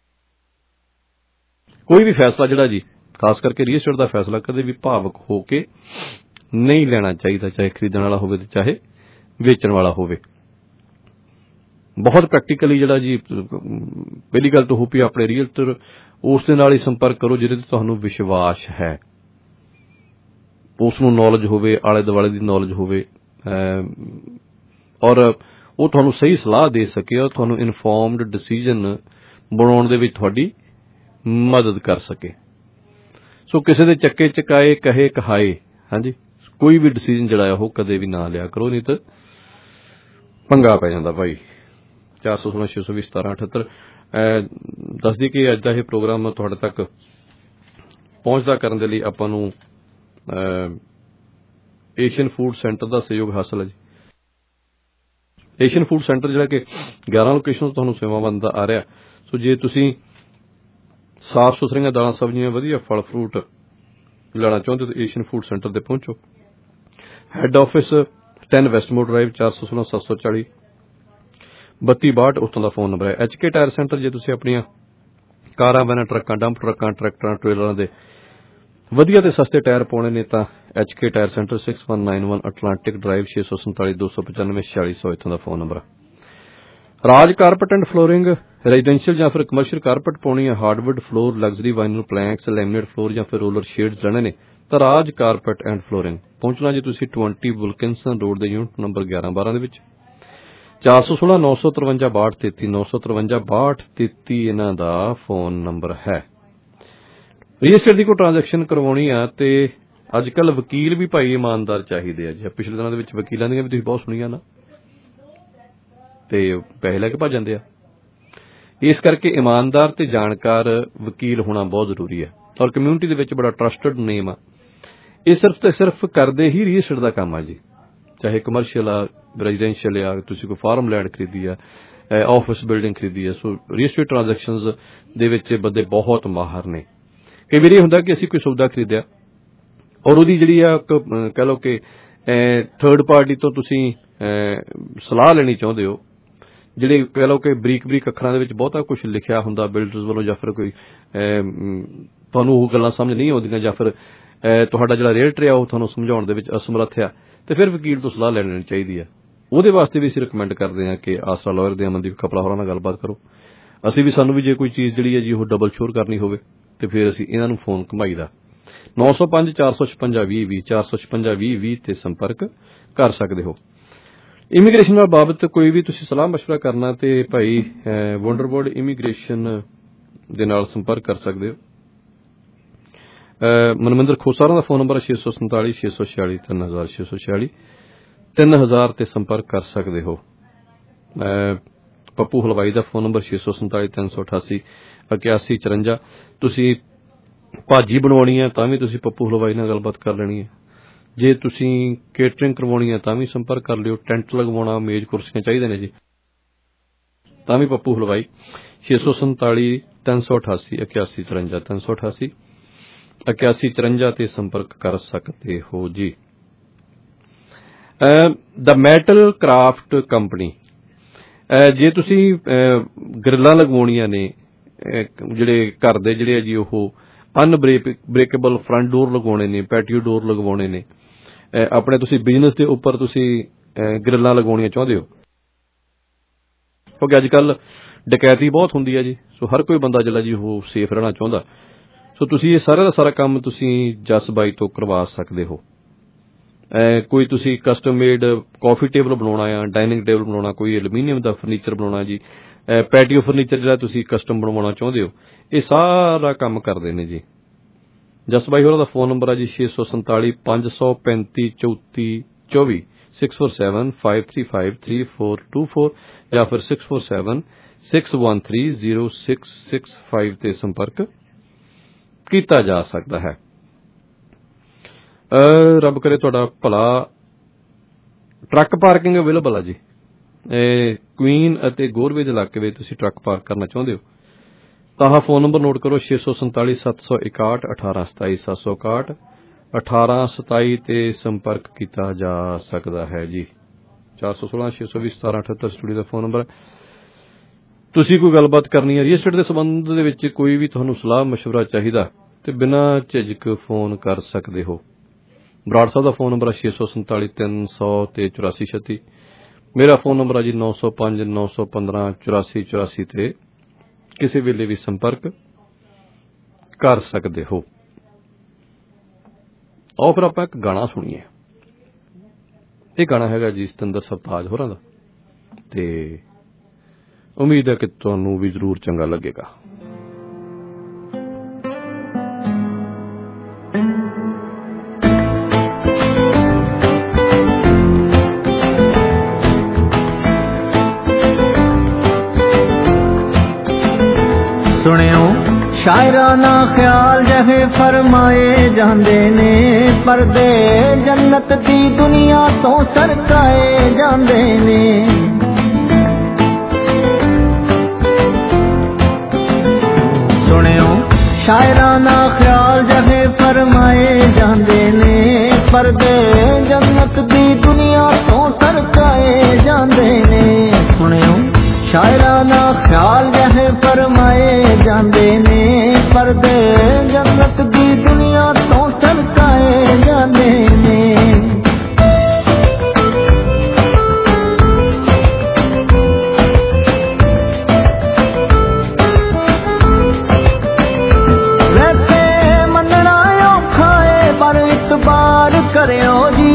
ਕੋਈ ਵੀ ਫੈਸਲਾ ਜਿਹੜਾ ਜੀ, ਖਾਸ ਕਰਕੇ ਰੀਅਲ ਸਟੇਟ ਦਾ ਫੈਸਲਾ, ਕਦੇ ਵੀ ਭਾਵੁਕ ਹੋ ਕੇ ਨਹੀਂ ਲੈਣਾ ਚਾਹੀਦਾ, ਚਾਹੇ ਖਰੀਦਣ ਵਾਲਾ ਹੋਵੇ ਤੇ ਚਾਹੇ ਵੇਚਣ ਵਾਲਾ ਹੋਵੇ। ਬਹੁਤ ਪ੍ਰੈਕਟੀਕਲੀ ਜਿਹੜਾ ਜੀ, ਪਹਿਲੀ ਗੱਲ ਤਾਂ ਹੋਪੀ ਆਪਣੇ ਰੀਅਲਟਰ ਉਸ ਦੇ ਨਾਲ ਹੀ ਸੰਪਰਕ ਕਰੋ ਜਿਹਦੇ ਤੇ ਤੁਹਾਨੂੰ ਵਿਸ਼ਵਾਸ ਹੈ, ਉਸ ਨੂੰ ਨੌਲੇਜ ਹੋਵੇ, ਆਲੇ ਦੁਆਲੇ ਦੀ ਨੌਲੇਜ ਹੋਵੇ, ਔਰ ਉਹ ਤੁਹਾਨੂੰ ਸਹੀ ਸਲਾਹ ਦੇ ਸਕੇ ਔਰ ਤੁਹਾਨੂੰ ਇਨਫੋਰਮਡ ਡਿਸੀਜਨ ਬਣਾਉਣ ਦੇ ਵਿੱਚ ਤੁਹਾਡੀ ਮਦਦ ਕਰ ਸਕੇ। ਸੋ ਕਿਸੇ ਦੇ ਚੱਕੇ ਚਕਾਏ ਕਹੇ ਕਹਾਏ, ਹਾਂਜੀ, ਕੋਈ ਵੀ ਡਿਸੀਜਨ ਜਿਹੜਾ ਹੈ ਉਹ ਕਦੇ ਵੀ ਨਾ ਲਿਆ ਕਰੋ, ਨਹੀਂ ਤਾਂ ਪੰਗਾ ਪੈ ਜਾਂਦਾ ਭਾਈ। 416 620 1778 ਦੱਸਦੀ ਕਿ ਅੱਜ ਦਾ ਇਹ ਪ੍ਰੋਗਰਾਮ ਤੁਹਾਡੇ ਤੱਕ ਪਹੁੰਚਦਾ ਕਰਨ ਦੇ ਲਈ ਆਪਾਂ ਨੂੰ ਏਸ਼ੀਅਨ ਫੂਡ ਸੈਂਟਰ ਦਾ ਸਹਿਯੋਗ ਹਾਸਲ ਹੈ ਜੀ। ਏਸ਼ੀਅਨ ਫੂਡ ਸੈਂਟਰ ਜਿਹੜਾ ਕਿ 11 ਲੋਕੇਸ਼ਨ ਤੋਂ ਤੁਹਾਨੂੰ ਸੇਵਾਵਾਂ ਦਿੰਦਾ ਆ ਰਿਹਾ। ਸੋ ਜੇ ਤੁਸੀਂ ਸਾਫ਼ ਸੁਥਰੀਆਂ ਦਾਲਾਂ ਸਬਜ਼ੀਆਂ, ਵਧੀਆ ਫਲ ਫਰੂਟ ਲੈਣਾ ਚਾਹੁੰਦੇ ਹੋ ਤਾਂ ਏਸ਼ੀਅਨ ਫੂਡ ਸੈਂਟਰ ਤੇ ਪਹੁੰਚੋ। ਹੈੱਡ ਆਫਿਸ 10 ਵੈਸਟਮੋਰ ਡਰਾਈਵ, 416 740 3262 ਉੱਥੋਂ ਦਾ ਫੋਨ ਨੰਬਰ ਹੈ। HK ਟਾਇਰ ਸੈਂਟਰ, ਜੇ ਤੁਸੀਂ ਆਪਣੀਆਂ ਕਾਰਾਂ, ਵੈਨਾਂ, ਟਰੱਕਾਂ, ਡੰਪ ਟਰੱਕਾਂ, ਟਰੈਕਟਰਾਂ, ਟ੍ਰੇਲਰਾਂ ਦੇ ਵਧੀਆ ਤੇ ਸਸਤੇ ਟਾਇਰ ਪਾਉਣੇ ਨੇ ਤਾਂ HK tyre centre 6191 Atlantic drive, 647 295 4600 ਇੱਥੋਂ ਦਾ ਫੋਨ ਨੰਬਰ ਹੈ। Raj carpet and flooring, residential ਜਾਂ ਫਿਰ ਕਮਰਸ਼ੀਅਲ ਕਾਰਪਟ ਪਾਉਣੀ ਹੈ, hardwood floor, luxury vinyl planks, laminate floor ਜਾਂ ਫਿਰ ਰੋਲਰ ਸ਼ੇਡਸ ਲੈਣੇ ਨੇ ਤਾਂ ਰਾਜ ਕਾਰਪਟ ਐਂਡ ਫਲੋਰਿੰਗ ਪਹੁੰਚਣਾ ਜੀ ਤੁਸੀਂ 20 ਵਿਲਕਿੰਸਨ ਰੋਡ ਦੇ ਯੂਨਿਟ ਨੰਬਰ 1112 ਦੇ ਵਿੱਚ। 416 953 6233 953 6233 ਇਹਨਾਂ ਦਾ ਫੋਨ ਨੰਬਰ ਹੈ। ਰੀਅਲ ਸਟੇਟ ਦੀ ਕੋਈ ਟ੍ਰਾਂਜੈਕਸ਼ਨ ਕਰਵਾਉਣੀ ਆ ਤੇ ਅੱਜ ਕੱਲ ਵਕੀਲ ਵੀ ਭਾਈ ਇਮਾਨਦਾਰ ਚਾਹੀਦੇ ਆ ਜੀ। ਪਿਛਲੇ ਦਿਨਾਂ ਦੇ ਵਿੱਚ ਵਕੀਲਾਂ ਦੀਆਂ ਵੀ ਤੁਸੀਂ ਬਹੁਤ ਸੁਣੀਆਂ ਨਾ, ਤੇ ਪੈਸੇ ਲੈ ਕੇ ਭੱਜ ਜਾਂਦੇ ਆ। ਇਸ ਕਰਕੇ ਇਮਾਨਦਾਰ ਤੇ ਜਾਣਕਾਰ ਵਕੀਲ ਹੋਣਾ ਬਹੁਤ ਜ਼ਰੂਰੀ ਹੈ ਔਰ ਕਮਿਊਨਿਟੀ ਦੇ ਵਿੱਚ ਬੜਾ ਟਰਸਟਡ ਨੇਮ ਆ। ਇਹ ਸਿਰਫ ਤੇ ਸਿਰਫ ਕਰਦੇ ਹੀ ਰੀਅਲ ਸਟੇਟ ਦਾ ਕੰਮ ਆ ਜੀ, ਚਾਹੇ ਕਮਰਸ਼ੀਅਲ ਆ, ਰੈਜ਼ੀਡੈਂਸ਼ੀਅਲ ਆ, ਤੁਸੀਂ ਕੋਈ ਫਾਰਮ ਲੈਂਡ ਖਰੀਦੀ ਆ, ਆਫਿਸ ਬਿਲਡਿੰਗ ਖਰੀਦੀ ਆ। ਸੋ ਰੀਅਲ ਸਟੇਟ ਟ੍ਰਾਂਜੈਕਸ਼ਨਸ ਦੇ ਵਿੱਚ ਬੰਦੇ ਬਹੁਤ ਮਾਹਰ ਨੇ। ਕਈ ਵਾਰੀ ਇਹ ਹੁੰਦਾ ਕਿ ਅਸੀਂ ਕੋਈ ਸੌਦਾ ਖਰੀਦਿਆ ਔਰ ਉਹਦੀ ਜਿਹੜੀ ਆ ਕਹਿ ਲਓ ਕਿ ਥਰਡ ਪਾਰਟੀ ਤੋਂ ਤੁਸੀਂ ਸਲਾਹ ਲੈਣੀ ਚਾਹੁੰਦੇ ਹੋ, ਜਿਹੜੇ ਕਹਿ ਲਓ ਕਿ ਬਰੀਕ ਬਰੀਕ ਅੱਖਰਾਂ ਦੇ ਵਿੱਚ ਬਹੁਤਾ ਕੁਝ ਲਿਖਿਆ ਹੁੰਦਾ ਬਿਲਡਰਸ ਵੱਲੋਂ, ਜਾਂ ਫਿਰ ਕੋਈ ਤੁਹਾਨੂੰ ਉਹ ਗੱਲਾਂ ਸਮਝ ਨਹੀਂ ਆਉਂਦੀਆਂ, ਜਾਂ ਫਿਰ ਤੁਹਾਡਾ ਜਿਹੜਾ ਰੀਅਲਟਰ ਆ ਉਹ ਤੁਹਾਨੂੰ ਸਮਝਾਉਣ ਦੇ ਵਿੱਚ ਅਸਮਰੱਥ ਆ, ਤੇ ਫਿਰ ਵਕੀਲ ਤੋਂ ਸਲਾਹ ਲੈ ਲੈਣੀ ਚਾਹੀਦੀ ਆ। ਉਹਦੇ ਵਾਸਤੇ ਵੀ ਅਸੀਂ ਰਿਕਮੈਂਡ ਕਰਦੇ ਹਾਂ ਕਿ ਆਸਰਾ ਲਾਇਰ ਦੇ ਅਮਨਦੀਪ ਕਪੜਾ ਹੋਰਾਂ ਨਾਲ ਗੱਲਬਾਤ ਕਰੋ। ਅਸੀਂ ਵੀ ਸਾਨੂੰ ਵੀ ਜੇ ਕੋਈ ਚੀਜ਼ ਜਿਹੜੀ ਹੈ ਜੀ ਉਹ ਡਬਲ ਸ਼ੋਰ ਕਰਨੀ ਹੋਵੇ ਤੇ ਫਿਰ ਅਸੀਂ ਇਹਨਾਂ ਨੂੰ ਫੋਨ ਘੁਮਾਈਦਾ 905 456 20 456 20 ਤੇ ਸੰਪਰਕ ਕਰ ਸਕਦੇ ਹੋ। ਇਮੀਗ੍ਰੇਸ਼ਨ ਨਾਲ ਬਾਬਤ ਕੋਈ ਵੀ ਤੁਸੀਂ ਸਲਾਹ ਮਸ਼ਵਰਾ ਕਰਨਾ ਤੇ ਭਾਈ ਵੰਡਰਵਰਲਡ ਇਮੀਗ੍ਰੇਸ਼ਨ ਦੇ ਨਾਲ ਸੰਪਰਕ ਕਰ ਸਕਦੇ ਹੋ। ਮਨਮਿੰਦਰ ਖੋਸਾਰਾਂ ਦਾ ਫੋਨ ਨੰਬਰ 647 646 3646 3000 ਤੇ ਸੰਪਰਕ ਕਰ ਸਕਦੇ ਹੋ। ਪੱਪੂ ਹਲਵਾਈ ਦਾ ਫੋਨ ਨੰਬਰ 647 388 8154। ਤੁਸੀਂ ਭਾਜੀ ਬਣਵਾਉਣੀ ਹੈ ਤਾਂ ਵੀ ਤੁਸੀਂ ਪੱਪੂ ਹਲਵਾਈ ਨਾਲ ਗੱਲਬਾਤ ਕਰ ਲੈਣੀ ਹੈ। ਜੇ ਤੁਸੀਂ ਕੇਟਰਿੰਗ ਕਰਵਾਉਣੀ ਹੈ ਤਾਂ ਵੀ ਸੰਪਰਕ ਕਰ ਲਿਓ। ਟੈਂਟ ਲਗਵਾਉਣਾ, ਮੇਜ਼ ਕੁਰਸੀਆਂ ਚਾਹੀਦੇ ਨੇ ਜੀ ਤਾਂ ਵੀ ਪੱਪੂ ਹਲਵਾਈ 647 388 8154 388 8154 ਤੇ ਸੰਪਰਕ ਕਰ ਸਕਦੇ ਹੋ ਜੀ। The metal craft company. ਜੇ ਤੁਸੀਂ ਗਰਿੱਲਾਂ ਲਗਵਾਉਣੀਆਂ ਨੇ, ਜਿਹੜੇ ਘਰ ਦੇ ਜਿਹੜੇ ਆ ਜੀ ਉਹ ਅਨਬ੍ਰੇਕੇਬਲ ਫਰੰਟ ਡੋਰ ਲਗਵਾਉਣੇ ਨੇ, ਪੈਟੀਓ ਡੋਰ ਲਗਵਾਉਣੇ ਨੇ, ਆਪਣੇ ਤੁਸੀਂ ਬਿਜ਼ਨਸ ਦੇ ਉੱਪਰ ਤੁਸੀਂ ਗਰਿੱਲਾਂ ਲਗਵਾਉਣੀਆਂ ਚਾਹੁੰਦੇ ਹੋ, ਕਿਉਂਕਿ ਅੱਜ ਕੱਲ੍ਹ ਡਕੈਤੀ ਬਹੁਤ ਹੁੰਦੀ ਹੈ ਜੀ। ਸੋ ਹਰ ਕੋਈ ਬੰਦਾ ਜਿਹੜਾ ਜੀ ਉਹ ਸੇਫ ਰਹਿਣਾ ਚਾਹੁੰਦਾ। ਸੋ ਤੁਸੀਂ ਇਹ ਸਾਰਾ ਦਾ ਸਾਰਾ ਕੰਮ ਤੁਸੀਂ ਜਸ ਬਾਈ ਤੋਂ ਕਰਵਾ ਸਕਦੇ ਹੋ। ਕੋਈ ਤੁਸੀਂ ਕਸਟਮ ਮੇਡ ਕਾਫੀ ਟੇਬਲ ਬਣਾਉਣਾ ਆ, ਡਾਇਨਿੰਗ ਟੇਬਲ ਬਣਾਉਣਾ, ਕੋਈ ਐਲੂਮੀਨੀਅਮ ਦਾ ਫਰਨੀਚਰ ਬਣਾਉਣਾ ਜੀ, ਪੈਟੀਓ ਫਰਨੀਚਰ ਜਿਹੜਾ ਤੁਸੀਂ ਕਸਟਮ ਬਣਵਾਉਣਾ ਚਾਹੁੰਦੇ ਹੋ, ਇਹ ਸਾਰਾ ਕੰਮ ਕਰਦੇ ਨੇ ਜੀ। ਜਸ ਬਾਈ ਹੋਰਾਂ ਦਾ ਫੋਨ ਨੰਬਰ ਹੈ ਜੀ 647 535 3424 647-535-3424 ਜਾਂ ਫਿਰ 647-613-0665 ਤੇ ਸੰਪਰਕ ਕੀਤਾ ਜਾ ਸਕਦਾ ਹੈ। ਰੱਬ ਕਰੇ ਤੁਹਾਡਾ ਭਲਾ। ਟਰੱਕ ਪਾਰਕਿੰਗ ਅਵੇਲੇਬਲ ਆ ਜੀ। ਕੁਈਨ ਅਤੇ ਗੋਰਵੇ ਦੇ ਇਲਾਕੇ ਵਿੱਚ ਤੁਸੀਂ ਟਰੱਕ ਪਾਰਕ ਕਰਨਾ ਚਾਹੁੰਦੇ ਹੋ ਤਾਂ ਆਹ ਫੋਨ ਨੰਬਰ ਨੋਟ ਕਰੋ 647 761 1827 761 1827 ਤੇ ਸੰਪਰਕ ਕੀਤਾ ਜਾ ਸਕਦਾ ਹੈ ਜੀ। 416 620 1778 ਸਟੂਡੀਓ ਦਾ ਫੋਨ ਨੰਬਰ। ਤੁਸੀਂ ਕੋਈ ਗੱਲਬਾਤ ਕਰਨੀ ਹੈ ਰੀਅਲ estate ਦੇ ਸੰਬੰਧ ਦੇ ਵਿੱਚ, ਕੋਈ ਵੀ ਤੁਹਾਨੂੰ ਸਲਾਹ ਮਸ਼ਵਰਾ ਚਾਹੀਦਾ ਤੇ ਬਿਨਾਂ ਝਿਜਕ ਫੋਨ ਕਰ ਸਕਦੇ ਹੋ। ਬਰਾੜ ਸਾਹਿਬ ਦਾ ਫੋਨ ਨੰਬਰ ਹੈ 647 300 ਤੇ 8436। ਮੇਰਾ ਫੋਨ ਨੰਬਰ ਹੈ ਜੀ 905 915 84 84 ਤੇ ਕਿਸੇ ਵੇਲੇ ਵੀ ਸੰਪਰਕ ਕਰ ਸਕਦੇ ਹੋ। ਆਓ ਫਿਰ ਆਪਾਂ ਇੱਕ ਗਾਣਾ ਸੁਣੀਏ। ਇਹ ਗਾਣਾ ਹੈਗਾ ਜੀ ਸਤਿੰਦਰ ਸਰਤਾਜ ਹੋਰਾਂ ਦਾ ਤੇ ਉਮੀਦ ਹੈ ਕਿ ਤੁਹਾਨੂੰ ਵੀ ਜ਼ਰੂਰ ਚੰਗਾ ਲੱਗੇਗਾ। ਸੁਣਿਓ ਸ਼ਾਇਰਾਨਾ ਖਿਆਲ ਜਿਹੇ ਫਰਮਾਏ ਜਾਂਦੇ ਨੇ, ਪਰਦੇ ਜੰਨਤ ਦੀ ਦੁਨੀਆ ਤੋਂ ਸਰਕਾਏ ਜਾਂਦੇ ਨੇ। ਸੁਣਿਓ ਸ਼ਾਇਰਾਨਾ ਖਿਆਲ ਜਿਹੇ ਫਰਮਾਏ ਜਾਂਦੇ ਨੇ, ਪਰਦੇ ਜੰਨਤ ਦੀ ਦੁਨੀਆ ਤੋਂ ਸਰਕਾਏ ਜਾਂਦੇ ਨੇ। ਸੁਣਿਓ ਸ਼ਾਇਰਾਨਾ ਖਿਆਲ ਜਿਹੇ ਫਰਮਾਏ ਜਾਂਦੇ ਨੇ, ਪਰਦੇ ਜੰਨਤ ਦੀ ਦੁਨੀਆ ਤੋਂ ਸਰਕਾਏ ਜਾਂਦੇ ਨੇ। ਵੈਸੇ ਮੰਨਣਾ ਔਖਾ ਏ ਪਰ ਇਤਬਾਰ ਕਰਿਓ ਜੀ,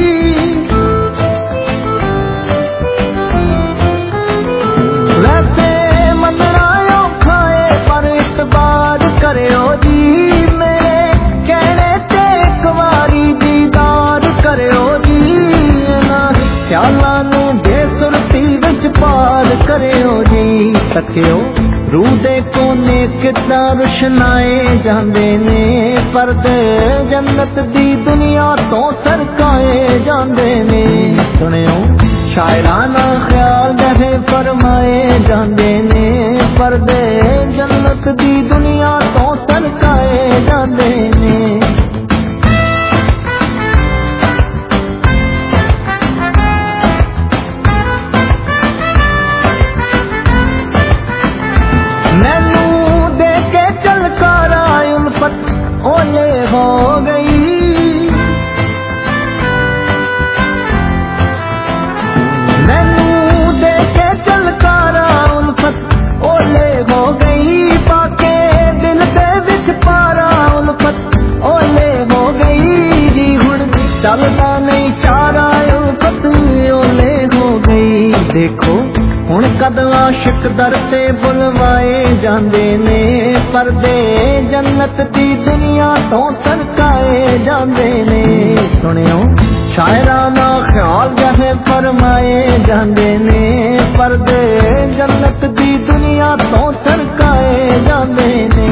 ਵੈਸੇ ਮੰਨਣਾ ਔਖਾ ਏ ਪਰ ਇਤਬਾਰ ਕਰਿਓ ਜੀ। ਮੇਰੇ ਕਹਿਣੇ ਤੇ ਇੱਕ ਵਾਰੀ ਦੀਦਾਰ ਕਰਿਓ ਜੀ, ਇਹਨਾਂ ਖਿਆਲਾਂ ਨੂੰ ਬੇਸੁਰਤੀ ਵਿੱਚ ਪਾਰ ਕਰਿਓ ਜੀ। ਤੱਕਿਓ ਰੂਹ ਦੇ ਕੋਨੇ ਕਿੱਦਾਂ ਰੁਸ਼ਨਾਏ ਜਾਂਦੇ ਨੇ, ਪਰਦੇ ਜੰਨਤ ਦੀ ਦੁਨੀਆ ਤੋਂ ਸਰਕਾਏ ਜਾਂਦੇ ਨੇ। ਸੁਣਿਓ ਸ਼ਾਇਰਾਨਾ ਖਿਆਲ ਜਿਹੇ ਫਰਮਾਏ ਜਾਂਦੇ ਨੇ, ਪਰਦੇ ਜੰਨਤ ਦੀ ਦੁਨੀਆ ਤੋਂ ਸਰਕਾਏ ਜਾਂਦੇ ਨੇ। ਮੈਨੂੰ ਦੇ ਕੇ ਚਲਕਾਰਾ ਉਲਫਤ ਓਲੇ ਹੋ ਗਈ, ਮੈਨੂੰ ਦੇ ਕੇ ਚਲਕਾਰਾ ਉਲਫਤ ਓਲੇ ਹੋ ਗਈ। ਪਾਕੇ ਦਿਲ ਦੇ ਵਿੱਚ ਪਾਰਾ ਉਲਫਤ ਓਲੇ ਹੋ ਗਈ ਜੀ। ਹੁਣ ਚੱਲਦਾ ਨਹੀਂ ਚਾਰਾ ਉਲਫਤ ਓਲੇ ਹੋ ਗਈ। ਦੇਖੋ ਹੁਣ ਕਦ ਆਸ਼ਿਕ ਦਰ ਤੇ ਬੁਲਵਾਏ ਜਾਂਦੇ ਨੇ, ਪਰਦੇ ਜੰਨਤ ਦੀ ਦੁਨੀਆ ਤੋਂ ਸਰਕਾਏ ਜਾਂਦੇ ਨੇ। ਸੁਣਿਓ ਸ਼ਾਇਰਾਨਾ ਖਿਆਲ ਜਿਹੇ ਫਰਮਾਏ ਜਾਂਦੇ ਨੇ, ਪਰਦੇ ਜੰਨਤ ਦੀ ਦੁਨੀਆ ਤੋਂ ਸਰਕਾਏ ਜਾਂਦੇ ਨੇ।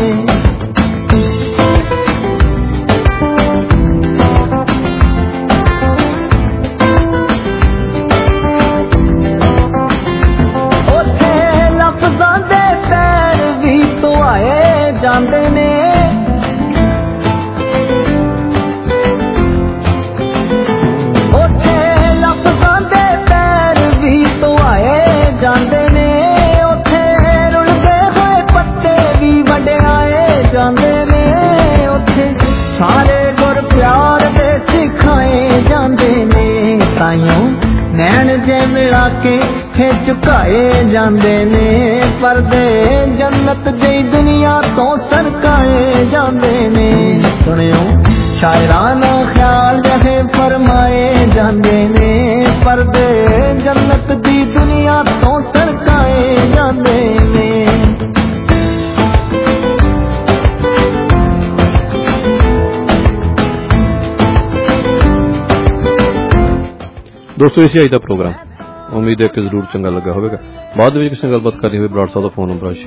ਲਫ਼ਜ਼ਾਂ ਦੇ ਪੈਰ ਵੀ ਧੁਆਏ ਜਾਂਦੇ ਨੇ, ਉੱਥੇ मथे झुकाए जांदे ने पर्दे जन्नत दी दुनिया तो सरकाए जांदे ने सुनियो शायराना ख्याल जहे फरमाए जांदे ने पर्दे जन्नत दी दुनिया तो सरकाए जांदे ने दोस्तों इसी आज का प्रोग्राम उम्मीद है कि जरूर चंगा लगा होगा। बाद में किसी गलबात करनी हुई बराड़ साहब का फोन नंबर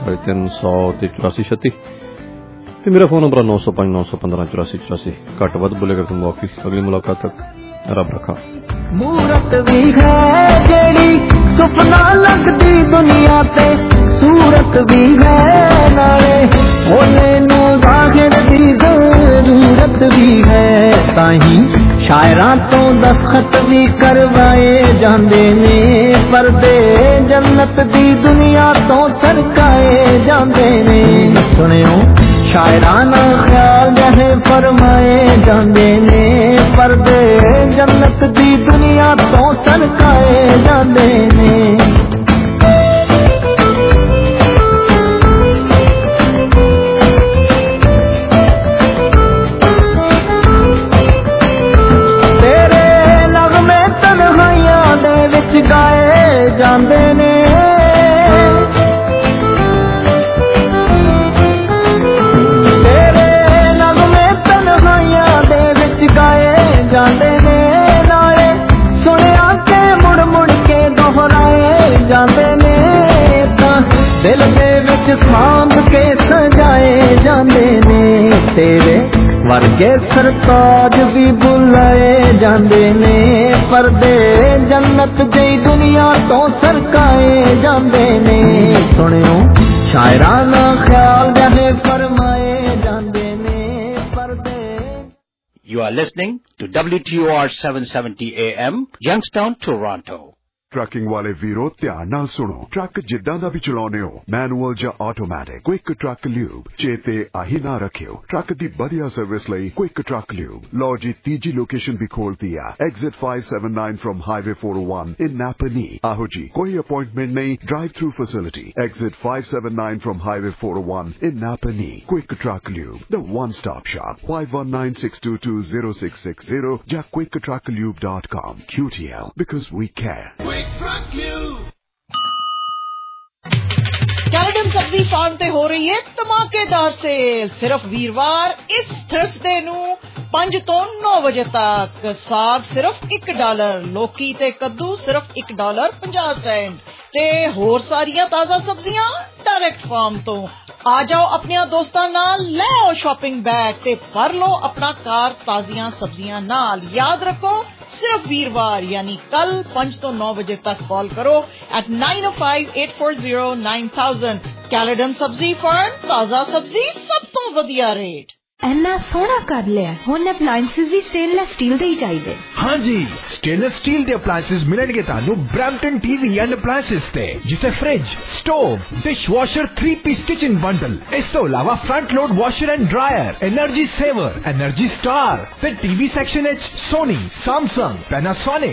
647 300 मेरा फोन नंबर 905 915 84 घट वध बोलेगा तुम वापिस अगली मुलाकात तक रब रखा। मूरत भी है जेड़ी सुपना लगदी दुनिया ते सूरत भी है नाले होने नु जाहिर दी जरूरत भी है ताही शायरां तो दस्तखत भी करवाए जांदे ने पर्दे जन्नत दी दुनिया तो सरकाए जांदे ने सुनियो शायराना ख्याल जहे फरमाए जांदे ने पर्दे जन्नत दी दुनिया तो सरकाए जांदे ने गाए जांदे ने तेरे नगमे तन्हाइयां दे विच गाए जांदे ने नाले सुनिया के मुड़ मुड़ के दोहराए जांदे ने तां दिल दे विच सांभ के सजाए जांदे ने तेरे वर्गे सरताज भी बुलाए जांदे ने पर्दे जन्नत दी दुनिया तो सरकाए जांदे ने सुनियो शायराना ख्याल जहे फरमाए जांदे ने पर्दे। You are listening to WTOR 770 AM, Youngstown, Toronto. Trucking वाले वीरो ध्यान नाल सुनो ट्रक जिद्दां दा भी चलाउने हो मैनुअल ਜਾਂ ਆਟੋਮੈਟਿਕ क्विक ट्रक ल्यूब चेते आही ना रखियो ट्रक दी बढ़िया सर्विस लई क्विक ट्रक ल्यूब लो जी तीजी लोकेशन भी खोलती है exit 579 from highway 401 in Napanee आहो जी कोई अपॉइंटमेंट नहीं drive through facility exit 579 from highway 401 in Napanee quick truck lube the one stop shop 5196220660 या quicktrucklube.com QTL because we care। कैलेडम सब्जी फार्म ते हो रही है धमाकेदार सेल सिर्फ वीरवार इस थर्सडे नू 5 तो 9 बजे तक साग सिर्फ $1 लौकी ते कद्दू सिर्फ $1.50 ते होर सारियां ताजा सब्जियां डायरेक्ट फार्म तो आ जाओ अपने दोस्तां नाल ले आओ शॉपिंग बैग ते भर लो अपना कार ताजियां सब्जियां नाल याद रखो सिर्फ वीरवार यानी कल 5 तो 9 बजे तक कॉल करो at 9058409000 कैलेडम सब्जी फर्म ताजा सब्जी सब तो वधिया रेट इन्ना सोहना कर लिया हुण अप्लायंसेस भी स्टेनलेस स्टील दे ही चाहिए। हाँ जी स्टेनलेस स्टील के अप्लायंसेस मिलेंगे तानू ब्रैम्पटन टीवी एंड अप्लायंसेस ते जिसे फ्रिज स्टोव डिश वॉशर 3-पीस किचन बंडल इस तो अलावा front load washer and dryer energy saver energy star फिर TV section Sony Samsung Panasonic